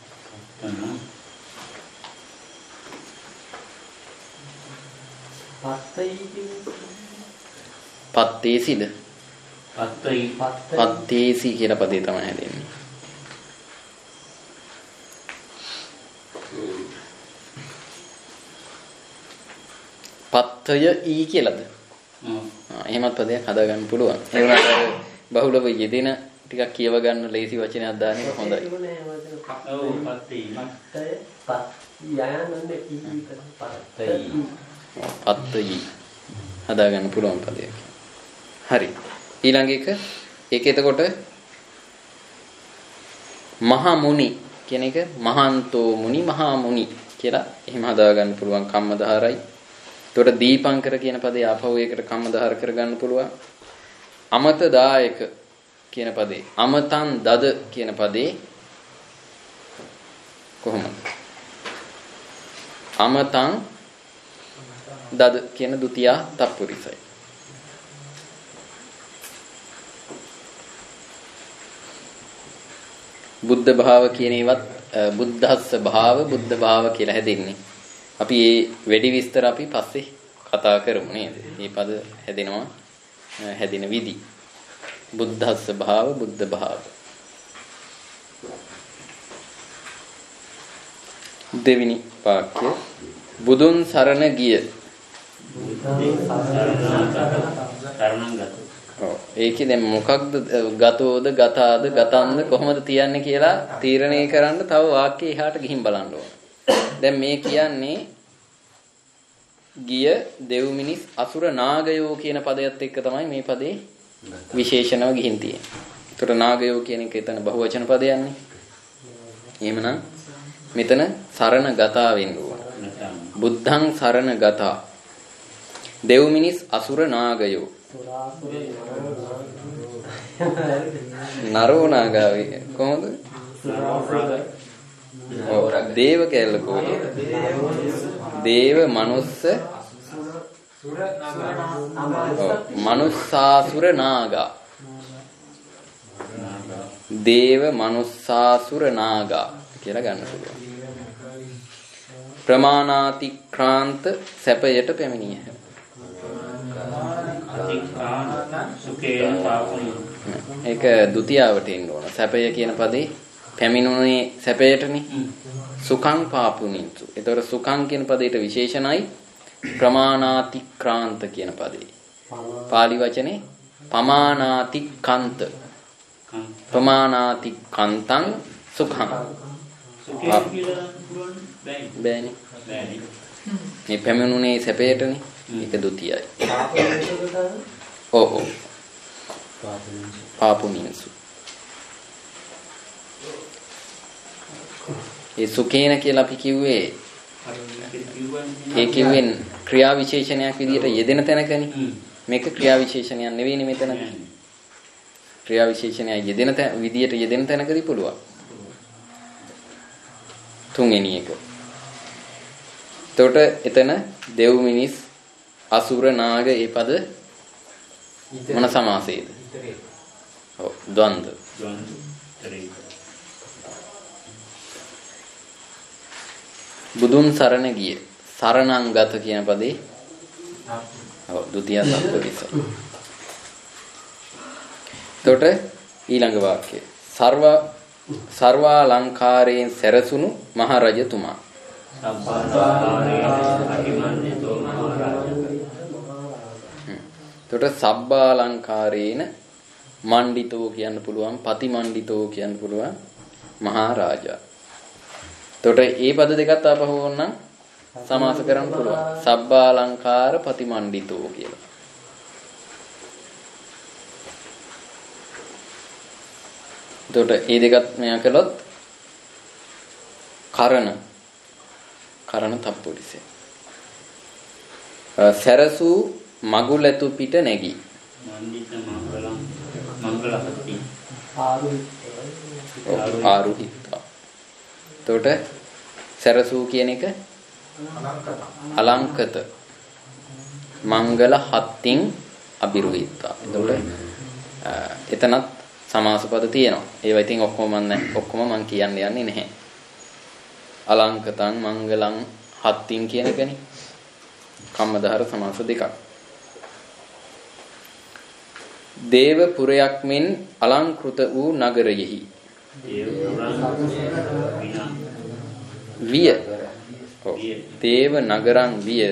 Speaker 1: පත්තේසිද? පත්තේසි කියලා පදේ තමයි හැදෙන්නේ. පත්තය ඊ කියලාද? එහෙමත් පදයක් හදාගන්න පුළුවන්. ඒ වුණාට බහුලව යෙදෙන ටිකක් කියව ගන්න ලේසි වචනයක් දාන එක හොඳයි. පත්තයි හදාගන්න පුළුවන් පදයක්. හරි. ඊළඟ එක ඒක එතකොට මහා මුනි කියන එක මහාන්තෝ මුනි මහා මුනි කියලා එහෙම හදාගන්න පුළුවන් කම්මදාහරයි. එතකොට දීපංකර කියන පදේ ආපහු ඒකට කම්මදාහර කරගන්න පුළුවන්. අමතදායක කියන පදේ අමතං දද කියන පදේ කොහොමද? අමතං දද කියන ဒုတိ ය තත්පුරිසයි. බුද්ධ භාව කියන ඒවත් බුද්ධස්ස භාව බුද්ධ භාව කියලා හැදෙන්නේ. අපි මේ වැඩි විස්තර අපි පස්සේ කතා කරමු නේද? මේ පද හැදෙනවා හැදෙන විදි. බුද්ධස්ස භාව බුද්ධ භාව. දෙවිනි වාක්‍ය බුදුන් සරණ ගිය. ඒකේ දැන් මොකක්ද ගතෝද ගතාද ගතන්ද කොහොමද තියන්නේ කියලා තීරණය කරන්න තව වාක්‍ය එහාට ගිහින් බලන්න ඕන. දැන් මේ කියන්නේ ගිය දෙව් මිනිස් අසුර නාගයෝ කියන පදයට එක්ක තමයි මේ පදේ විශේෂණව ගිහින් තියෙන්නේ. ඒතර නාගයෝ කියන එක එතන බහුවචන පදයන්නේ. එහෙමනම් මෙතන සරණ ගතා වෙන්න ඕන. බුද්ධං සරණ ගතා. දෙව් මිනිස් අසුර නාගයෝ. නරෝ නාගාවේ කොහොමද? දේව කැලල කොහොමද? දේව මනුස්ස මනුස්සාසුර නාගා. දේව මනුස්සාසුර නාගා කියලා ගන්න පුළුවන්. ප්‍රමාණාතික්‍රාන්ත සැපයට පැමිණියහ. ඒක ဒုတိ යවට එන්න ඕන. සැපය කියන පදේ පැමිණුනේ සැපයටනේ. සුඛං පාපුනින්සු. ඒතකොට සුඛං කියන පදේට විශේෂණයි ප්‍රමාණාතික්‍රාන්ත කියන පදේ. පාලි වචනේ පමානාතික්කන්ත. ප්‍රමාණාතික්කන්තං සුඛං. බෑනේ. මේ පැමිණුනේ සැපයටනේ. ඒක ဒုတိ යයි. ඔව්. පාපුනින්සු. ඒ සුඛේන කියලා අපි කිව්වේ ඒ කිව්වෙන් ක්‍රියා විශේෂණයක් විදිහට යෙදෙන තැනකනේ. මේක ක්‍රියා විශේෂණයක් නෙවෙයිනේ මෙතන. ක්‍රියා විශේෂණයක් යෙදෙන විදිහට යෙදෙන තැනකදී පුළුවන්. තුන්වෙනි එක. එතකොට එතන දෙව් මිනිස් අසුර නාග ඒ පද මොන සමාසයේද? ඔව් ද්වන්ද. බුදුන් සරණ ගිය. සරණංගත කියන පදේ ඔව් ဒုတိ ය තත්පුරිස. එතකොට ඊළඟ වාක්‍යය සර්වාලංකාරයෙන් සැරසුණු මහ රජතුමා. එතකොට සබ්බාලංකාරේන මණ්ඩිතෝ කියන්න පුළුවන්, පතිමණ්ඩිතෝ කියන්න පුළුවන් මහරජා. එතකොට මේ පද දෙකත් ආපහු ඕනනම් සමාස කරන්න පුළුවන්. සබ්බාලංකාර පතිමණ්ඩිතෝ කියලා. එතකොට මේ දෙකත් මෙයා කළොත් කරණ තප්පුරිසේ. සරසු මගුලැතු පිට නැගී.
Speaker 6: මණ්ඩිත මංගලහති.
Speaker 1: ආරුහිතා. එතකොට සරසු කියන එක අලංකත මංගල හත්තින් අබිරුහිතා. එතකොට එතනත් සමාස පද තියෙනවා. ඒවා ඉතින් ඔක්කොම මම කියන්න යන්නේ නැහැ. අලංකතං මංගලං හත්තින් කියන එකනේ. කම්මදහර සමාස දෙකක්. දේව පුරයක් මෙන් අලංකෘත වූ නගරයෙහි විය. දේව නගරං විය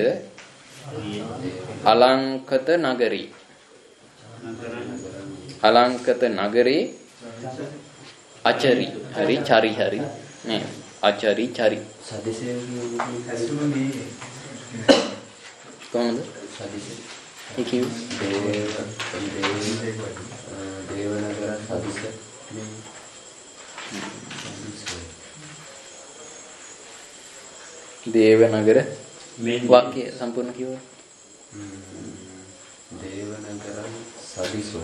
Speaker 1: අලංකත නගරී. අලංකත නගරේ අචරි හරි චරි හරි නේ අචරි චරි
Speaker 5: සදිසේ
Speaker 1: කොහොමද
Speaker 5: සදිසේ
Speaker 1: ඒකේ
Speaker 5: දේවනගර සදිසේ
Speaker 1: දේවනගර වාක්‍ය සම්පූර්ණ කිව්වා.
Speaker 5: දේවනගරං සදිසෝ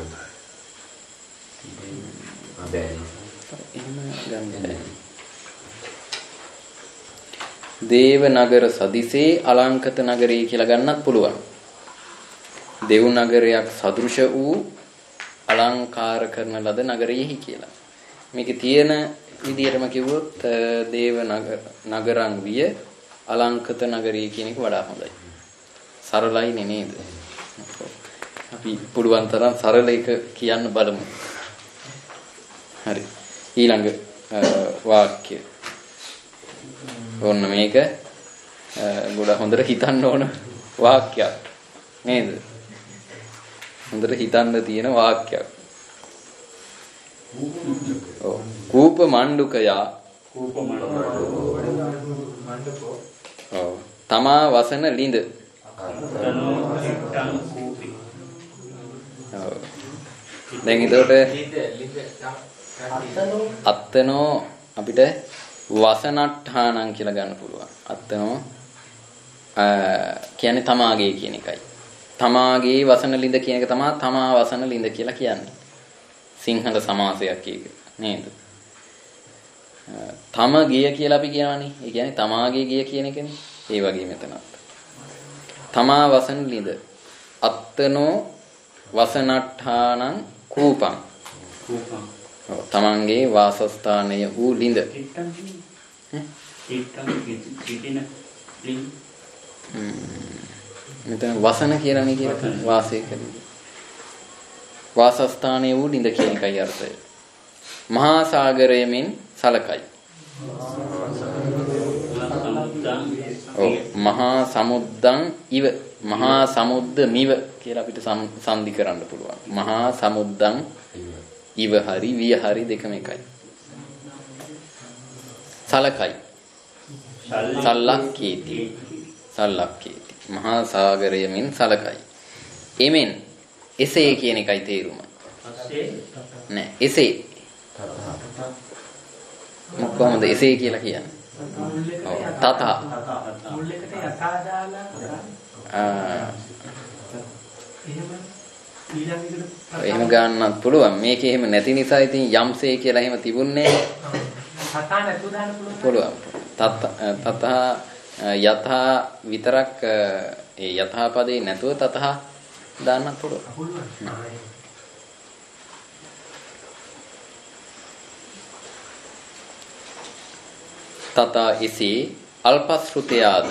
Speaker 1: දේවනගර සදිසේ අලංකත නගරය කියලා ගන්නත් පුළුවන්. දෙව් නගරයක් සදෘශ වූ අලංකාර කරන ලද නගරයෙහි කියලා. මේකේ තියෙන විදිහටම කිව්වොත් දේව නගරං විය අලංකත නගරය කියන එක වඩා හොඳයි. සරලයි නේද? අපි පුළුවන් තරම් සරල එක කියන්න බලමු. හරි. ඊළඟ වාක්‍ය. ඔන්න මේක ගොඩක් හොඳට හිතන්න ඕන වාක්‍යයක් නේද? හොඳට හිතන්න තියෙන වාක්‍යයක්. ඔව්. කූප මණ්ඩුකයා ඔව්. තමා වසන ලිඳ දැන් එතකොට අත්තනෝ අපිට වසනට්ඨානං කියලා ගන්න පුළුවන්. අත්තනෝ කියන්නේ තමාගේ කියන එකයි. තමාගේ වසන ලිඳ කියන එක තමයි තමා වසන ලිඳ කියලා කියන්නේ. සිංහල සමාසයක් ඒක නේද? තම ගිය කියලා අපි කියනවානේ. ඒ කියන්නේ තමාගේ ගිය කියන එකනේ. ඒ වගේ මෙතනත්. තමා වසන ලිඳ. අත්තනෝ වසනට්ඨානං කූපං. ඔව් තමන්ගේ වාසස්ථානය වූ ලිඳ. මෙතන වසන කියලානේ කියලා වාසය කරන්නේ. වාසස්ථානය වූ ලිඳ කියන එකයි අර්ථය. මහා සාගරයෙන් සලකයි. ඔව් මහා සමුද්දං ඉව මහා සමුද්ද මිව කියලා අපිට සම්දි කරන්න පුළුවන්. මහා සමුද්දං ඉව හරි විය හරි දෙකම එකයි. සලකයි. සල්ලක්කේති. සල්ලක්කේති. මහා සාගරයෙන් සලකයි. එමෙන් එසේ කියන එකයි තේරුම. නෑ එසේ. මොකක්ද එසේ කියලා කියන්නේ? ඔව් තත.
Speaker 3: මුල් එකට යථා දාලා
Speaker 1: එහෙම ගන්නත් පුළුවන්. මේකේ එහෙම නැති නිසා ඉතින් යම්සේ කියලා එහෙම තිබුණේ
Speaker 3: තථා නැතු දාන්න පුළුවන්.
Speaker 1: තථා යථා විතරක් ඒ යථා පදේ නැතුව තථා දාන්නත් පුළුවන්. තථා ඉසි අල්පස්ෘතයාද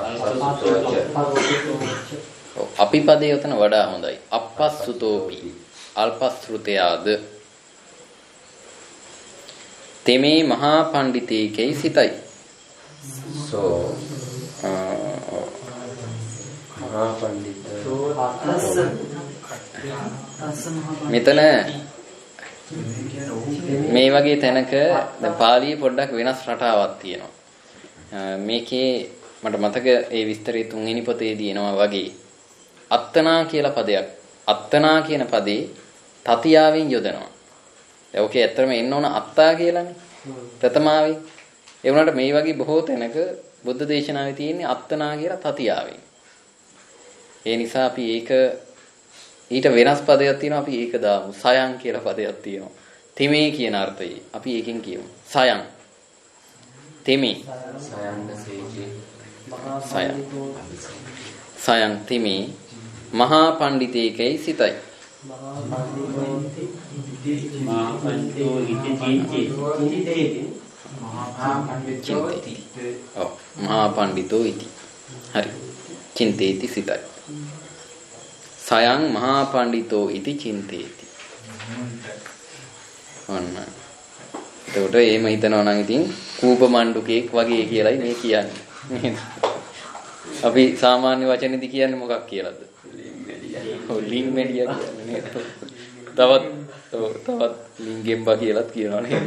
Speaker 1: අපි පදේ උතන වඩා හොඳයි. අපස්සුතෝපි අල්පස්ෘතයාද තෙමේ මහා පඬිතේකේ සිතයි.
Speaker 5: සෝ මහා පඬිත
Speaker 1: මෙතන මේ වගේ තැනක දැන් පාලියේ පොඩ්ඩක් වෙනස් රටාවක් තියෙනවා. මේකේ මට මතක ඒ විස්තරේ තුන්වෙනි පොතේදී එනවා වගේ අත්තනා කියලා පදයක්. අත්තනා කියන පදේ තතියාවෙන් යොදනවා. දැන් ඔකේ ඇත්තටම එන්න ඕන අත්තා කියලානේ. ප්‍රථමාවෙන්. ඒ වුණාට මේ වගේ බොහෝ තැනක බුද්ධ දේශනාවේ තියෙන්නේ අත්තනා කියලා තතියාවෙන්. ඒ නිසා අපි ඒක ඊට වෙනස් පදයක් තියෙනවා අපි ඒක දාමු. සයන් කියලා පදයක් තියෙනවා. තෙමේ කියන අර්ථයේ. අපි ඒකෙන් කියමු. සයන්. තෙමේ. සයන් තෙමේ මහා පඬිතේකයි සිතයි.
Speaker 6: මහා පඬිතෝ ඉති චින්තේති.
Speaker 1: ඔව් මහා පඬිතෝ ඉති. හරි. චින්තේති සිතයි. සයන් මහා පඬිතෝ ඉති චින්තේති. ඔන්න. එතකොට එහෙම හිතනවා නම් ඉතින් කූප මණ්ඩුකෙක් වගේ කියලායි මේ කියන්නේ. අපි සාමාන්‍ය වචනේදී කියන්නේ මොකක් කියලාද? ලිං මෙඩියා කියන්නේ නේද? තවත් ලිංගෙම්බා කියලාත් කියනවා නේද?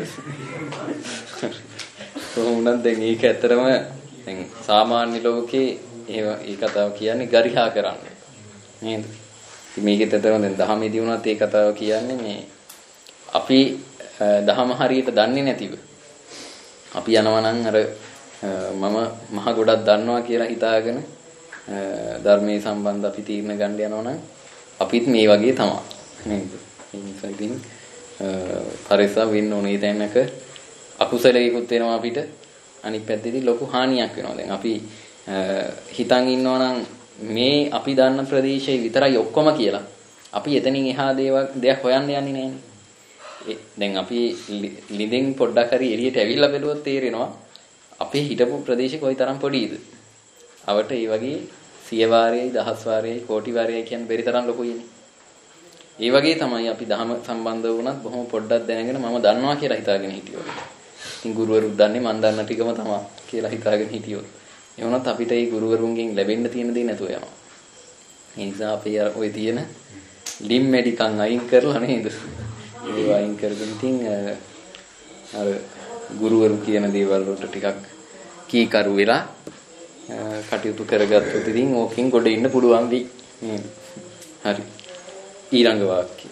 Speaker 1: කොහොමද දැන් ඒක ඇත්තරම දැන් සාමාන්‍ය ලෝකේ ඒ කතාව කියන්නේ ගරිහා කරන්නේ නේද? ඉතින් මේකෙත් ඇත්තරම දැන් දහමේදී වුණත් ඒ කතාව කියන්නේ මේ අපි දහම හරියට දන්නේ නැතිව අපි යනවා නම් අර මම මහ ගොඩක් දන්නවා කියලා හිතාගෙන ධර්මයේ සම්බන්ධ අපි තීරණ ගන්න යනවා නම් අපිත් මේ වගේ තමයි නේද? ඒ නිසා ඉතින් පරිස්සම් වෙන්න ඕනේ දැනක අකුසලයකුත් වෙනවා අපිට අනිත් පැත්තේදී ලොකු හානියක් වෙනවා. දැන් අපි හිතන් ඉන්නවා නම් මේ අපි දන්න ප්‍රදේශයේ විතරයි ඔක්කොම කියලා. අපි එතනින් එහා දෙයක් හොයන්න යන්නේ නැහැනේ. දැන් අපි ලිඳෙන් පොඩ්ඩක් හරි එළියට ඇවිල්ලා බැලුවොත් තේරෙනවා අපේ හිටපු ප්‍රදේශය කොයිතරම් පොඩිද. අවට ඒ වගේ 100 වාරයයි 1000 වාරයයි කෝටි වාරයයි කියන බැරි තරම් ලොකුයිනේ. ඒ වගේ තමයි අපි ධර්ම සම්බන්ධ වුණත් බොහොම පොඩ්ඩක් දැනගෙන මම දන්නවා කියලා හිතාගෙන හිටියොත්. ඉතින් ගුරුවරුත් දන්නේ මම දන්න ටිකම තමයි කියලා හිතාගෙන හිටියොත්. ඒ වුණත් අපිට ඒ ගුරුවරුන්ගෙන් ලැබෙන්න තියෙන දේ නැතුව යනවා. ඒ නිසා අපි ඔය තියෙන ලිම් මෙඩිකන් අයින් කරලා නේද? ඒ වයින් කරගෙන ඉතින් අර ගුරුවරු කියන දේවල් වලට ටිකක් කීකරු වෙලා කටයුතු කරගත්තොත් ඉතින් ඕකෙන් ගොඩ ඉන්න පුළුවන් වෙයි නේද? හරි. ඊළඟ වාක්‍යය.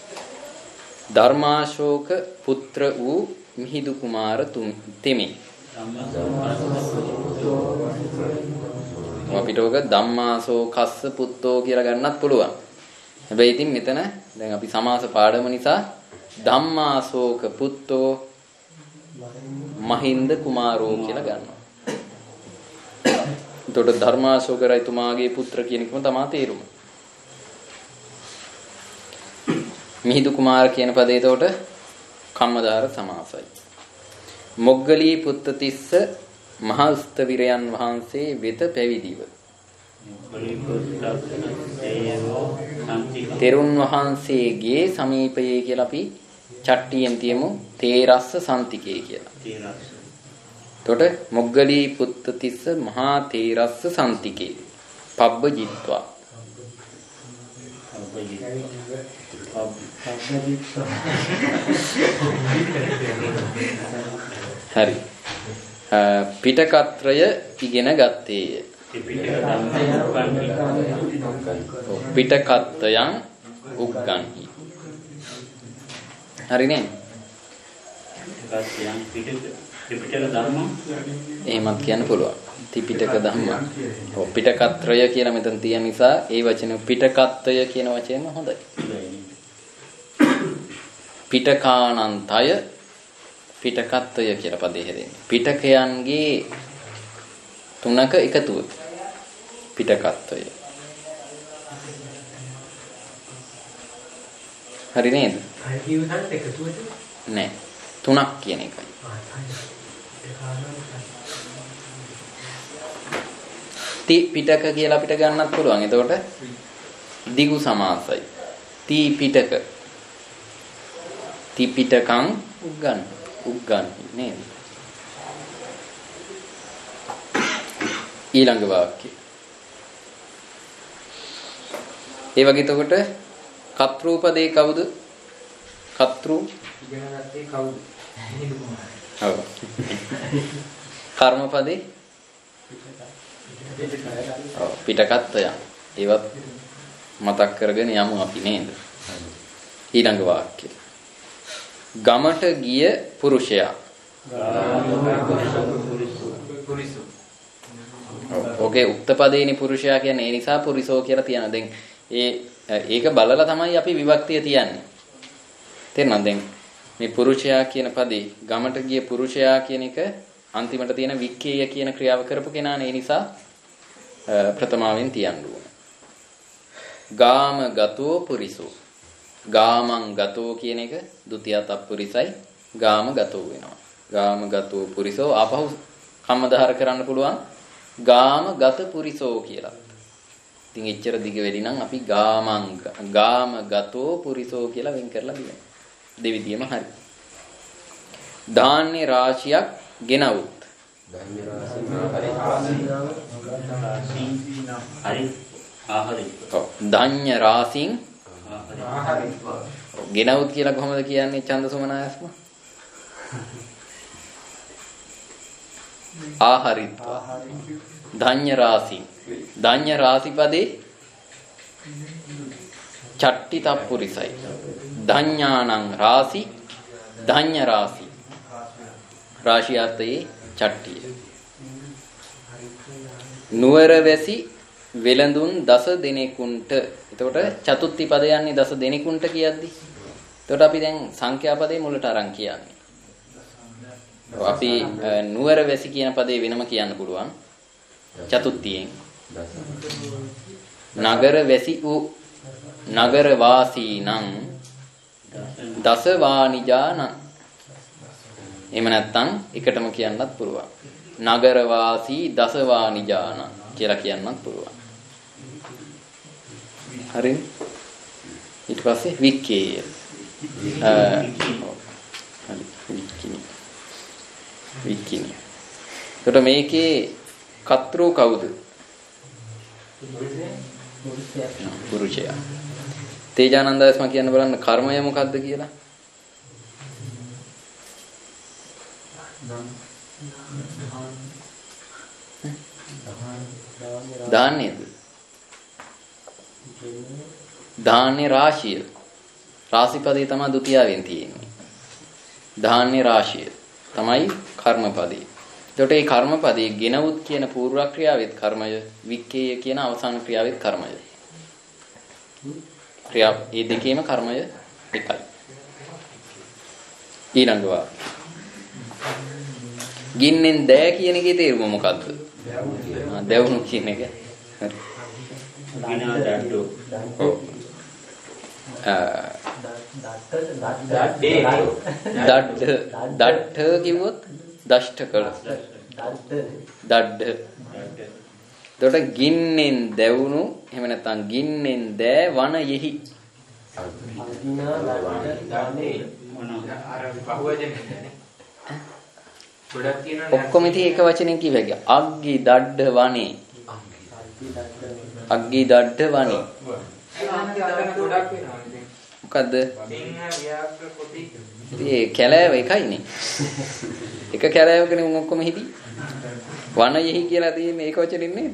Speaker 1: ධර්මාශෝක පුත්‍ර වූ මිහිඳු කුමාර තෙමේ. අපිට ඔක ධම්මාශෝකස්ස පුත්තෝ කියලා ගන්නත් පුළුවන්. හැබැයි ඉතින් මෙතන දැන් අපි සමාස පාඩම නිසා ධම්මාශෝක පුත්තෝ මහින්ද කුමාරෝ කියලා ගන්නවා. එතකොට ධර්මාශෝක රජතුමාගේ පුත්‍ර කියන එකම තමයි තේරුම. මිහිඳු කුමාර කියන පදේ එතකොට කම්මදාර සමාසයි. මොග්ගලී පුත්තතිස්ස මහා ස්තවිරයන් වහන්සේ වෙත පැවිදිව. තෙරුන් වහන්සේගේ සමීපයේ කියලා අපි චට්ටියෙන් තියමු තේරස්ස සන්තිකේ කියලා. එතකොට මොග්ගලී පුත්තතිස්ස මහා තේරස්ස සන්තිකේ පබ්බජිත්වා. හරි. පිටකත්‍රය ඉගෙන ගත්තේය. පිටකත්යන් උග්ගන්හි. හරිනේ? එහෙමත් කියන්න පුළුවන්. ත්‍රිපිටක ධම්ම. ඔව් පිටකත්‍රය කියලා මෙතන තියෙන නිසා ඒ වචනේ පිටකත්වය කියන වචනයම හොඳයි. පිටකානන්තය පිටකත්වය කියලා පදේ හැදෙන්නේ. පිටකයන්ගේ තුනක එකතුව. පිටකත්වය. හරි නේද? නෑ. තුනක් කියන එකයි. පිටක කියලා අපිට ගන්නත් පුළුවන්. එතකොට දිගු සමාසයි. පිටක. පිටකං උග්ගන් නේද? ඊළඟ වාක්‍යය. ඒ වගේ එතකොට කර්තෘපදේ කවුද? කර්තෘ
Speaker 3: ඉගෙන ගත්තේ කවුද?
Speaker 1: ඔව්. කර්මපදේ ඔව් පිටකත්වයන්. ඒවත් මතක් කරගෙන යමු අපි නේද? ඊළඟ වාක්‍යය. ගමට ගිය පුරුෂයා. ඔකේ උක්තපදේනි පුරුෂයා කියන්නේ ඒ නිසා පුරිසෝ කියලා තියනවා. දැන් ඒක බලලා තමයි අපි විභක්තිය තියන්නේ. තේරෙනවද? දැන් මේ පුරුෂයා කියන පදේ ගමට ගිය පුරුෂයා කියන එක අන්තිමට තියෙන වික්කේය කියන ක්‍රියාව කරපු කෙනානේ. ඒ නිසා ප්‍රථමාවෙන් තියන්න ඕන. ගාම ගතෝ පුරිසෝ. ගාමං ගතෝ කියන එක ဒုတိ ය තත්පුරිසයි ගාම ගතෝ වෙනවා. ගාම ගතෝ පුරිසෝ ආපහු කම්මදාහර කරන්න පුළුවන් ගාම ගත පුරිසෝ කියලා. ඉතින් එච්චර දිග වෙලි නම් අපි ගාම ගතෝ පුරිසෝ කියලා වෙන් කරලා දිනනවා. දෙවිදියම හරි. ධාන්‍ය රාශියක් ගෙනවුත්.
Speaker 5: ධාන්‍ය රාශිය
Speaker 6: හරි ආහාරය.
Speaker 1: ඔව් ධාන්‍ය රාශින් ආහාරය. ගෙනවුත් කියලා කොහොමද කියන්නේ ඡන්දසමනායස්ම? ආහාරිත්වා. ධාන්‍ය රාශි. ධාන්‍ය රාශි පදේ චට්ටි තප්පුරිසයි. ධඤ්ඤානං රාසි ධඤ්ඤ රාසි. රාශියතේ චට්ටිය. නුවර වැසි වෙලඳුන් 10 දෙනෙකුන්ට. එතකොට චතුත්ති පද යන්නේ 10 දෙනෙකුන්ට කියද්දි. එතකොට අපි දැන් සංඛ්‍යා පදේ මුලට අරන් කියන්නේ. අපි නුවර වැසි කියන පදේ වෙනම කියන්න පුළුවන්. චතුත්තියෙන්. නගර වැසි වූ නගර වාසීනං දස වානිජානං. එහෙම නැත්නම් එකටම කියන්නත් පුළුවන්. නගර වාසී දස වානිජානං කියලා කියන්නත් පුළුවන්. හරිද? ඊට පස්සේ වික්කේය. වික්කිනි. එතකොට මේකේ කර්තෘ කවුද? පුරුෂයා. තේජානන්දස්ම කියන්න බලන්න කර්මය මොකද්ද කියලා. ධාන්‍යද? ධාන්‍ය රාශිය. රාශිපදේ තමයි ဒုတိ යවෙන් තියෙන්නේ. ධාන්‍ය රාශිය තමයි කර්මපදේ. එතකොට මේ කර්මපදේ ගෙනවුත් කියන පූර්ව ක්‍රියාවෙත් කර්මය, වික්කේය කියන අවසාන ක්‍රියාවෙත් කර්මය. ක්‍රියා මේ දෙකේම කර්මය එකයි. ඊළඟ වාක්‍ය. ගින්නෙන් දෑ කියන එකේ තේරුම මොකද්ද? දැවුණු කියන එක. හරි.
Speaker 6: ගිනා දඩෝ.
Speaker 1: ඔව්. දඩ කිව්වොත් දෂ්ට කළ. දඩ. එතකොට ගින්නෙන් දැවුණු එහෙම නැත්නම් ගින්නෙන් දෑ වනයෙහි. ඔක්කොම ඉතින් එක වචනෙන් කිව්වගේ අග්ගි දඩ වනේ. අග්ගි දඩ වනේ. මොකද්ද? ඒ කැලෑව එකයිනේ. එක කැලෑවකනේ උන් ඔක්කොම හිටි. වනයෙහි කියලා තියෙන්නේ ඒක වචනින් නේද?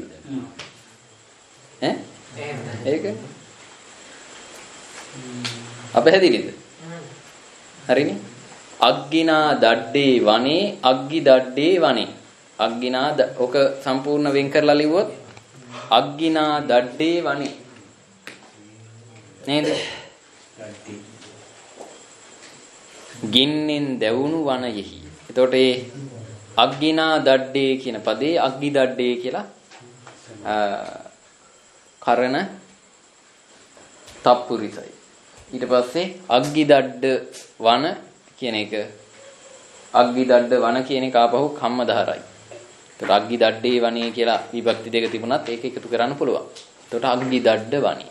Speaker 1: ඈ? ඒක. අපහැදිලිද? හරිනේ. අග්ගිනා දඩේ වනේ අග්ගි දඩේ වනේ. අග්ගිනා ඔක සම්පූර්ණ වෙන් කරලා ලිව්වොත් අග්ගිනා දඩේ වනේ. නේද? ගින්නෙන් දැවුණු වනයෙහි. එතකොට මේ අග්ගිනා දඩේ කියන පදේ අග්ගි දඩේ කියලා කරන තප්පුරිසයි. ඊට පස්සේ අග්ගි දඩ වන කියන එක අග්ගි දඩ වන කියන එක ආපහු කම්මදාහරයි. එතකොට අග්ගි දඩේ වනේ කියලා විභක්ති දෙක තිබුණත් ඒක එකතු කරන්න පුළුවන්. එතකොට අග්ගි දඩ වනේ.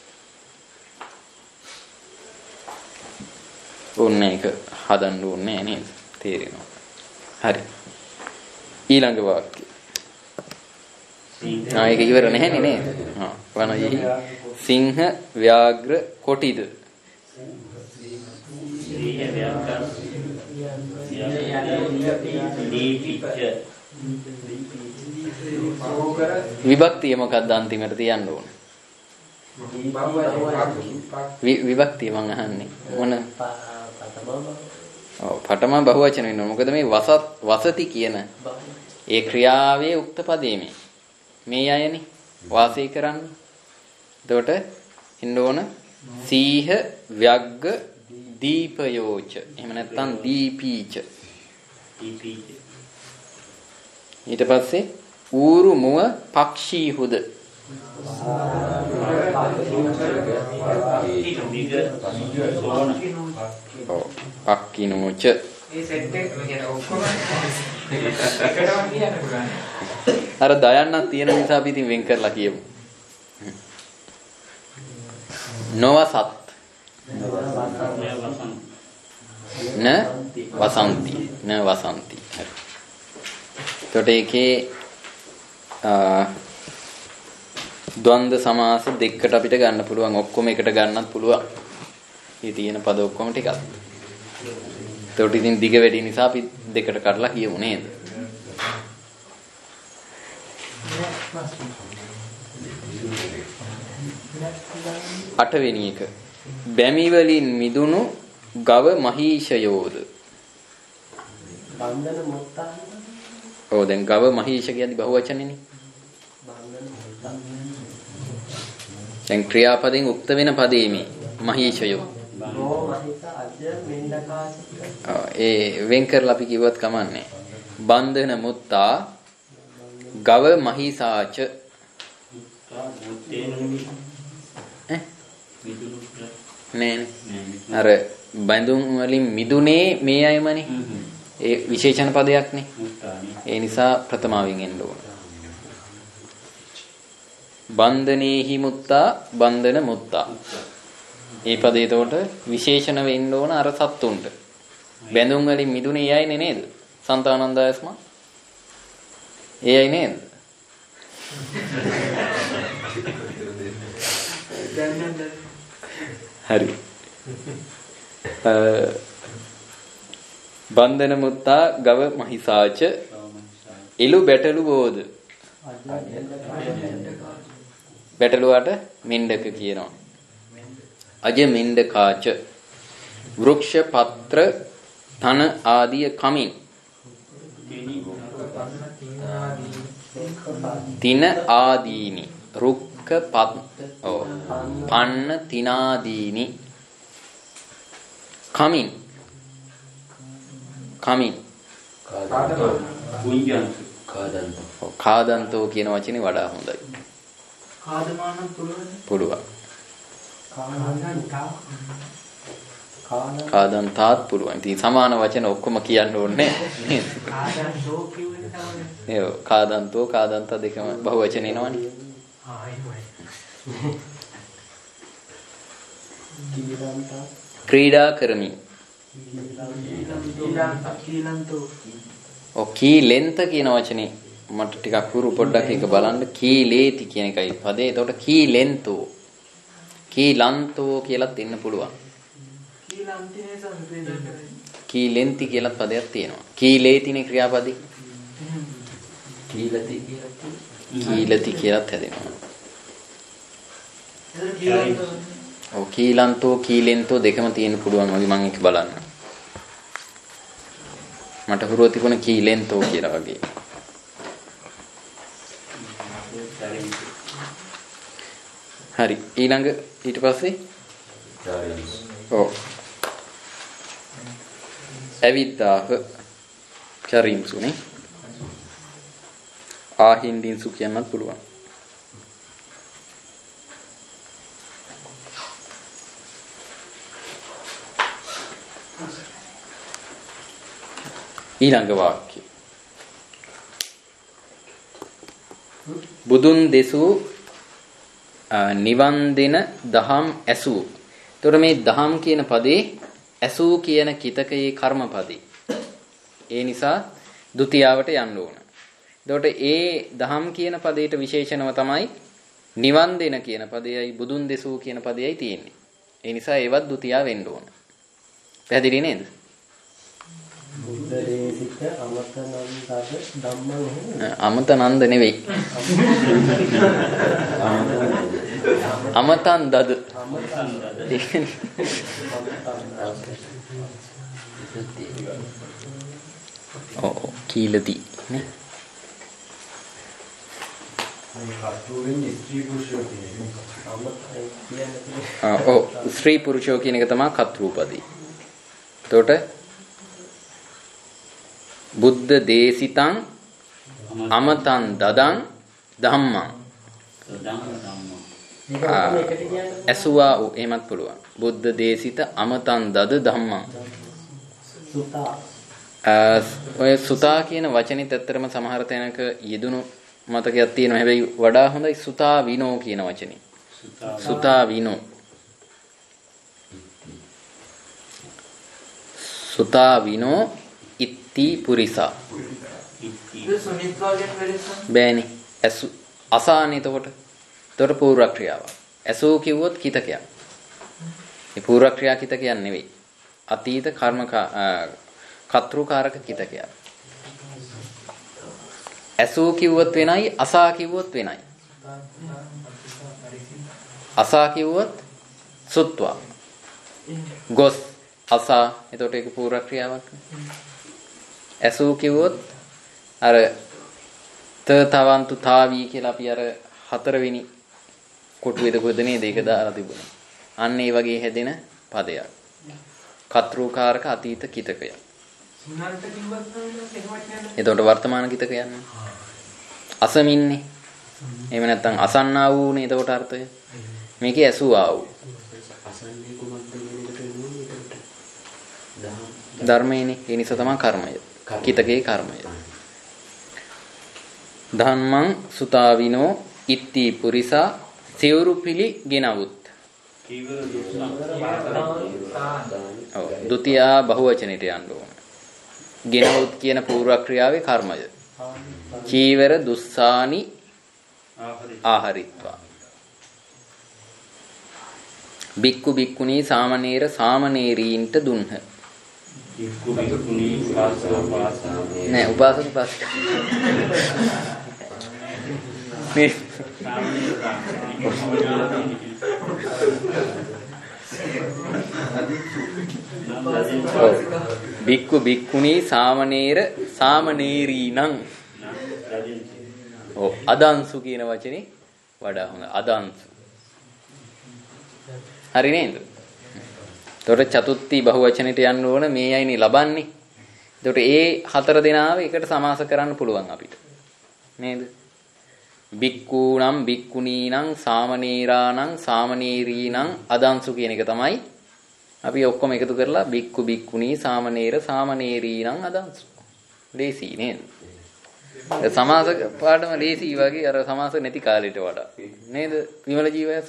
Speaker 1: ඕනේ එක හදන්න ඕනේ නේද? තේරෙනවා. හරි. ඊළඟ වාක්‍යය. ඒක ඉවර නැහැනේ නේද? වනයෙහි සිංහ ව්‍යාග්‍ර කොටිද? විභක්තිය මොකක්ද අන්තිමට තියන්න ඕන? විභක්තිය මං අහන්නේ මොන? පඨම බහුවචන වෙනවා. මොකද මේ වසති කියන ඒ ක්‍රියාවේ උක්ත පදයේ මේ අයනේ වාසය කරන්නේ. එතකොට ඉන්න ඕන සීහ ව්‍යග්ග දීපයෝච. එහෙම නැත්නම් දීපීච. ඊට පස්සේ ඌරු මුව පක්ෂීහුද? පක්කිනෝච.
Speaker 2: ඒ සෙට් එක කියන ඔක්කොම එකටම කියන්න පුළුවන්.
Speaker 1: අර දයන්නක් තියෙන නිසා අපි ඉතින් වෙන් කරලා කියමු. නොවසත් න වසන්ති න වසන්ති. හරි. එතකොට ඒකේ ද්වන්ද සමාස දෙකකට අපිට ගන්න පුළුවන්. ඔක්කොම එකට ගන්නත් පුළුවන්. මේ තියෙන පද ඔක්කොම ටිකක්. එතකොට ඉතින් දිග වැඩි නිසා අපි දෙකට කඩලා කියමු නේද? අටවෙනි එක. බැමි වලින් මිදුණු ගව මහීෂයෝද?
Speaker 3: බන්ධන මුත්තා.
Speaker 1: ඔව් දැන් ගව මහීෂ කියද්දි බහුවචනේනේ. දැන් ක්‍රියාපදයෙන් උක්ත වෙන පදේ මේ මහීෂයෝ. ඒ වෙන් කරලා අපි කිව්වත් කමන්නේ. බන්ධන මුත්තා ගව මහීසාච. නේ අර බඳුන් වලින් මිදුනේ මේ අයමනේ. ඒ විශේෂණ පදයක්නේ. ඒ නිසා ප්‍රථමාවෙන් එන්න ඕන. බන්ධනේහි මුත්තා බන්ධන මුත්තා. ඒ පදේ එතකොට විශේෂණ වෙන්න ඕන අර සත්තුන්ට. බඳුන් වලින් මිදුනේ ඒ අයනේ නේද? සන්තානන්දයස්ම. ඒ අය නේද? හරි. බන්ධන මුත්තා ගව මහිසාච එළු බැටළු බෝධ. බැටළුවට මෙණ්ඩක කියනවා. අජ මෙණ්ඩකාච වෘක්ෂ පත්‍ර තන ආදිය කමින් තින ආදීනි රුක්ක පන්න තිනාදීනි කමින් කාදන්තෝ කියන වචනේ වඩා හොඳයි.
Speaker 3: කාදමානම්
Speaker 1: පුළුවන්. කාදන්තාත් පුළුවන්. ඉතින් සමාන වචන ඔක්කොම කියන්න ඕනේ නේද?
Speaker 3: කාදන්තෝ කියුවේ තමයි.
Speaker 1: ඒ කාදන්තෝ කාදන්ත දෙකම බහුවචන එනවනේ. ක්‍රීඩා කරමි. කීලෙන්ත කියන වචනේ මට ටිකක් හුරු පොඩ්ඩක් එක බලන්න. කීලේති කියන එකයි පදේ. එතකොට කීලෙන්තෝ කීලන්තෝ කියලාත් දෙන්න පුළුවන්. කීලෙන්ති කියලාත් පදයක් තියෙනවා. කීලේතිනේ ක්‍රියාපදේ. කීලති කියලාත් හැදෙනවා. ඔව් කීලන්තෝ කීලෙන්තෝ දෙකම තියෙන්න පුළුවන් වගේ මම එක බලන්න. මට හුරුව තිබුණ කීලෙන්තෝ කියලා වගේ. හරි ඊළඟ ඊට පස්සේ ඔව් ඇවිද්දාහ චරින්සුනේ ආහින්දින්සු කියන්නත් පුළුවන්. ඊළඟ වාක්‍ය බුදුන් දෙසූ නිවන් දෙන දහම් ඇසූ. එතකොට මේ දහම් කියන පදේ ඇසූ කියන කිතකයේ කර්මපදේ. ඒ නිසා ဒုတိ යාවට යන්න ඕන. එතකොට ඒ දහම් කියන පදයට විශේෂණව තමයි නිවන් දෙන කියන පදයයි බුදුන් දෙසූ කියන පදයයි තියෙන්නේ. ඒ නිසා ඒවත් ဒုတိ ය වෙන්න ඕන. පැහැදිලි නේද?
Speaker 3: බුද්ධ දේශිත අමතනන්දද ධම්මං
Speaker 1: අමතනන්ද නෙවෙයි. අමතන්දද. ඔව් කීලති නේ. ස්ත්‍රී පුරුෂෝ කියන එක තමයි කතෘපදී. එතකොට බුද්ධ දේශිතං අමතං දදං ධම්මං ඇසුවා එහෙමත් පුළුවන්. බුද්ධ දේශිත අමතං දද ධම්මං. ඔය සුතා කියන වචනේත් ඇත්තටම සමහර තැනක යෙදුණු මතකයක් තියෙනවා. හැබැයි වඩා හොඳයි සුතා විනෝ කියන වචනේ. සුතා විනෝ. සුතා විනෝ ඉත්ති පුරිසා. බෑනේ. අසානේ එතකොට. එතකොට පූර්ව ක්‍රියාවක්. ඇසෝ කිව්වොත් කිතකයක්. මේ පූර්ව ක්‍රියා කිතකයක් නෙවෙයි. අතීත කර්ම කතෘකාරක කිතකයක්. ඇසෝ කිව්වොත් වෙනයි අසා කිව්වොත් වෙනයි. අසා කිව්වොත් සුත්වා. ගොස් අසා එතකොට ඒක පූර්ව ක්‍රියාවක්. ඇසෝ කිව්වොත් අර තවන්තු තාවි කියලා අපි අර හතරවෙනි කොටුවේද කොහෙද නේද ඒක දාලා තිබුණා. අන්න ඒ වගේ හැදෙන පදයක්. කතෘකාරක අතීත කිතකයක්.
Speaker 3: සුනන්ත කිව්වත් එහෙමත්
Speaker 1: එතකොට වර්තමාන කිතක යන්නේ. අසමින්නේ. එහෙම නැත්නම් අසන්නා වූනේ එතකොට අර්ථය. මේකේ ඇසුවා වූ.
Speaker 5: අසන්නේ කුමක්ද කියන එකට නුනේ එතකොට.
Speaker 1: ධර්මයේනේ. ඒ නිසා තමයි කර්මය. කිතකේ කර්මය. ධම්මං සුතාවිනෝ ඉත්ති පුරිසා සිවුරු පිළි ගෙනවුත්. ඔව් ဒုတိ ය බහුවචනෙට යන්න ඕන. ගෙනවුත් කියන පූර්ව ක්‍රියාවේ කර්මය. චීවර දුස්සානි ආහරිත්වා. බික්කු බික්කුණී සාමණේර සාමණේරීන්ට දුන්හ.
Speaker 6: බික්කු බික්කුණී උපාසක
Speaker 1: නෑ උපාසක උපාසික. මේ බික්කු බික්කුණී සාමණේර සාමණේරීණං. ඔව් අදංසු කියන වචනේ වඩා හොඳ. අදංසු. හරි නේද? එතකොට චතුත්ථි බහුවචනෙට යන්න ඕන මේ අයනේ ලබන්නේ. එතකොට ඒ හතර දෙනාව එකට සමාස කරන්න පුළුවන් අපිට. නේද? බික්කූනම් බික්කුණීනම් සාමණේරානම් සාමණේරීනම් අදංසු කියන එක තමයි අපි ඔක්කොම එකතු කරලා බික්කු බික්කුණී සාමණේර සාමණේරීනම් අදංසු. ලේසි නේද? සමාස පාඩම ලේසි වගේ අර සමාස නැති කාලෙට වඩා. නේද? විමල ජීවයස.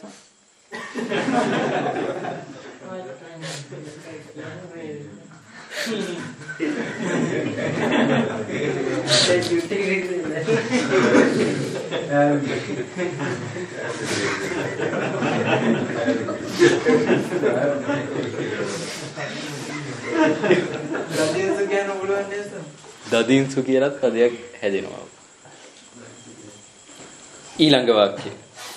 Speaker 1: දදින්සු කියලත් පදයක් හැදෙනවා. ඊළඟ වාක්‍යය.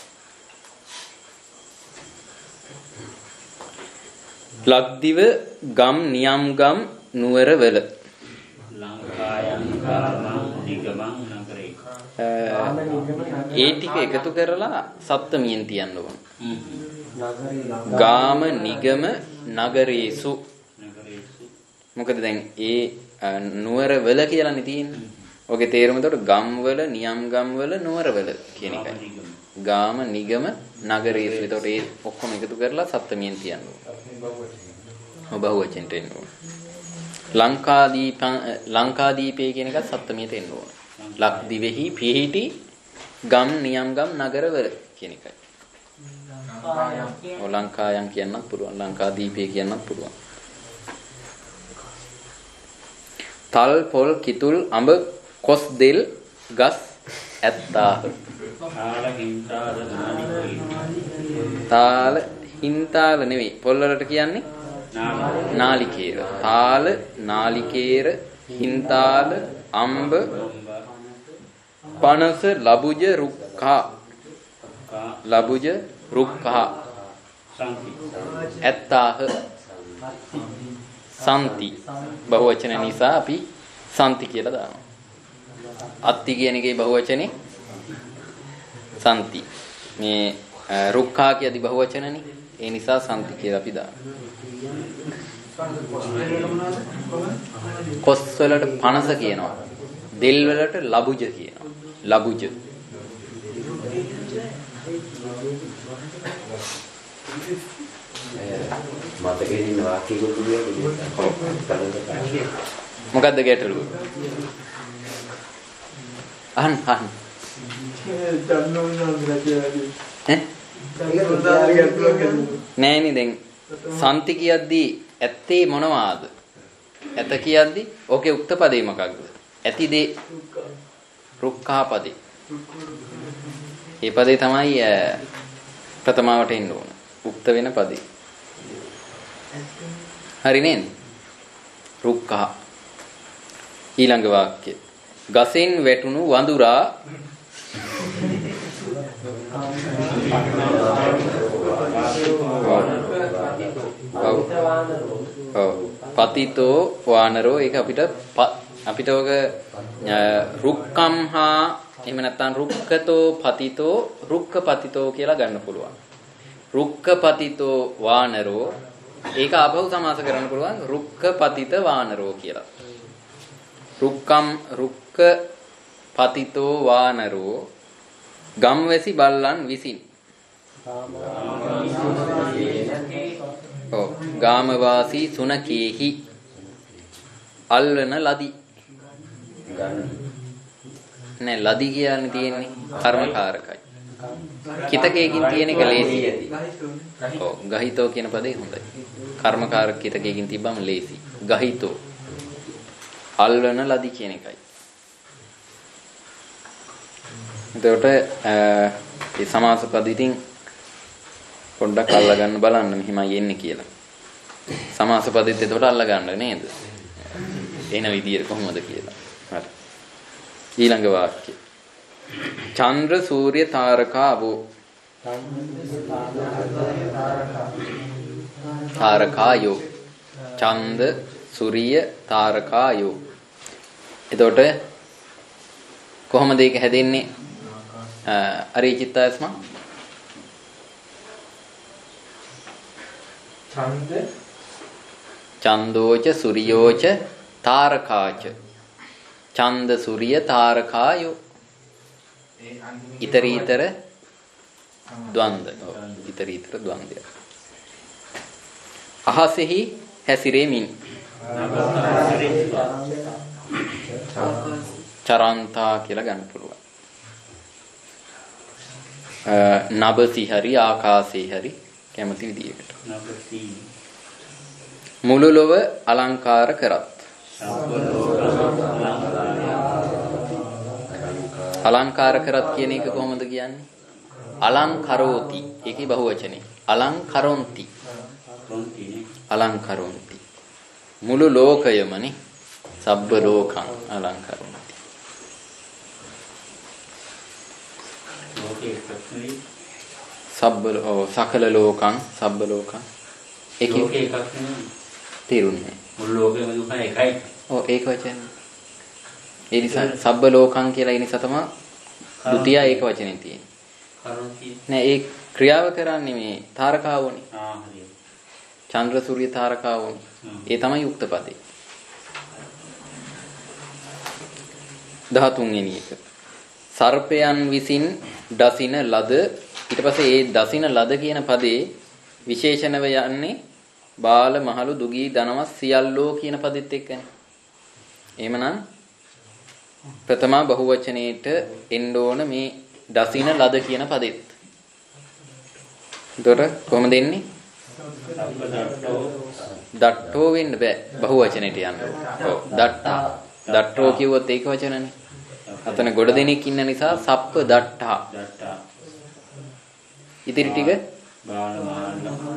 Speaker 1: ලක්දිව ගම් නියම් ගම් නුවරවල
Speaker 6: ලංකායන් ගාමං නිගමං නගරේ.
Speaker 1: ඒ ටික එකතු කරලා සප්තමියෙන් තියන්න ඕන. ගාම නිගම නගරේසු. මොකද දැන් ඒ නුවරවල කියලානේ තියෙන්නේ. ඔගේ තේරුම එතකොට ගම්වල නියම් ගම්වල නුවරවල කියන එකයි. ගාම නිගම නගරේසු. එතකොට ඒ ඔක්කොම එකතු කරලා සප්තමියෙන් තියන්න ඕන. බහුවචනට එන්න ඕන. ලංකාදීපේ කියන එකත් සප්තමියට එන්න ඕන. ලක්දිවෙහි පිහිටි ගම් නියම් ගම් නගරවල කියන එකයි. ලංකායන් කියන්නත් පුළුවන්. ලංකාදීපේ කියන්නත් පුළුවන්. තල් පොල් කිතුල් අඹ කොස් දෙල් ගස් ඇත්තාහ.
Speaker 6: තාල හින්තාල නාලිකේර.
Speaker 1: තාල හින්තාල නෙවෙයි. පොල් වලට කියන්නේ නාලිකේර. තාල නාලිකේර හින්තාල අම්බ පනස ලබුජ රුක්ඛා. ලබුජ රුක්ඛා ඇත්තාහ. සම්ති බහුවචන නිසා අපි සම්ති කියලා දානවා. අත්ති කියන එකේ බහුවචනේ සම්ති. මේ රුක්ඛා කියදි බහුවචනනේ. ඒ නිසා සම්ති කියලා අපි දානවා. කොස් වලට පනස කියනවා. දෙල් වලට ලබුජ කියනවා. ලබුජ.
Speaker 5: මතකේ ඉන්න වාක්‍ය කොට
Speaker 1: මොකද්ද ගැටලුව? අහන්න. නෑනේ දැන් සම්ති කියද්දී ඇත්තේ මොනවාද? ඇත කියද්දී ඕකේ උක්ත පදේ මොකක්ද? ඇති දේ රුක්ඛා පදේ. ඒ පදේ තමයි ප්‍රථමාවට එන්න ඕන. උක්ත වෙන පදේ. හරි නේද? රුක්ඛා. ඊළඟ වාක්‍ය. ගසෙන් වැටුණු වඳුරා පතිතෝ වානරෝ. ඒක අපිට ඔක රුක්කම්හා එහෙම නැත්නම් රුක්කතෝ පතිතෝ රුක්කපතිතෝ කියලා ගන්න පුළුවන්. රුක්කපතිතෝ වානරෝ ඒක ආපහු සමාස කරන්න පුළුවන් රුක්කපතිත වානරෝ කියලා. රුක්කපතිතෝ වානරෝ ගම්වැසි බල්ලන් විසින්. ගාමවාසී සුනකේහි අල්වන ලදි. නෑ ලදි කියන්නේ තියෙන්නේ කර්මකාරකයි. කිතකයකින් තියෙන එක ලේසි. ඔව් ගහිතෝ කියන පදේ හොඳයි. කර්මකාරක කිතකයකින් තිබ්බම ලේසි. ගහිතෝ අල්වන ලදි කියන එකයි. එතකොට මේ සමාස පද ඉතින් පොඩ්ඩක් අල්ලා ගන්න බලන්න මෙහිමයි එන්නේ කියලා. සමාස පදෙත් එතකොට අල්ලා ගන්න නේද? එන විදියට කොහොමද කියලා. හරි. ඊළඟ වාක්‍ය. චන්ද්‍ර සූර්ය තාරකාවෝ. තාරකායෝ. ඡන්ද සූර්ය තාරකායෝ. එතකොට කොහොමද ඒක හැදෙන්නේ? අරිචිත්තාස්ම චන්දෝච සූර්යෝච තාරකාච. ඡන්ද සූර්ය තාරකායෝ. ඊතරීතර ද්වන්ද. ඊතරීතර ද්වන්දය. අහසෙහි හැසිරෙමින්. චරන්තා කියලා ගන්න පුළුවන්. නබසි හරි ආකාශේ හරි කැමති විදියකට. මුළු ලොව අලංකාර කරත්. අලංකාර කරත් කියන එක කොහොමද කියන්නේ? අලංකරෝති. ඒකේ බහුවචනේ. අලංකරොන්ති. අලංකරොන්ති. මුළු ලෝකයමනේ. සබ්බ ලෝකං අලංකරොන්ති. සබ්බ සකල ලෝකං සබ්බ ලෝකං. ඒකේ එකක් නෙමෙයි. තේරුන්නේ. මුළු ලෝකෙම දුක එකයි. ඔව් ඒක වචනේ. ඒ නිසා සබ්බ ලෝකං කියලා ඒ නිසා තමයි ဒုတိ ය ඒක වචනේ තියෙන්නේ. නෑ ඒ ක්‍රියාව කරන්නේ මේ තාරකාවෝනේ. හරියට. චන්ද්‍ර සූර්ය තාරකාවෝනේ. ඒ තමයි යුක්ත පදේ. 13 වෙනි එක. සර්පයන් විසින් දසින ලද. ඊට පස්සේ ඒ දසින ලද කියන පදේ විශේෂණව යන්නේ බාල මහලු දුගී ධනවත් සියල්ලෝ කියන පදෙත් එක්කනේ. එහෙමනම් ප්‍රථම බහුවචනයේට එන්න ඕන මේ දසින ලද කියන පදෙත්. එතකොට කොහොමද එන්නේ? දට්ඨෝ වෙන්න බෑ බහුවචනයට යන්න. ඔව් දට්ඨා. දට්ඨෝ කිව්වොත් ඒක වචනනේ. අතන ගොඩ දෙනෙක් ඉන්න නිසා සප්ප දට්ඨා.
Speaker 6: දට්ඨා.
Speaker 1: ඉතිරි ටික
Speaker 6: බාල මහල්ල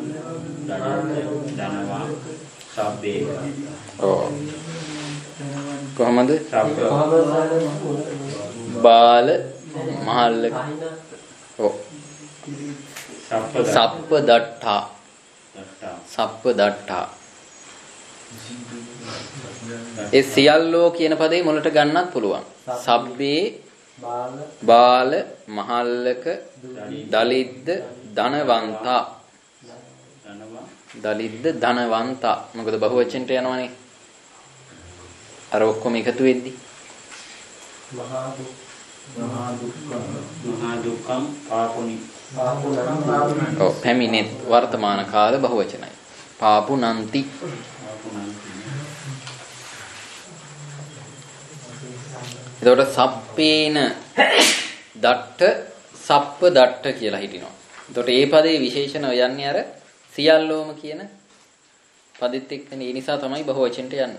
Speaker 6: ධනවා සබ්බේ.
Speaker 1: ඔව්. කොහමද? බාල මහල්ල. ඔව්. සප්ප දට්ඨා. සප්ප දට්ඨා. ඒ සියල්ලෝ කියන පදේ මුලට ගන්නත් පුළුවන්. සබ්බේ බාල මහල්ලක දලිද්ද ධනවන්තා. දලිද්ද ධනවන්තා. මොකද බහුවචනට යනවනේ. අර ඔක්කොම එකතු වෙද්දි
Speaker 6: මහා දුක්ඛම් පාපුනි.
Speaker 1: ඔව් පැමිණෙත් වර්තමාන කාල බහුවචනයි. පාපුනන්ති. එතකොට සප්පේන දට්ඨ සප්ප දට්ඨ කියලා හිටිනවා. එතකොට මේ පදේ විශේෂණ යන්නේ අර සියල්ලෝම කියන පදෙත් එක්කනේ. ඒ නිසා තමයි බහුවචනට යන්නේ.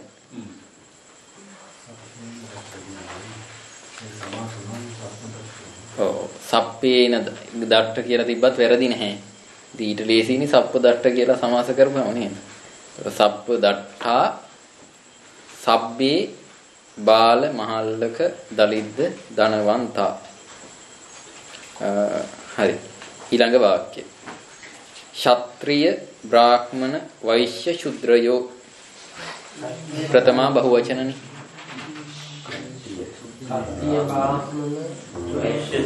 Speaker 1: ඔව් සප්පේන දට්ඨ කියලා තිබ්බත් වැරදි නැහැ. ඊට ලේසියිනේ සප්ප දට්ඨ කියලා සමාස කරපුවම නේද? සප්ප දට්ඨා සබ්බේ බාල මහල්ලක දලිද්ද ධනවන්තා. හරි. ඊළඟ වාක්‍යය. ක්ෂත්‍රිය බ්‍රාහ්මණ වෛශ්‍ය ශුද්‍රයෝ. ප්‍රථමා බහුවචනනි.
Speaker 3: ක්ෂත්‍රිය බ්‍රාහ්මණ වෛශ්‍ය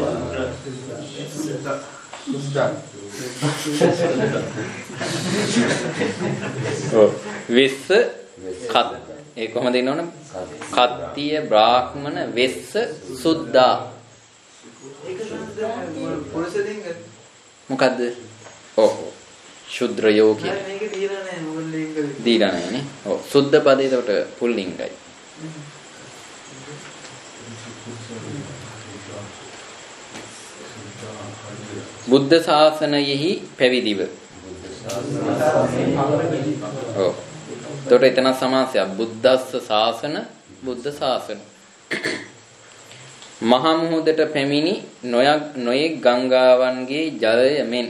Speaker 1: විස්ස කත් ඒ කොහොමද ඉන්න ඕන? කත්තිය බ්‍රාහ්මණ වෙස්ස සුද්දා. මොකද්ද? ඔව් ශුද්‍රයෝ කියන්නේ. මේක දීලා නැහැ මොකද ලිංගද? දීලා නැහැ නේ. ඔව් සුද්ධ පදේ එතකොට පුල්ලිංගයි. බුද්ධ ශාසනයෙහි පැවිදිව. ඔව්. එතකොට එතන සමාසයක් බුද්දස්ස ශාසන බුද්ධ ශාසන. මහා මුහුදට පැමිණි නොයෙක් ගංගාවන්ගේ ජලය මෙන්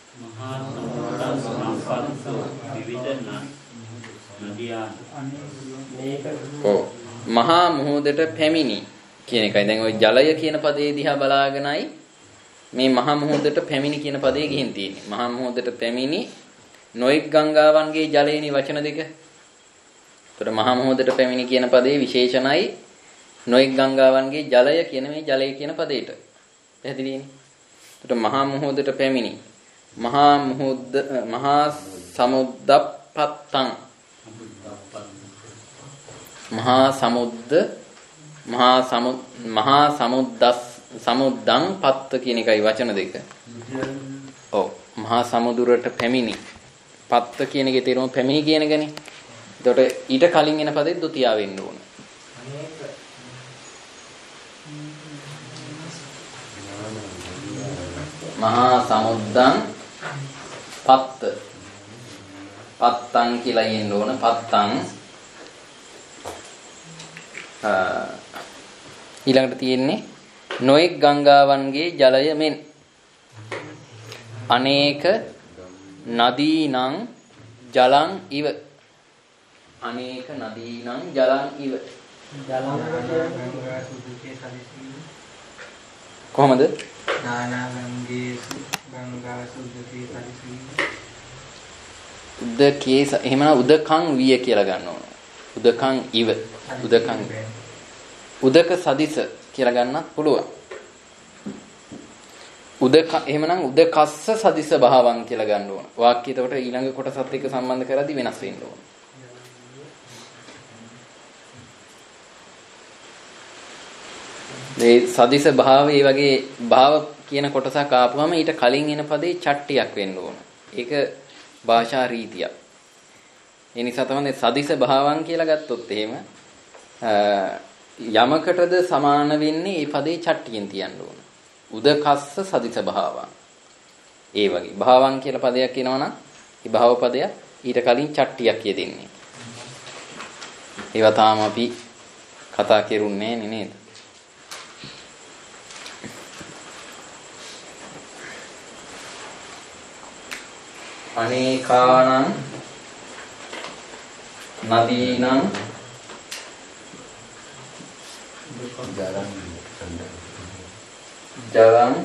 Speaker 1: මහා මුහුදට පැමිණි කියන එකයි. දැන් ওই ජලය කියන පදේ දිහා බලාගෙනයි මේ මහා මුහුදට පැමිණි කියන පදේ ගිහින් තියෙන්නේ. මහා මුහුදට පැමිණි නොයෙක් ගංගාවන්ගේ ජලයේනි වචන දෙක. එතකොට මහා මුහුදට පැමිණි කියන පදේ විශේෂණයි නොයෙක් ගංගාවන්ගේ ජලය කියන මේ ජලය කියන පදේට. පැහැදිලිනේ? එතකොට මහා මුහුදට පැමිණි මහා සමුද්දප්පත්තං මහා සමුද්දං පත්ත කියන එකයි වචන දෙක. ඔව් මහා සමුදුරට පැමිණි. පත්ත කියන එකේ තේරුම පැමිණි කියන එකනේ. එතකොට ඊට කලින් එන පදේ ဒုတိ ය වෙන්න ඕන. මහා සමුද්දං පත්ත. පත්තං කියලා එන්න ඕන. පත්තං ඊළඟට තියෙන්නේ නොඑක් ගංගාවන්ගේ ජලය මෙන් අනේක නදීනං ජලං ඉව. අනේක නදීනං ජලං ඉව. කොහමද? උදකේ එහෙමනම් උදකං විය කියලා ගන්න ඕන. උදකං ඉව. උදකං උදක සදිස කියලා ගන්නත් පුළුවන්. උදක එහෙමනම් උදකස්ස සදිස භාවං කියලා ගන්න ඕන. වාක්‍යය එතකොට ඊළඟ කොටසත් එක්ක සම්බන්ධ කරද්දී වෙනස් වෙන්න ඕන. මේ සදිස භාව ඒ වගේ භාව කියන කොටසක් ආපුවම ඊට කලින් එන පදේ චට්ටියක් වෙන්න ඕන. ඒක භාෂා රීතියක්. ඒ නිසා තමයි සදිස භාවං කියලා ගත්තොත් එහෙම යමකටද සමාන වෙන්නේ මේ පදේ චට්ටියෙන් තියන්න ඕන. උදකස්ස සදිස භාවං. ඒ වගේ භාවං කියලා පදයක් එනවනම් ඒ භාව පදයක් ඊට කලින් චට්ටියක් යෙදෙන්නේ. ඒවා තාම අපි කතා කෙරුන්නේ නේද? අනේකානං නදීනං ජලං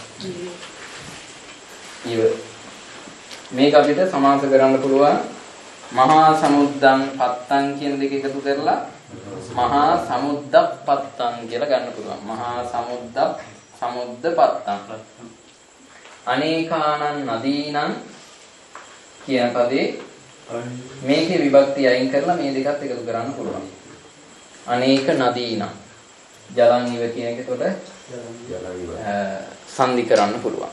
Speaker 1: ඉව මේක අපිට සමාස කරන්න පුළුවන් මහා සමුද්දං පත්තං කියන දෙක එකතු කරලා මහා සමුද්දප්පත්තං කියලා ගන්න පුළුවන්. මහා සමුද්දපත්තං අනේකානං නදීනං කියන පදේ මේකේ විභක්තිය අයින් කරලා මේ දෙකත් එකතු කරන්න පුළුවන්. අනේක නදීනං ජලං ඉව කියන එකට සංදි කරන්න පුළුවන්.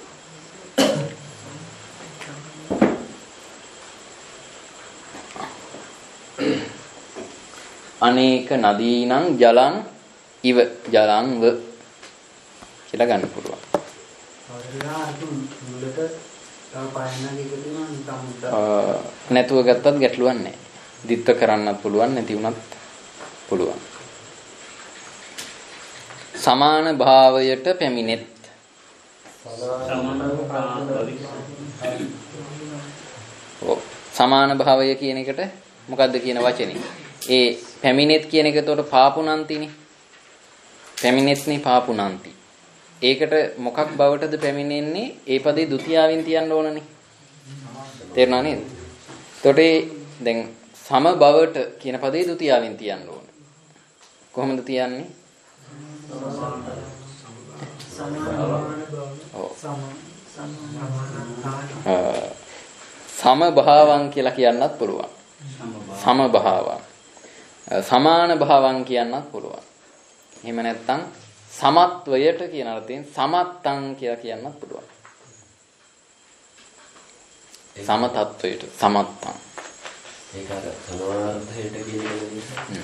Speaker 1: අනේක නදීනං ජලං ඉව ජලං ව කියලා ගන්න පුළුවන්. නැතුව ගත්තත් ගැටලුවක් නැහැ. දිත්ත කරන්නත් පුළුවන් නැති වුණත් පුළුවන්. සමාන භාවයට පැමිණෙත් සමාන භාවය කියන එකට මොකද්ද කියන වචනේ? ඒ පැමිණෙත් කියන එක එතකොට පාපුනන්තිනේ. පැමිණෙත්නේ පාපුනන්ති. ඒකට මොකක් බවටද පැමිණෙන්නේ? ඒ පදේ ဒုတိ යාවෙන් තියන්න ඕනනේ. තේරුණා නේද? එතකොට දැන් සම බවට කියන පදේ ဒုတိ යාවෙන් තියන්න ඕන. කොහොමද තියන්නේ? සම භාවං කියලා කියන්නත් පුළුවන්. සම භාවං. සමාන භාවං කියන්නත් පුළුවන්. එහෙම නැත්නම් සමත්වයට කියන අර්ථයෙන් සමත්තං කියලා කියන්නත් පුළුවන්. සම තත්වයට සමත්තං.
Speaker 5: ඒක අර සමානාර්ථයට කියන්නේ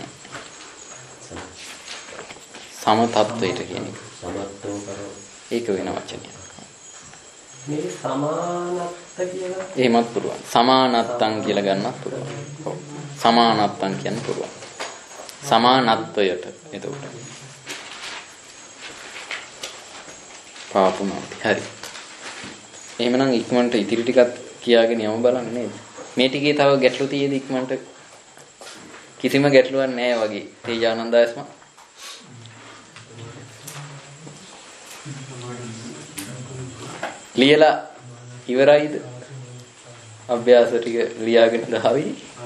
Speaker 1: සම තත්වයට කියන එක.
Speaker 5: සමත්තෝ කරෝ.
Speaker 1: ඒක වෙන වචනයක්.
Speaker 3: මේ සමානත්ත කියලා
Speaker 1: එහෙමත් පුළුවන්. සමානත්තං කියලා ගන්නත් පුළුවන්. ඔව්. සමානත්තං කියන්න පුළුවන්. සමානත්වයට එතකොට. පාපුනාති. හරි. එහෙමනම් ඉක්මනට ඉතිරි ටිකත් කියාගෙන යමු බලන්න නේද? මේ ටිකේ තව ගැටලු තියෙද ඉක්මනට? කිසිම ගැටලුවක් නැහැ වගේ. තේජානන්දයස්ම. ලියලා ඉවරයිද? අභ්‍යාස ටික ලියාගෙන දාවි.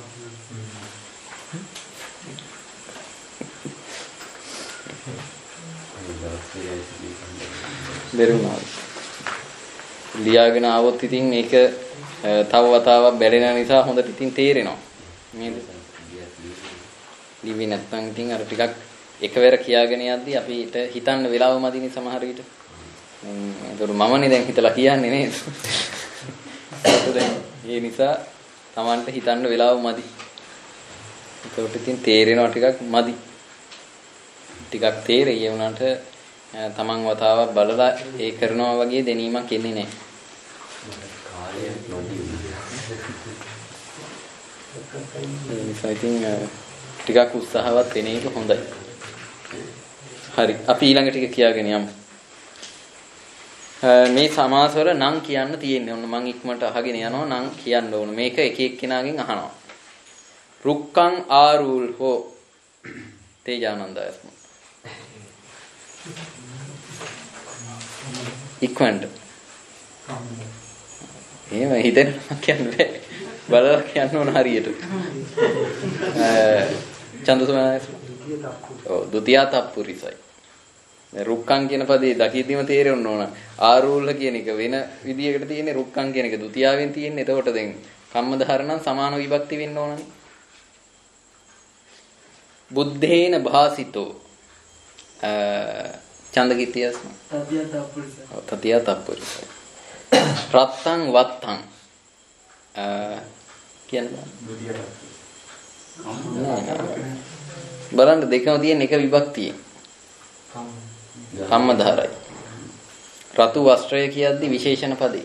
Speaker 1: බැරුණා. ලියාගෙන ආවොත් ඉතින් මේක තව වතාවක් බැලෙන නිසා හොඳට ඉතින් තේරෙනවා. නේද? ලිවි නැත්නම් ඉතින් අර ටිකක් එකවර කියාගෙන යද්දි අපිට හිතන්න වෙලාව මදිනේ සමහර විට. ඒතර මමනේ දැන් හිතලා කියන්නේ නේද? ඒ නිසා Tamanට හිතන්න වෙලාව මදි. ඒකට ඉතින් තේරෙනවා ටිකක් මදි. ටිකක් තේරෙයි ඒ වුණාට Taman වතාවක් බලලා ඒ කරනවා වගේ දැනීමක් එන්නේ නැහැ. කාලයක් නොදී. ඒ නිසා ඉතින් ටිකක් උත්සාහවත් වෙන එක හොඳයි. හරි. අපි ඊළඟ ටික කියාගෙන යමු. මේ සමාසවල නම් කියන්න තියෙන්නේ. ඔන්න මම ඉක්මනට අහගෙන යනවා නම් කියන්න ඕන. මේක එක එක්කෙනාගෙන් අහනවා. රුක්කං ආරූල් හෝ තේජානන්දයස්ම. ඉක්මනට. එහෙම හිතෙන් කියන්නේ බලලා කියන්න ඕන හරියට. චන්දසමනයස්ම. ඔව් ဒုတိ යා තප්පුරිසයි. රුක්කං කියන පදේ දකිද්දිම තේරෙන්න ඕන. ආරූල කියන එක වෙන විදියකට තියෙන්නේ රුක්කං කියන එක ဒုတိ යාවෙන් තියෙන්නේ. එතකොට දැන් කම්මදාහරණම් සමාන විභක්ති වෙන්න ඕනනේ. බුද්ධේන භාසිතෝ චන්දකිතියස්ම. තතිය තප්පුරිසයි. රත්තං වත්තං කියන්නේ බලන්න දෙකම තියෙන එක විභක්තියෙන්. කම්මදාරයි. රතු වස්ත්‍රය කියද්දි විශේෂණ පදේ.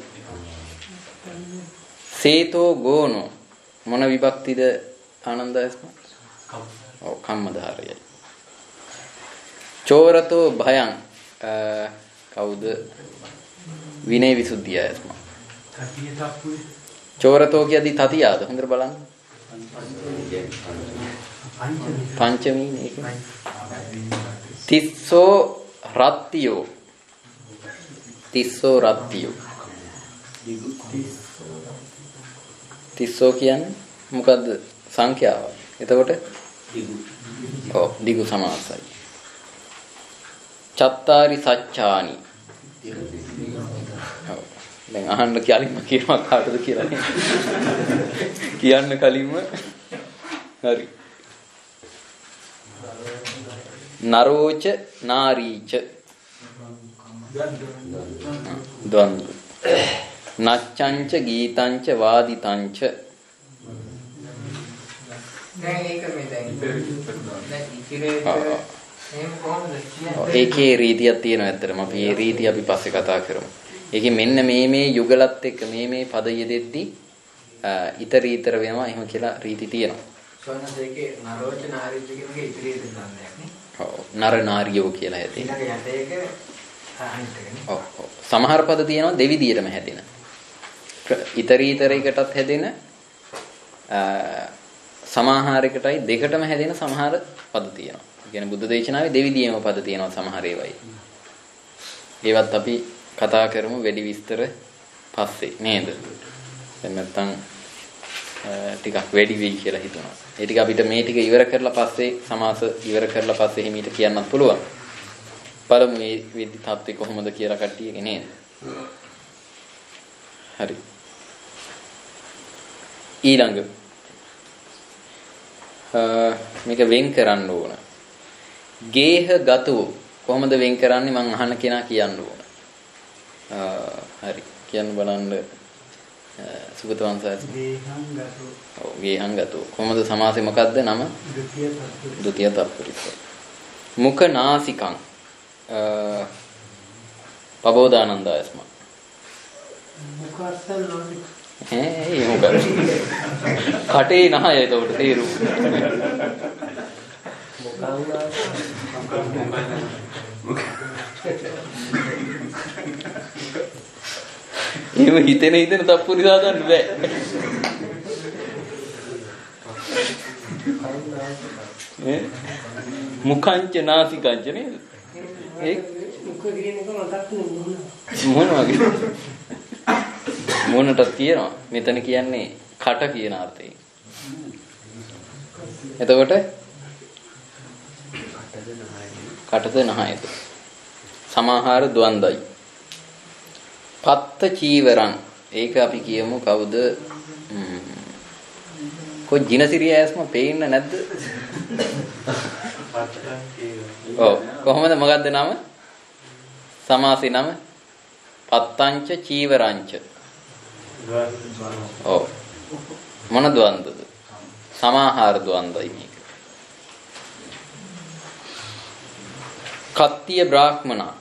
Speaker 1: සේතෝ ගෝනෝ මොන විභක්තිද ආනන්දයස්ම? ඔව් කම්මදාරයයි. චෝරතෝ භයං කවුද? විනය විසුද්ධියයස්ම. චෝරතෝ කියදී තතියාද හොඳට බලන්න. පංචමී මේක. තිස්සෝ රත්තියෝ. තිස්සෝ රත්තියෝ. තිස්සෝ කියන්නේ මොකද්ද සංඛ්‍යාව. එතකොට දිගු. ඔව් දිගු සමාසයි. චත්තාරි සච්ඡානි. ඔව් දැන් අහන්න කලින්ම කියනවා කාටද කියලා නේ. කියන්න කලින්ම හරි. නරෝච නාරීච ද්වන්දු. නච්ඡංච ගීතංච වාදිතංච.
Speaker 3: දැන් ඒක මේ දැන් ඉතිරේ එහෙම කොහොමද කියන්නේ?
Speaker 1: ඒකේ රීතියක් තියෙනවා ඇත්තටම. අපි මේ රීතිය අපි පස්සේ කතා කරමු. ඒකේ මෙන්න මේ යුගලත් එක්ක මේ පද යෙදෙද්දි ඊතර වෙනවා එහෙම කියලා රීති තියෙනවා.
Speaker 4: සෝනස් ඒකේ නරෝච නාරීච කියන එක ඉතිරියේ දෙන්නක් නේ.
Speaker 1: ඔව් නර නාරියෝ කියලා හැදේ.
Speaker 4: ඊළඟ යට ඒක අනිත්කනේ.
Speaker 1: ඔව් ඔව් සමහර පද තියෙනවා දෙවිදියටම හැදෙන. ඊතරයකටත් හැදෙන සමාහාරයකටයි දෙකටම හැදෙන සමහර පද තියෙනවා. ඒ කියන්නේ බුද්ධ දේශනාවේ දෙවිදියේම පද තියෙනවා සමහර ඒවායි. ඒවත් අපි කතා කරමු වැඩි විස්තර පස්සේ නේද? දැන් නැත්තම් ටිකක් වැඩි වෙයි කියලා හිතනවා. ඒ ටික අපිට මේ ටික ඉවර කරලා පස්සේ සමාස ඉවර කරලා පස්සේ හිමීට කියන්නත් පුළුවන්. බලමු මේ විදි තත්ත්වය කොහොමද කියලා කට්ටියගේ නේද? හරි. ඊළඟ මේක වෙන් කරන්න ඕන. ගේහ ගතෝ කොහොමද වෙන් කරන්නේ මං අහන්න කෙනා කියන්න ඕන. හරි කියන්න බලන්න සුගත වංශය.
Speaker 3: ගේහං ගතෝ.
Speaker 1: ඔව් ගේහං ගතෝ. කොහොමද සමාසෙ මොකද්ද නම? ဒုတိ ය තත්පුරිස. මුඛ නාසිකං පබෝදානන්දායස්ම.
Speaker 3: මුඛස්සල් නොනි.
Speaker 1: ඒ මොකද? කටේ නහය එතකොට තේරු. එහෙම හිතෙන තප්පුරි දාගන්න බෑ. මුඛංච නාසිකංච නේද? ඒ
Speaker 3: මුඛ කියන එක මතක්
Speaker 1: මොන වගේ? මොනට තියෙනවා? මෙතන කියන්නේ කට කියන අර්ථයෙන්. එතකොට කටද නහයද? සමාහාර ද්වන්දයි. පත්ත චීවරං ඒක අපි කියමු කවුද? කොයි ජිනසිරිය ඇස්ම පේන්න නැද්ද? ඔව් කොහොමද මොකද්ද නම? සමාසේ නම පත්තංච චීවරංච. ඔව් මොන ද්වන්දද? සමාහාර ද්වන්දයි මේක. කත්තිය බ්‍රාහ්මනා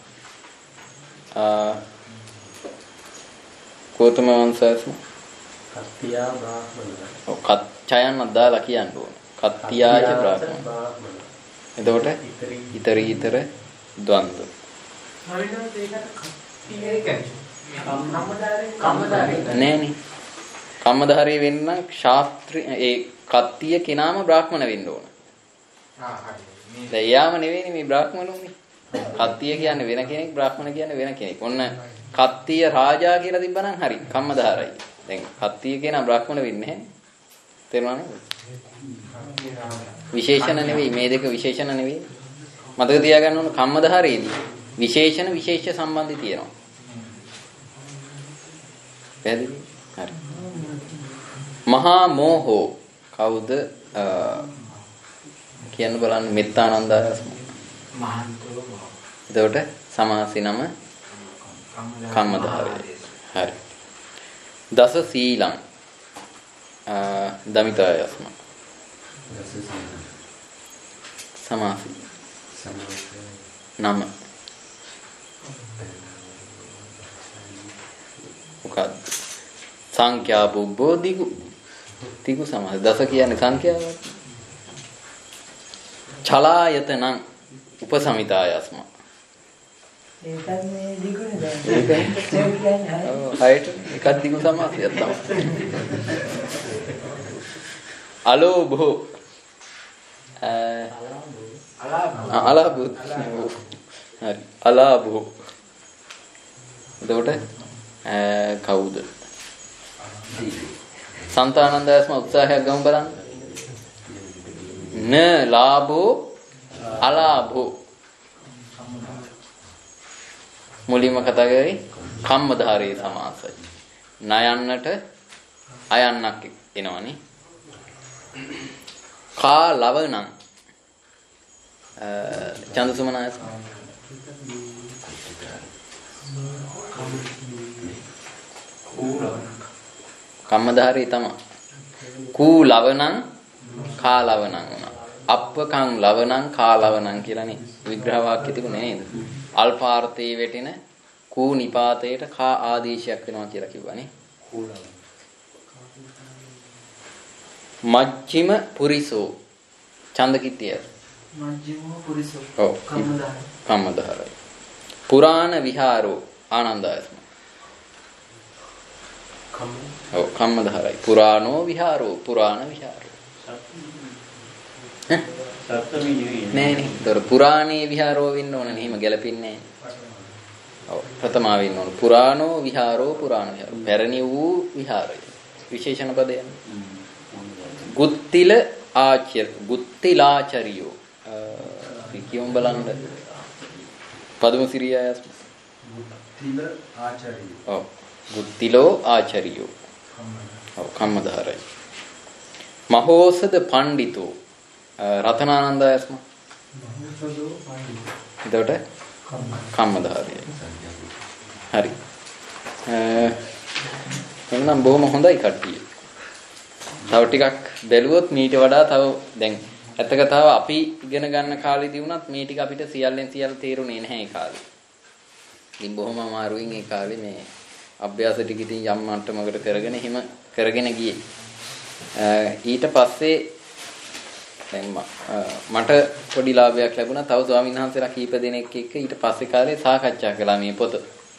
Speaker 1: ගෞතම වංශයස්ම
Speaker 5: කත්තියා බ්‍රාහ්මණ.
Speaker 1: ඔව් කච්චයන් අදාලා කියන්න ඕන. කත්තියාච බ්‍රාහ්මණ. එතකොට ඊතර ද්වන්ද.
Speaker 3: හරිනම් ඒකට කත්තිය කියන්නේ කම්මදාරේ
Speaker 1: නෑනේ. කම්මදාරේ වෙන්න ශාස්ත්‍රී ඒ කත්තිය කෙනාම බ්‍රාහ්මණ වෙන්න ඕන.
Speaker 4: හරි.
Speaker 1: දැන් යාම නෙවෙයිනේ මේ බ්‍රාහ්මණුනේ. කත්තිය කියන්නේ වෙන කෙනෙක්, බ්‍රාහ්මණ කියන්නේ වෙන කෙනෙක්. ඔන්න කත්තිය රාජා කියලා තිබ්බනම් හරි කම්මදාරයි. දැන් කත්තිය කෙනා බ්‍රාහ්මණ වෙන්නේ නැහැ. තේරුණා නේද? විශේෂණ නෙවෙයි මේ දෙක විශේෂණ නෙවෙයි. මතක තියාගන්න ඕන කම්මදාරයේදී විශේෂණ විශේෂ සම්බන්ධي තියෙනවා. පැහැදිලි? හරි. මහා මෝහෝ කවුද? කියන්න බලන්න මෙත්තානන්දායස්ම.
Speaker 4: මහන්තෝ.
Speaker 1: එතකොට සමාසි නම කම්මදාරය. හරි. දස සීලං දමිතායස්ම. සමාසි නම මොකක්ද? සංඛ්‍යා බුබ්බෝ දිගු. දිගු සමාස. දස කියන්නේ සංඛ්‍යාවක්. චලායතනං උපසමිතායස්ම.
Speaker 3: ඒකත් මේ දිගුනේ දැන්
Speaker 1: හයට එකක් දිගු සමාසයක් තමයි. අලෝභෝ අලාභෝ හරි අලාභෝ. එතකොට කවුද? සන්තානන්දයස්ම උත්සාහයක් ගමු බලන්න. න ලාභෝ අලාභෝ. මුලින්ම කතා කරේ කම්මධාරී සමාසයි. නයන්නට අයන්නක් එනවනේ. කා ලවණං චන්දසුමනායස කම්මධාරී තමයි. කූ ලවණං කා ලවණං වුණා. අප්පකං ලවණං කා ලවණං කියලානේ විග්‍රහ වාක්‍ය තිබුණේ නේද? අල්පාර්ථයේ වැටෙන කූ නිපාතයට කා ආදේශයක් වෙනවා කියලා කිව්වනේ. මජ්ජිම පුරිසෝ ඡන්දකිටිය.
Speaker 3: මජ්ජිම පුරිසෝ.
Speaker 1: ඔව්. කම්මධාරයි. පුරාණ විහාරෝ ආනන්දයස්ම. ඔව් කම්මධාරයි. පුරාණෝ විහාරෝ පුරාණ විහාරෝ.
Speaker 6: සත්‍යමි නෙවෙයි.
Speaker 1: නෑ නේ. ඒතර පුරාණේ විහාරෝ වෙන්න ඕන නේ. එහෙම ගැලපෙන්නේ නෑ. ඔව් ප්‍රථමාව වෙන්න ඕන. පුරාණෝ විහාරෝ පුරාණ විහාරෝ. පැරණි වූ විහාරය. විශේෂණ පදයක්. ගුත්තිල ගුත්තිලාචරියෝ. කියමු බලන්න. පදම සිරියයස්.
Speaker 7: ගුත්තිල ආචාරියෝ.
Speaker 1: ඔව්. ගුත්තිලෝ ආචාරියෝ. ඔව් කම්මධාරයි. මහෝසද පඬිතෝ රතනානන්දයස්ම.
Speaker 3: මහෝසදෝ පඬිතෝ.
Speaker 1: එතකොට කම්මධාරයයි. හරි. එන්නම් බොහොම හොඳයි කට්ටිය. තව ටිකක් බැලුවොත් මීට වඩා තව දැන් ඇත්ත කතාව අපි ඉගෙන ගන්න කාලෙදී වුණත් මේ ටික අපිට සියල්ලෙන් සියල්ල තේරුනේ නැහැ ඒ කාලේ. ඉතින් බොහොම අමාරුවෙන් ඒ කාලේ මේ අභ්‍යාස ටික ඉතින් යම් මට්ටමකට කරගෙන එහෙම කරගෙන ගියේ. ඊට පස්සේ දැන් මට පොඩි ලාභයක් ලැබුණා. තව ස්වාමීන් වහන්සේලා කීප දෙනෙක් එක්ක ඊට පස්සේ කාලේ සාකච්ඡා කළා මේ පොත.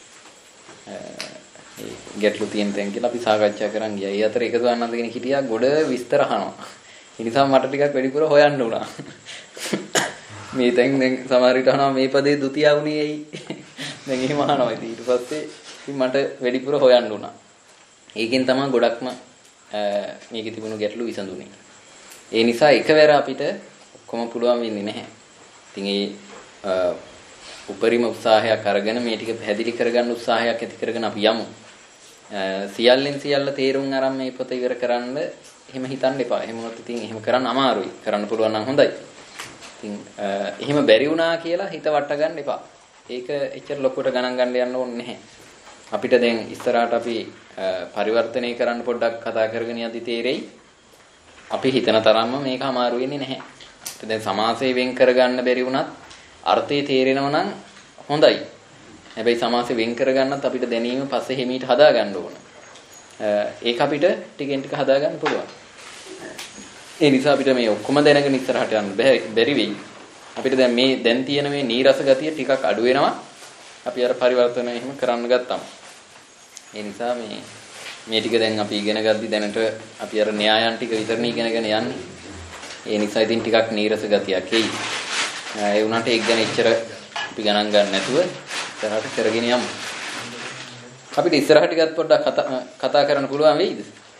Speaker 1: ගැටලු තියෙන තැන් කියලා අපි සාකච්ඡා කරන් ගියා. ඒ අතර එක ස්වාමීන් වහන්සේ කෙනෙක් හිටියා ගොඩ විස්තර අහනවා. ඒ නිසා මට ටිකක් වැඩිපුර හොයන්න වුණා. මේ දැන් සමහර විට අහනවා මේ පදේ ဒုတိ ය වුණේ ඇයි? දැන් එහෙම අහනවා. ඉතින් ඊට පස්සේ මට වැඩිපුර හොයන්න වුණා. ඒකෙන් තමයි ගොඩක්ම මේකේ තිබුණු ගැටලු විසඳුනේ. ඒ නිසා එකවර අපිට ඔක්කොම පුළුවන් වෙන්නේ නැහැ. ඉතින් ඒ උපරිම උත්සාහයක් අරගෙන මේ ටික පැහැදිලි කරගන්න උත්සාහයක් ඇති කරගෙන අපි යමු. සියල්ලෙන් සියල්ල තේරුම් අරන් මේ පොත ඉවර කරන්න එහෙම හිතන්න එපා. එහෙම වුණොත් ඉතින් එහෙම කරන්න අමාරුයි. කරන්න පුළුවන් නම් හොඳයි. ඉතින් එහෙම බැරි වුණා කියලා හිත වට ගන්න එපා. ඒක එච්චර ලොකුට ගණන් ගන්න යන්න ඕනේ නැහැ. අපිට දැන් ඉස්සරහට අපි පරිවර්තනය කරන්න පොඩ්ඩක් කතා කරගෙන යද්දි තේරෙයි. අපි හිතන තරම්ම මේක අමාරු වෙන්නේ නැහැ. දැන් සමාසයෙන් වෙන් කරගන්න බැරි වුණත් අර්ථය තේරෙනව නම් හොඳයි. හැබැයි සමාසයෙන් වෙන් කරගන්නත් අපිට දැනීම පස්සේ හිමීට හදා ගන්න ඕන. ඒක අපිට ටිකෙන් ටික හදා ගන්න පුළුවන්. ඒ නිසා අපිට මේ ඔක්කොම දැනගෙන ඉස්සරහට යන්න බැරි වෙයි. අපිට දැන් මේ දැන් තියෙන මේ නීරස ගතිය ටිකක් අඩු වෙනවා. අපි අර පරිවර්තනය එහෙම කරන්න ගත්තම. ඒ නිසා මේ ටික දැන් අපි ඉගෙන ගද්දි දැනට අපි අර න්‍යායන් ටික විතරනේ ඉගෙනගෙන යන්නේ. ඒ නිසා ඉතින් ටිකක් නීරස ගතියක් එයි. ඒ වුණාට ඒක ගැන එච්චර අපි ගණන් ගන්න නැතුව ඉස්සරහට කරගෙන යමු. අපිට ඉස්සරහට ටිකක් පොඩ්ඩක් කතා කරන්න පුළුවන් වෙයිද?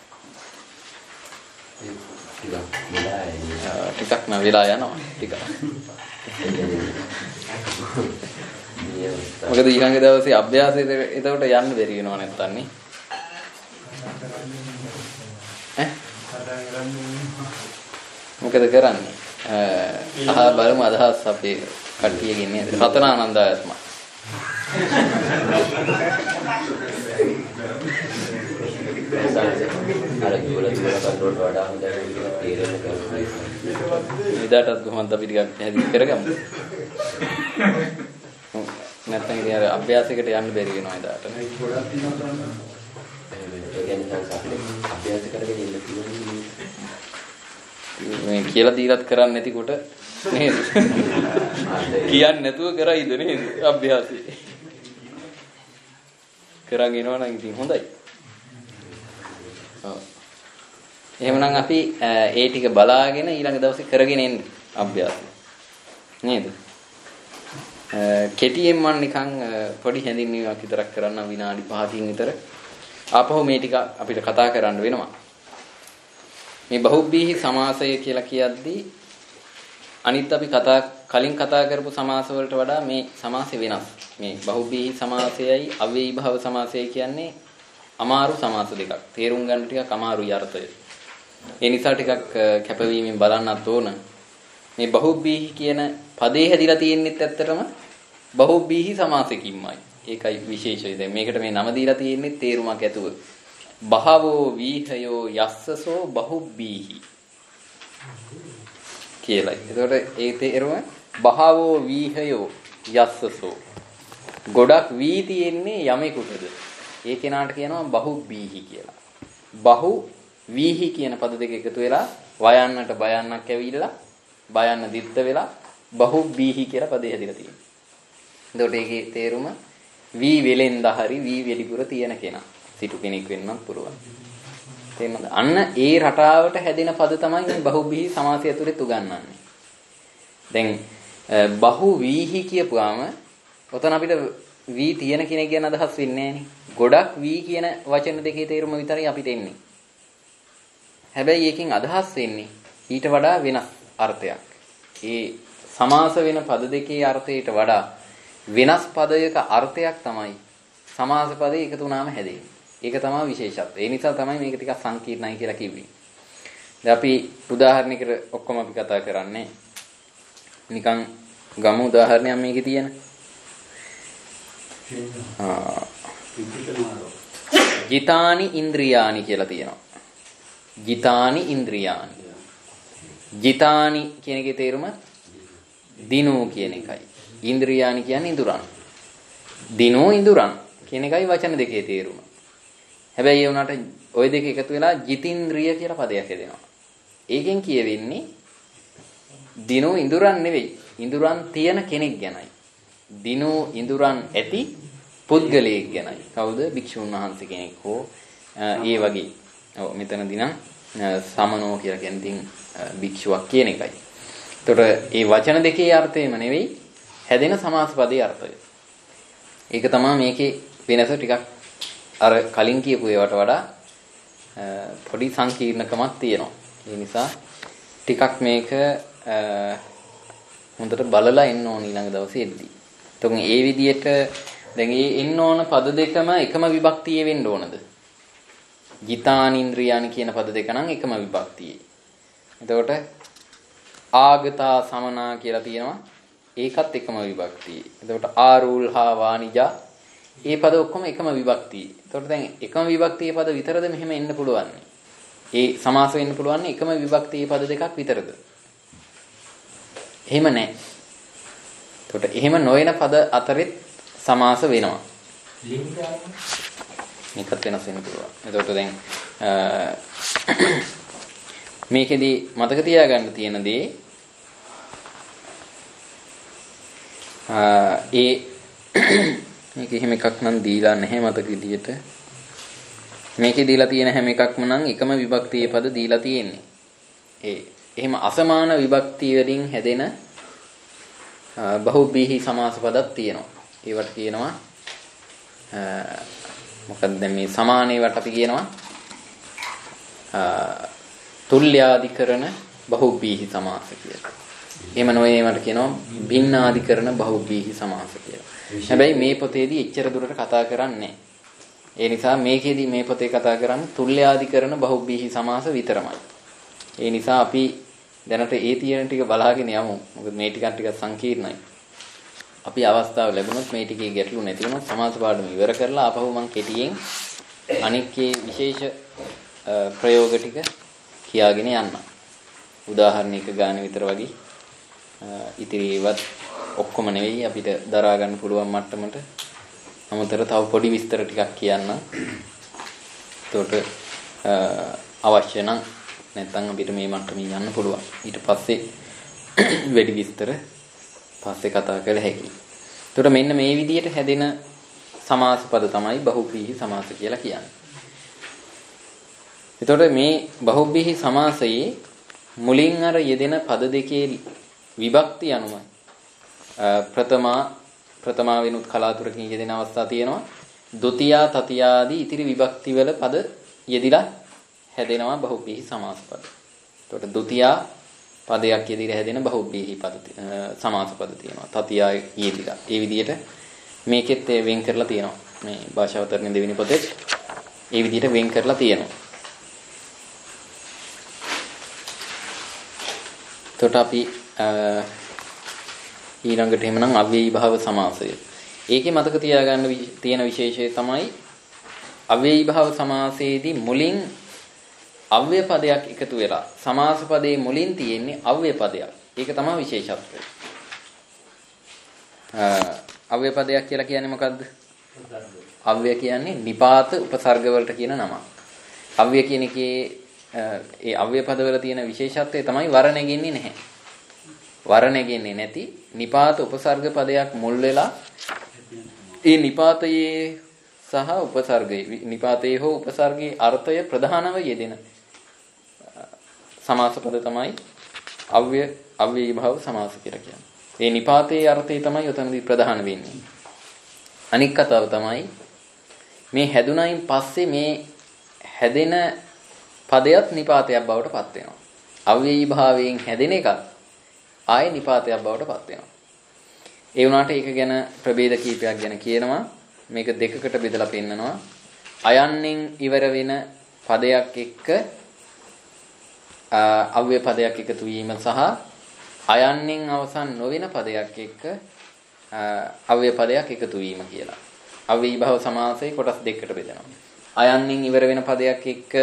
Speaker 1: ටිකක් නම් වෙලා යනවා ටිකක්. මොකද ඊළඟ දවසේ අභ්‍යාසෙට එතකොට යන්න බැරි වෙනව නැත්තම් නේ. මොකද කරන්නේ? බලමු අදහස් අපේ කට්ටියගෙන් නේද? රතනානන්දයත්ම.
Speaker 5: අර දුවල කන්ට්‍රෝල් වඩා හොඳයි කියලා තීරණය කරනවා.
Speaker 1: ඉදාටත් කොහොමද අපි ටිකක් පැහැදිලි කරගමු. නැත්නම් ඉතින් අර අභ්‍යාසයකට යන්න බැරි වෙනවා ඉදාට.
Speaker 5: ඒ කියන්නේ අභ්‍යාස කරගෙන ඉන්න පුළුවන්.
Speaker 1: මේ කියලා දීලත් කරන්නේ නැති කොට නේද? කියන්නේ නැතුව කරයිද නේද අභ්‍යාසය? කරන් එනවා නම් ඉතින් හොඳයි. ඔව්. එහෙමනම් අපි ඒ ටික බලාගෙන ඊළඟ දවසේ කරගෙන එන්න අභ්‍යාසය. නේද? කෙටියෙන් මම නිකන් පොඩි හැඳින්වීමක් විතරක් කරන්න විනාඩි 5කින් විතර. ආපහු මේ ටික අපිට කතා කරන්න වෙනවා. මේ බහුබ්බීහි සමාසය කියලා කියද්දී අනිත් අපි කලින් කතා කරපු සමාස වලට වඩා මේ සමාසය වෙනස්. මේ බහුබ්බීහි සමාසයයි අව්‍යයී භව සමාසයයි කියන්නේ අමාරු සමාස දෙකක්. තේරුම් ගන්න ටිකක් අමාරුයි අර්ථය. ඒ නිසා ටිකක් කැපවීමෙන් බලන්නත් ඕන. මේ බහුබ්බීහි කියන පදේ හැදිලා තියෙන්නෙත් ඇත්තටම බහුබ්බීහි සමාසෙකින්මයි. ඒකයි විශේෂය. දැන් මේකට මේ නම දීලා තියෙන්නේ තේරුමක් ඇතුව. බහවෝ වීහයෝ යස්සසෝ බහුබ්බීහි කියලා. එතකොට ඒ තේරුම බහවෝ වීහයෝ යස්සසෝ. ගොඩක් වී තියෙන්නේ යමෙකුටද. ඒ කෙනාට කියනවා බහුබ්බීහි කියලා. බහු වීහි කියන පද දෙක එකතු වෙලා වයන්නට බයන්නක් ඇවිල්ලා බයන්න දිත්ත වෙලා බහුබ්බීහි කියලා පදේ හැදිලා තියෙනවා. එතකොට ඒකේ තේරුම වී වෙලෙන්ද හරි වී වෙලිපුර තියෙන කෙනා. සිටු කෙනෙක් වෙන්නත් පුළුවන්. තේරුණාද? අන්න ඒ රටාවට හැදෙන පද තමයි මේ බහුබ්බීහි සමාසය ඇතුලේ උගන්වන්නේ. දැන් බහු වීහි කියපුවාම ඔතන අපිට වී තියෙන කෙනෙක් ගැන අදහස් වෙන්නේ නැහනේ. ගොඩක් වී කියන වචන දෙකේ තේරුම විතරයි අපිට එන්නේ. හැබැයි එකකින් අදහස් වෙන්නේ ඊට වඩා වෙනස් අර්ථයක්. ඒ සමාස වෙන පද දෙකේ අර්ථයට වඩා වෙනස් පදයක අර්ථයක් තමයි සමාස පදේ එකතු වුණාම හැදෙන්නේ. ඒක තමයි විශේෂත්වය. ඒ නිසා තමයි මේක ටිකක් සංකීර්ණයි කියලා කිව්වේ. දැන් අපි උදාහරණයකට ඔක්කොම අපි කතා කරන්නේ. නිකන් ගමු උදාහරණයක් මේකේ තියෙන. ජිතානි ඉන්ද්‍රියානි කියලා තියෙනවා. ජිතානි ඉන්ද්‍රියානි. ජිතානි කියන එකේ තේරුම දිනෝ කියන එකයි. ඉන්ද්‍රියානි කියන්නේ ඉඳුරන්. දිනෝ ඉඳුරන් කියන එකයි වචන දෙකේ තේරුම. හැබැයි ඒ උනාට ওই දෙක එකතු වෙලා ජිතින්ද්‍රිය කියලා පදයක් හදෙනවා. ඒකෙන් කියවෙන්නේ දිනෝ ඉඳුරන් නෙවෙයි. ඉඳුරන් තියෙන කෙනෙක් ගැනයි. දිනෝ ඉඳුරන් ඇති පුද්ගලයෙක් ගැනයි. කවුද? භික්ෂුන් වහන්සේ කෙනෙක් හෝ ඒ වගේ. ඔව් මෙතනදී නම් සමනෝ කියලා කියන්නේ භික්ෂුවක් කියන එකයි. ඒතකොට මේ වචන දෙකේ අර්ථයම නෙවෙයි හැදෙන සමාස පදයේ අර්ථය. ඒක තමයි මේකේ වෙනස ටිකක් අර කලින් කියපු ඒවට වඩා පොඩි සංකීර්ණකමක් තියෙනවා. ඒ නිසා ටිකක් මේක හොඳට බලලා එන්න ඕන ඊළඟ දවසේ එද්දී. එතකොට මේ විදිහට දැන් මේ එන්න ඕන පද දෙකම එකම විභක්තියේ වෙන්න ඕනද? ජිතානින්ද්‍රියානි කියන පද දෙක නම් එකම විභක්තියේ. එතකොට ආගතා සමනා කියලා තියෙනවා. ඒකත් එකම විභක්තියේ. එතකොට ආරූල්හා වානිජා මේ පද ඔක්කොම එකම විභක්තියේ. එතකොට දැන් එකම විභක්තියේ පද විතරද මෙහෙම එන්න පුළුවන්? ඒ සමාස වෙන්න පුළුවන් එකම විභක්තියේ පද දෙකක් විතරද? එහෙම නැහැ. එතකොට එහෙම නොවන පද අතරෙත් සමාස වෙනවා. මේකත් වෙනස් වෙන්න පුළුවන්. එතකොට දැන් මේකෙදි මතක තියාගන්න තියෙන දේ මේක එහෙම එකක් නම් දීලා නැහැ මතක විදියට. මේකේ දීලා තියෙන හැම එකක්ම නම් එකම විභක්තියේ පද දීලා තියෙන්නේ. එහෙම අසමාන විභක්තිය වලින් හැදෙන බහුබ්බීහි සමාස පදක් තියෙනවා. ඒවට කියනවා මොකක්ද මේ සමානේවට අපි කියනවා තුල්‍යාධිකරණ බහුබ්බීහි සමාස කියලා. එහෙම නොවේ ඒවට කියනවා භින්නාධිකරණ බහුබ්බීහි සමාස කියලා. හැබැයි මේ පොතේදී එච්චර දුරට කතා කරන්නේ. ඒ නිසා මේකෙදී මේ පොතේ කතා කරන්නේ තුල්‍යාධිකරණ බහුබ්බීහි සමාස විතරමයි. ඒ නිසා අපි දැනට ඒ තියෙන ටික බලාගෙන යමු. මොකද මේ ටික සංකීර්ණයි. අපි අවස්ථාව ලැබුණොත් මේ ටිකේ ගැටලු නැති වුණොත් සමාස පාඩම ඉවර කරලා ආපහු මම කෙටියෙන් අනික්කේ විශේෂ ප්‍රයෝග ටික කියාගෙන යන්න. උදාහරණයක ගාන විතර වගේ ඉතිරි ඒවත් ඔක්කොම නෙවෙයි අපිට දරා ගන්න පුළුවන් මට්ටමට අමතර තව පොඩි විස්තර ටිකක් කියන්න. එතකොට අවශ්‍ය නම් නැත්නම් අපිට මේ මට්ටමින් යන්න පුළුවන්. ඊට පස්සේ වැඩි විස්තර පස්සේ කතා කළ හැකියි. එතකොට මෙන්න මේ විදිහට හැදෙන සමාස පද තමයි බහුව්‍රීහි සමාස කියලා කියන්නේ. එතකොට මේ බහුව්‍රීහි සමාසයේ මුලින් අර යෙදෙන පද දෙකේ විභක්ති අනුව ප්‍රථමා වෙනුත් කලාතුරකින් යෙදෙන අවස්ථා තියෙනවා. ဒုတိယ තතිය ආදී ඉතිරි විභක්ති වල පද යෙදිලා හැදෙනවා බහුව්‍රීහි සමාස පද. එතකොට ဒုတိယ පදයක් යෙදිලා හැදෙන බහුව්‍රීහි පද සමාස පද තියෙනවා. තතිය යෙදිලා. ඒ විදිහට මේකෙත් වෙන් කරලා තියෙනවා. මේ භාෂාවතරණ දෙවෙනි පොතේ ඒ විදිහට වෙන් කරලා තියෙනවා. එතකොට අපි ඊළඟට එහෙමනම් අව්‍යයී භාව සමාසය. ඒකේ මතක තියාගන්න තියෙන විශේෂය තමයි අව්‍යයී භාව සමාසයේදී මුලින් අව්‍යය පදයක් එකතු වෙලා සමාස පදයේ මුලින් තියෙන්නේ අව්‍යය පදයක්. ඒක තමයි විශේෂත්වය. අව්‍යය පදයක් කියලා කියන්නේ මොකද්ද? අව්‍යය කියන්නේ නිපාත උපසර්ග වලට කියන නමක්. අව්‍යය කියන එකේ ඒ අව්‍යය පදවල තියෙන විශේෂත්වය තමයි වර නැගෙන්නේ නැහැ. වර නැගෙන්නේ නැති නිපාත උපසර්ග පදයක් මුල් වෙලා ඒ නිපාතයේ සහ උපසර්ගයේ නිපාතයේ හෝ උපසර්ගයේ අර්ථය ප්‍රධානව යෙදෙන සමාස පද තමයි අව්‍යයී භාව සමාස කියලා කියන්නේ. ඒ නිපාතයේ අර්ථය තමයි උතනදී ප්‍රධාන වෙන්නේ. අනික් කතාව තමයි මේ හැදුනයින් පස්සේ මේ හැදෙන පදයක් නිපාතයක් බවට පත් වෙනවා. අව්‍යයී භාවයෙන් හැදෙන එකත් ආයේ නිපාතයක් බවට පත් වෙනවා. ඒ වුණාට ඒක ගැන ප්‍රභේද කීපයක් ගැන කියනවා. මේක දෙකකට බෙදලා පෙන්නනවා. අයන්නෙන් ඉවර වෙන පදයක් එක්ක අව්‍යය පදයක් එකතු වීම සහ අයන්නෙන් අවසන් නොවන පදයක් එක්ක අව්‍යය පදයක් එකතු වීම කියලා. අව්‍යයී භාව සමාසයේ කොටස් දෙකකට බෙදනවා. අයන්නෙන් ඉවර වෙන පදයක් එක්ක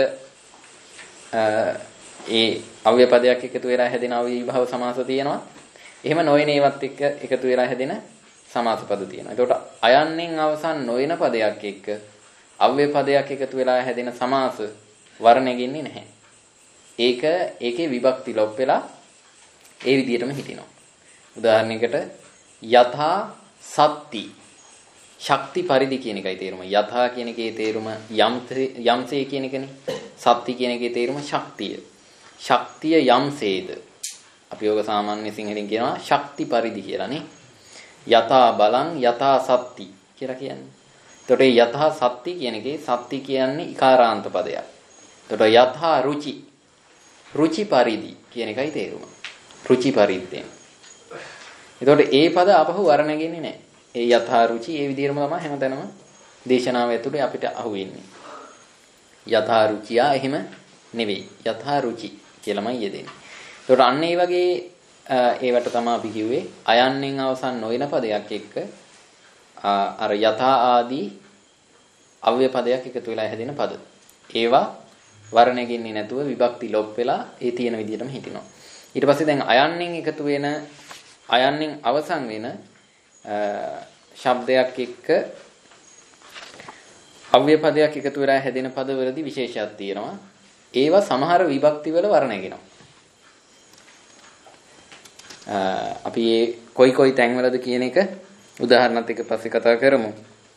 Speaker 1: ඒ අව්‍යය පදයක් එකතු වෙලා හැදෙන අව්‍යයී භාව සමාස තියෙනවා. එහෙම නොවන ඒවත් එක්ක එකතු වෙලා හැදෙන සමාස පද තියෙනවා. ඒකට අයන්නෙන් අවසන් නොවන පදයක් එක්ක අව්‍යය පදයක් එකතු වෙලා හැදෙන සමාස වර නැගෙන්නේ නැහැ. ඒකේ විභක්ති ලොප් වෙලා ඒ විදිහටම හිටිනවා. උදාහරණයකට යථා සත්‍ති ශක්ති පරිදි කියන එකයි තේරුම. යථා කියන එකේ තේරුම යම්සේ කියන එකනේ. සත්‍ති කියන එකේ තේරුම ශක්තිය. ශක්තිය යම්සේද. අපි යෝග සාමාන්‍ය සිංහලෙන් කියනවා ශක්ති පරිදි කියලා නේ. යථා බලං යථා සත්‍ති කියලා කියන්නේ. එතකොට යථා සත්‍ති කියන එකේ සත්‍ති කියන්නේ ඉකාරාන්ත පදයක්. එතකොට යථා රුචි රුචි පරිදි කියන එකයි තේරුම. රුචි පරිද්දෙන්. එතකොට ඒ පද අපහු වර නැගෙන්නේ නැහැ. ඒ යථා රුචි ඒ විදිහටම තමයි හැමතැනම දේශනාව ඇතුලේ අපිට අහුවෙන්නේ. යථා රුචියා එහෙම නෙවෙයි. යථා රුචි කියලාමයි යෙදෙන්නේ. එතකොට අන්න ඒ වගේ ඒවට තමයි අපි කිව්වේ අයන්නෙන් අවසන් නොවන පදයක් එක්ක අර යථා ආදී අව්‍යය පදයක් එකතු වෙලා හැදෙන පද. ඒවා වර නැගෙන්නේ නැතුව විභක්ති ලොප් වෙලා ඒ තියෙන විදිහටම හිටිනවා. ඊට පස්සේ දැන් අයන්නෙන් එකතු වෙන අයන්නෙන් අවසන් වෙන ශබ්දයක් එක්ක අව්‍යය පදයක් එකතු වෙලා හැදෙන පදවලදී විශේෂයක් තියෙනවා. ඒවා සමහර විභක්ති වල වර නැගෙනවා. අපි ඒ කොයි තැන්වලද කියන එක උදාහරණත් එක්ක පස්සේ කතා කරමු.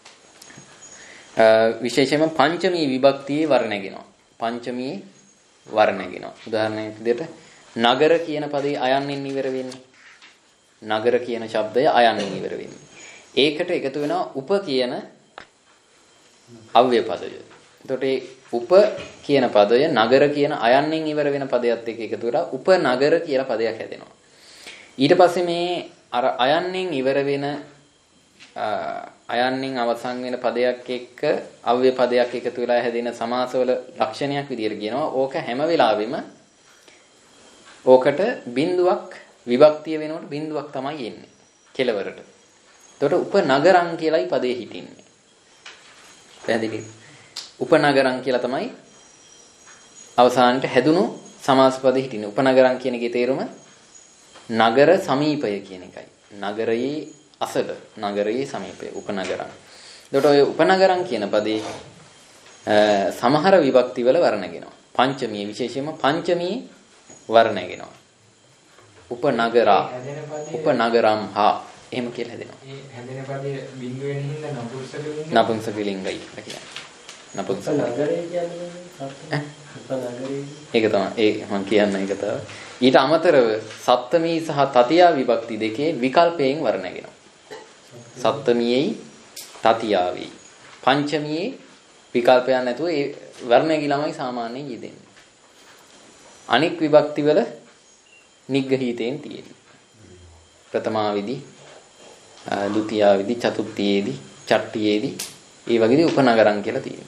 Speaker 1: විශේෂයෙන්ම පංචමී විභක්තියේ වර නැගෙනවා. පංචමී වර නැගෙනවා. උදාහරණයක් විදිහට නගර කියන පදේ අයන්නෙන් ඉවර වෙන්නේ. නගර කියන શબ્දය අයන්නෙන් ඉවර වෙන්නේ. ඒකට එකතු වෙනවා උප කියන අව්‍යය පදය. එතකොට ඒ උප කියන පදය නගර කියන අයන්නෙන් ඉවර වෙන පදයට එක්ක එකතු වෙලා උපනගර කියලා පදයක් හැදෙනවා. ඊට පස්සේ මේ අර අයන්නෙන් ඉවර වෙන අයන්නෙන් අවසන් වෙන පදයක් එක්ක අව්‍යය පදයක් එකතු වෙලා හැදෙන සමාසවල ලක්ෂණයක් විදියට කියනවා. ඕක හැම වෙලාවෙම ඕකට බිඳුවක් විභක්තිය වෙනකොට බිඳුවක් තමයි එන්නේ කෙලවරට. එතකොට උපනගරං කියලායි පදේ හිටින්නේ. පැහැදිලිද? උපනගරං කියලා තමයි අවසානට හැදුණු සමාස පද හිටින්නේ. උපනගරං කියන එකේ තේරුම නගර සමීපය කියන එකයි. නගරයේ අසල නගරයේ සමීපය උපනගරං. එතකොට ඔය උපනගරං කියන පදේ සමහර විභක්ති වල වර නැගෙනවා. පංචමී විශේෂයෙන්ම පංචමී වර නැගෙනවා. උපනගරා උපනගරම් හා එහෙම කියලා හැදෙනවා.
Speaker 2: ඒ හැදෙන පදේ බිඳු වෙන හින්දා නපුංසකලිංග.
Speaker 1: නපුංසකලිංගයි කියලා කියන්නේ. නපුංසක
Speaker 5: නගරේ කියන්නේ
Speaker 1: ඒක තමයි මම කියන්නේ ඒක තමයි. ඊට අමතරව සප්තමී සහ තතියා විභක්ති දෙකේ විකල්පයෙන් වර්ණ නැගෙනවා. සප්තමියේ තතියාවේ පංචමියේ විකල්පයක් නැතුව ඒ වර්ණය ළමයි සාමාන්‍යයෙන් යෙදෙන්නේ. අනික් විභක්ති වල නිග්‍රහීතෙන් තියෙන්නේ. ප්‍රථමා විදි, ဒုတိယ විදි, චතුර්ථයේදී, චට්ඨියේදී ඒ වගේදී උපනගරම් කියලා තියෙනවා.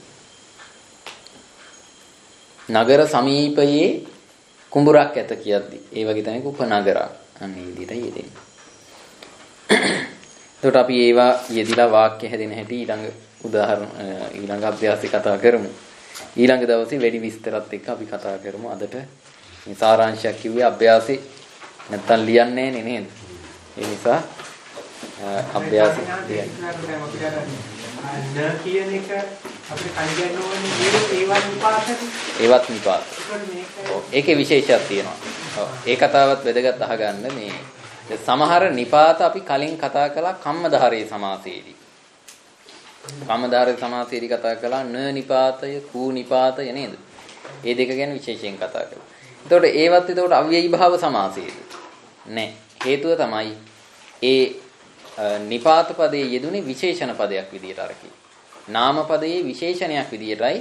Speaker 1: නගර සමීපයේ කුඹුරක් ඇත කියද්දි ඒ වගේ තමයි උපනගරක් අන්නේ විදිහට යෙදෙන්නේ. එතකොට අපි ඒවා යෙදිලා වාක්‍ය හැදෙන හැටි ඊළඟ අභ්‍යාසය කතා කරමු. ඊළඟ දවසේ වැඩි විස්තරات එක්ක අපි කතා කරමු. අදට මේ සාරාංශයක් කිව්වේ අභ්‍යාසෙ නැත්තම් ලියන්නේ නේද? ඒ නිසා අභ්‍යාසෙ
Speaker 3: න කියන එක අපිට කලින් ඕනේ ඒවත් නිපාතද?
Speaker 1: ඒවත් නිපාත. ඒකේ විශේෂයක් තියෙනවා. ඔව්. ඒ කතාවත් වැදගත් අහගන්න මේ සමහර නිපාත අපි කලින් කතා කළා කම්මධාරයේ සමාසයේදී. කම්මධාරයේ සමාසයේදී කතා කළා න නිපාතය, කූ නිපාතය නේද? මේ දෙක ගැන විශේෂයෙන් කතා කළා. එතකොට ඒවත් අව්‍යයී භාව සමාසයේදී. නෑ. හේතුව තමයි ඒ නිපාත පදයේ යෙදුනේ විශේෂණ පදයක් විදියට අරකි. නාම පදයේ විශේෂණයක් විදියටයි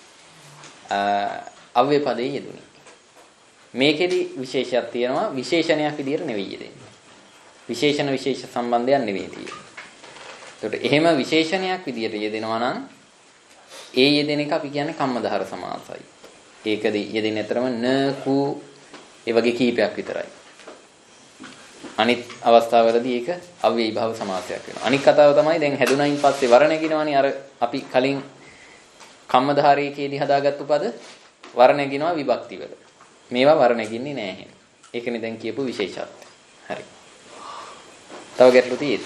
Speaker 1: අව්‍ය පදයේ යෙදුනේ. මේකෙදි විශේෂයක් තියෙනවා විශේෂණයක් විදියට නෙවෙයි යෙදෙන්නේ. විශේෂණ විශේෂ සම්බන්ධයක් නෙවෙයි තියෙන්නේ. ඒකට එහෙම විශේෂණයක් විදියට යෙදෙනවා නම් ඒ යෙදෙන එක අපි කියන්නේ කම්මධාර සමාසයි. ඒකදී යෙදෙන අතරම න කු ඒ වගේ කීපයක් විතරයි. අනිත් අවස්ථාවලදී ඒක අව්‍යයි භව සමාසයක් වෙනවා. අනිත් කතාව තමයි දැන් හැදුනයින් පස්සේ වර්ණගිනවනේ අර අපි කලින් කම්මධාරයේදී හදාගත්තු පද වර්ණගිනවා විභක්ති වල. මේවා වර්ණගින්නේ නැහැ එහෙම. ඒකනේ දැන් කියපු විශේෂත්වය. හරි. තව ගැටලු තියෙද?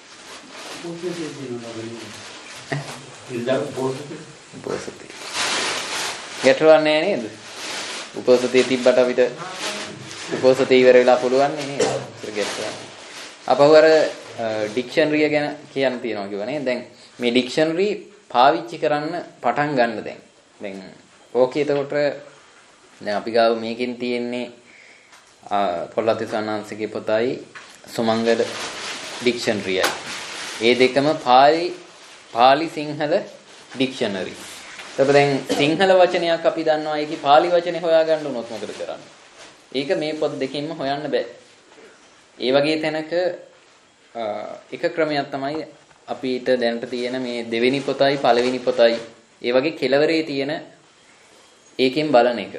Speaker 1: උපෝසතේ. ගැටලුවක් නැහැ නේද? උපෝසතේ තිබ්බට අපිට උපෝසතේ ඉවර වෙලා පුළුවන් නේද? අපහු අර ඩික්ෂනරිය ගැන කියන්න තියෙනවා කිව්වනේ. දැන් මේ ඩික්ෂනරි පාවිච්චි කරන්න පටන් ගන්න දැන්. දැන් ඕකේ එතකොට දැන් අපි ගාව මේකෙන් තියෙන්නේ පොල්ලති සන්නාංශිකේ පොතයි සුමංගල ඩික්ෂනරියයි. ඒ දෙකම පාලි සිංහල ඩික්ෂනරි. එතකොට දැන් සිංහල වචනයක් අපි දන්නවා ඒකේ පාලි වචනේ හොයාගන්න උනොත් මොකද කරන්නේ? ඒක මේ පොත් දෙකෙන්ම හොයන්න බෑ. ඒ වගේ තැනක එක ක්‍රමයක් තමයි අපිට දැනට තියෙන මේ දෙවෙනි පොතයි පළවෙනි පොතයි ඒ වගේ කෙලවරේ තියෙන ඒකෙන් බලන එක.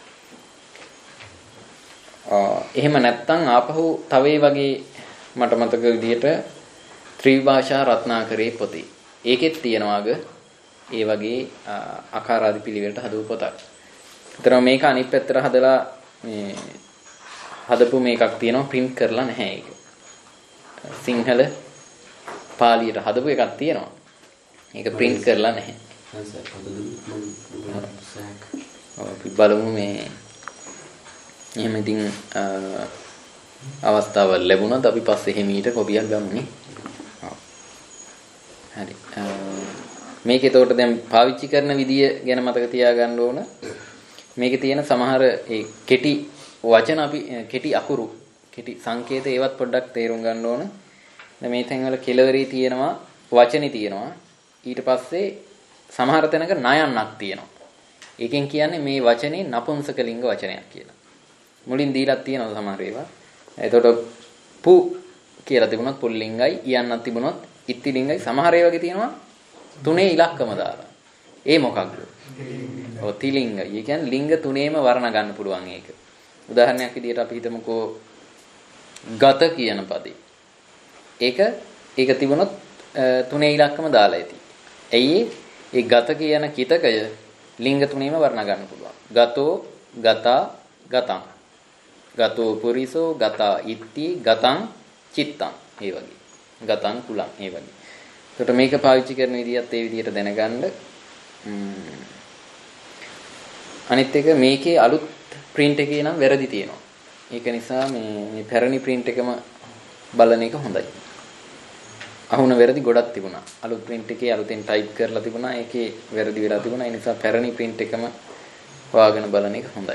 Speaker 1: එහෙම නැත්නම් ආපහු තව වගේ මට මතක විදිහට ත්‍රිභාෂා රත්නාකරේ පොතේ. ඒකෙත් තියෙනවාග ඒ වගේ ආකාරාදි පිළිවෙලට හදපු පොතක්. ඒතර මේක අනිත් පැත්තට හදලා මේ හදපු මේකක් තියෙනවා print කරලා නැහැ ඒක. සිංහල පාලියට හදපු එකක් තියෙනවා. ඒක print කරලා නැහැ. අපි බලමු මේ එහෙම ඉතින් අවස්ථාවල් ලැබුණොත් අපි පස්සේ හිමීට කොපියක් ගමුනේ. හරි. මේක එතකොට දැන් පාවිච්චි කරන විදිය ගැන මතක තියාගන්න ඕන. මේකේ තියෙන සමහර ඒ කෙටි වචන අපි කෙටි අකුරු කෙටි සංකේත ඒවත් පොඩ්ඩක් තේරුම් ගන්න ඕන. දැන් මේ තැන්වල කෙලවරේ තියෙනවා වචනේ තියෙනවා. ඊට පස්සේ සමහර තැනක නයන්නක් තියෙනවා. ඒකෙන් කියන්නේ මේ වචනේ නපුංසකලිංග වචනයක් කියලා. මුලින් දීලා තියෙනවා සමහර ඒවා. එතකොට පු කියලා තිබුණොත් පුල්ලිංගයි, යන්නක් තිබුණොත් ඉත්තිලිංගයි. සමහර ඒ වගේ තියෙනවා තුනේ ඉලක්කම දාලා. ඒ මොකක්ද? ඔව් තිලිංගයි. ඒ කියන්නේ ලිංග තුනේම වර්ණ ගන්න පුළුවන් ඒක. උදාහරණයක් විදිහට අපි හිතමුකෝ ගත කියන පදේ. ඒක තිබුණොත් තුනේ ඉලක්කම දාලා ඇති. ඇයි ඒ ගත කියන කිතකය ලිංග තුනේම වර්ණ ගන්න පුළුවන්. ගතෝ, ගතා, ගතං. ගතෝ පුරිසෝ, ගතා ඉත්ති, ගතං චිත්තං. ඒ වගේ. ගතං කුලං ඒ වගේ. ඒකට මේක පාවිච්චි කරන විදිහත් ඒ විදිහට දැනගන්න. අනිත් එක මේකේ අලුත් print එකේ නම් වැරදි තියෙනවා. ඒක නිසා මේ පැරණි print එකම බලන එක හොඳයි. අහුන වැරදි ගොඩක් තිබුණා. අලුත් print එකේ අලුතෙන් type කරලා තිබුණා. ඒකේ වැරදි වෙලා තිබුණා. ඒ නිසා පැරණි print එකම හොයාගෙන බලන එක හොඳයි.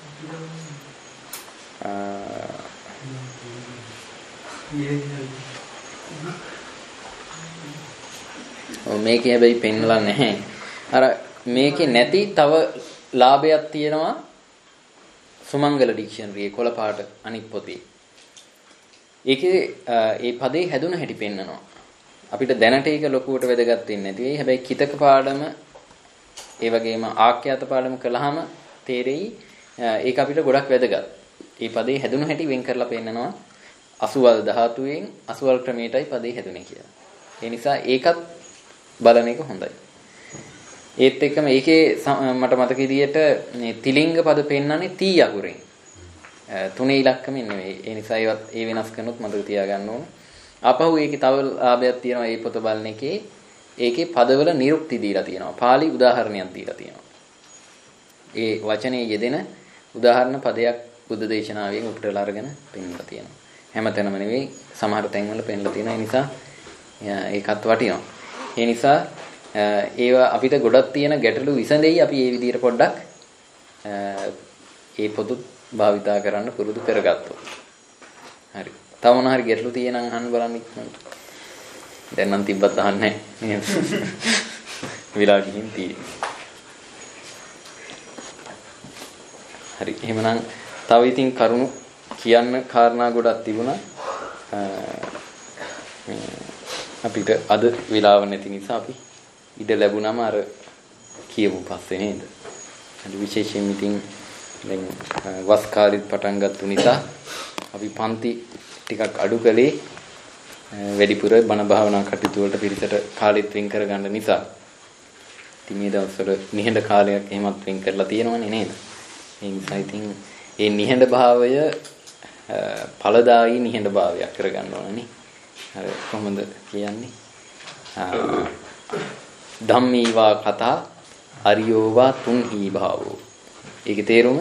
Speaker 1: මේකේ හැබැයි පෙන්වලා නැහැ. අර මේකේ නැති තව ලාභයක් තියෙනවා සුමංගල ඩික්ෂනරි කොළ පාට අනිත් පොතේ. ඒකේ ඒ පදේ හැදුන හැටි පෙන්නනවා. අපිට දැනට ඒක ලොකුවට වැදගත් වෙන්නේ නැති වෙයි. හැබැයි කිතක පාඩම ඒ වගේම ආඛ්‍යාත පාඩම කළාම තේරෙයි ඒක අපිට ගොඩක් වැදගත්. මේ පදේ හැදුන හැටි වෙන් කරලා පෙන්නනවා. අසුවල් ධාතුවෙන් අසුවල් ක්‍රමයටයි පදේ හැදුනේ කියලා. ඒ නිසා ඒකත් බලන එක හොඳයි. ඒත් එක්කම ඒකේ මට මතක විදියට මේ තිලිංග පද පෙන්නන්නේ තී අකුරෙන්. තුනේ ඉලක්කමෙන් නෙවෙයි. ඒ නිසා ඒවත් ඒ වෙනස් කරනොත් මතක තියාගන්න ඕන. ආපහු ඒකේ තව ලාභයක් තියෙනවා මේ පොත බලන එකේ. ඒකේ පදවල නිරුක්ති දීලා තියෙනවා. පාලි උදාහරණයක් දීලා තියෙනවා. ඒ වචනේ යෙදෙන උදාහරණ පදයක් බුද්ධ දේශනාවෙන් උපුටලා අරගෙන පෙන්නලා තියෙනවා. හැමතැනම නෙවෙයි සමහර තැන්වල පෙන්නලා තියෙනවා. ඒ නිසා ඒකත් වටිනවා. ඒ නිසා ඒවා අපිට ගොඩක් තියෙන ගැටලු විසඳෙයි අපි මේ විදිහට පොඩ්ඩක් ඒ පොදු භාවිතා කරන්න පුරුදු කරගත්තොත්. හරි. තව මොන හරි ගැටලු තියෙනම් අහන්න බලන්න ඉක්මනට. දැන් නම් තිබ්බත් අහන්නේ නැහැ. විලා ගිහින් තියෙන්නේ. හරි. එහෙමනම් තව ඉතින් කරුණු කියන්න කාරණා ගොඩක් තිබුණා. අපිට අද වෙලාව නැති නිසා අපි ඉඩ ලැබුණාම අර කියමු පස්සේ නේද? අද විශේෂයෙන් ඉතින් දැන් වස් කාලෙත් පටන් ගත්තු නිසා අපි පන්ති ටිකක් අඩු කළේ වැඩිපුර බණ භාවනා කටයුතු වලට පිරිසට කාලෙත් වෙන් කරගන්න නිසා. ඉතින් මේ දවස්වල නිහඬ කාලයක් එහෙමත් වෙන් කරලා තියෙනවනේ නේද? ඒ නිසා ඉතින් ඒ නිහඬ භාවය ඵලදායී නිහඬ භාවයක් කරගන්න ඕනනේ. අර කොහොමද කියන්නේ? ධම්මීවා කතා අරියෝවා තුන්හි භාවෝ. ඒකේ තේරුම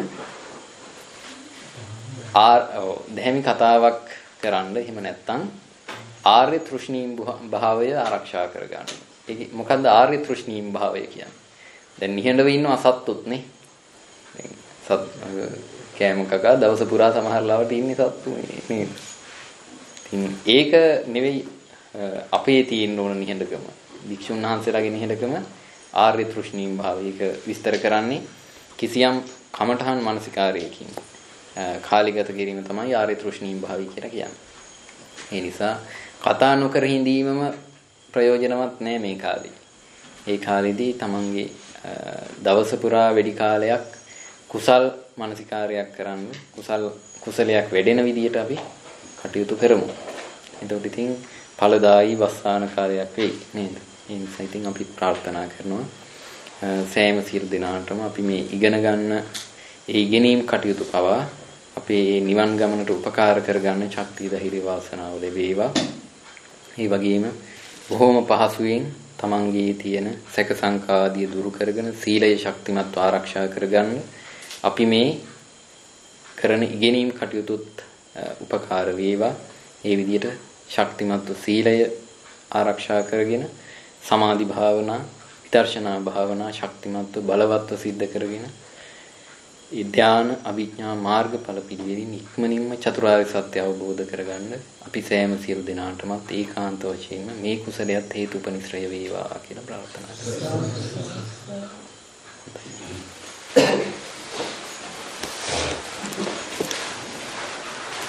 Speaker 1: දැහැමි කතාවක් කරන්න එහෙම නැත්නම් ආර්ය තෘෂ්ණීම් භාවය ආරක්ෂා කරගන්න. ඒක මොකද්ද ආර්ය තෘෂ්ණීම් භාවය කියන්නේ? දැන් නිහඬව ඉන්න අසත්තුත් නේ. දැන් සත් කෑම කකා දවස පුරා සමහර ලාවට ඉන්නේ සත්තු නේද? ඒක නෙවෙයි අපේ තියෙන ඕන නිහඬකම. වික්ෂුන් වහන්සේලාගේ නිහඬකම ආර්ය තෘෂ්ණීම් භාවය. ඒක විස්තර කරන්නේ කිසියම් කමඨහන් මානසිකාරයකින් කාලිගත කිරීම තමයි ආර්ය තෘෂ්ණීම් භාවය කියලා කියන්නේ. ඒ නිසා කතා නොකර හිඳීමම ප්‍රයෝජනවත් නෑ මේ කාලේ. ඒ කාලෙදී තමන්ගේ දවස පුරා වැඩි කාලයක් කුසල් මානසිකාරයක් කරන්න කුසලයක් වැඩෙන විදියට අපි කටයුතු කරමු. එතකොට ඉතින් ඵලදායී වස්සාන කාලයක් වෙයි නේද? ඒ නිසා ඉතින් අපි ප්‍රාර්ථනා කරනවා සෑම සියලු දෙනාටම අපි මේ ඉගෙන ගන්න ඒ ඉගෙනීම් කටයුතු පවා අපේ නිවන් ගමනට උපකාර කරගන්න ශක්තිය ධෛර්ය වාසනාව ලැබේවා. ඒ වගේම බොහොම පහසුවෙන් තමන්ගේ තියෙන සැක සංකා ආදී දුරු කරගෙන සීලය ශක්තිමත්ව ආරක්ෂා කරගන්න අපි මේ කරන ඉගෙනීම් කටයුතුත් උපකාර වේවා. ඒ විදිහට ශක්තිමත්ව සීලය ආරක්ෂා කරගෙන සමාධි භාවනා විදර්ශනා භාවනා ශක්තිමත්ව බලවත්ව සිද්ධ කරගෙන ඒ ධාන අභිඥා මාර්ගඵල පිළිවෙලින් ඉක්මනින්ම චතුරාර්ය සත්‍ය අවබෝධ කරගන්න අපි සෑම සියලු දෙනාටමත් ඒකාන්ත වශයෙන්ම මේ කුසලයට හේතුපනිශ්‍රය වේවා කියලා ප්‍රාර්ථනා කරනවා.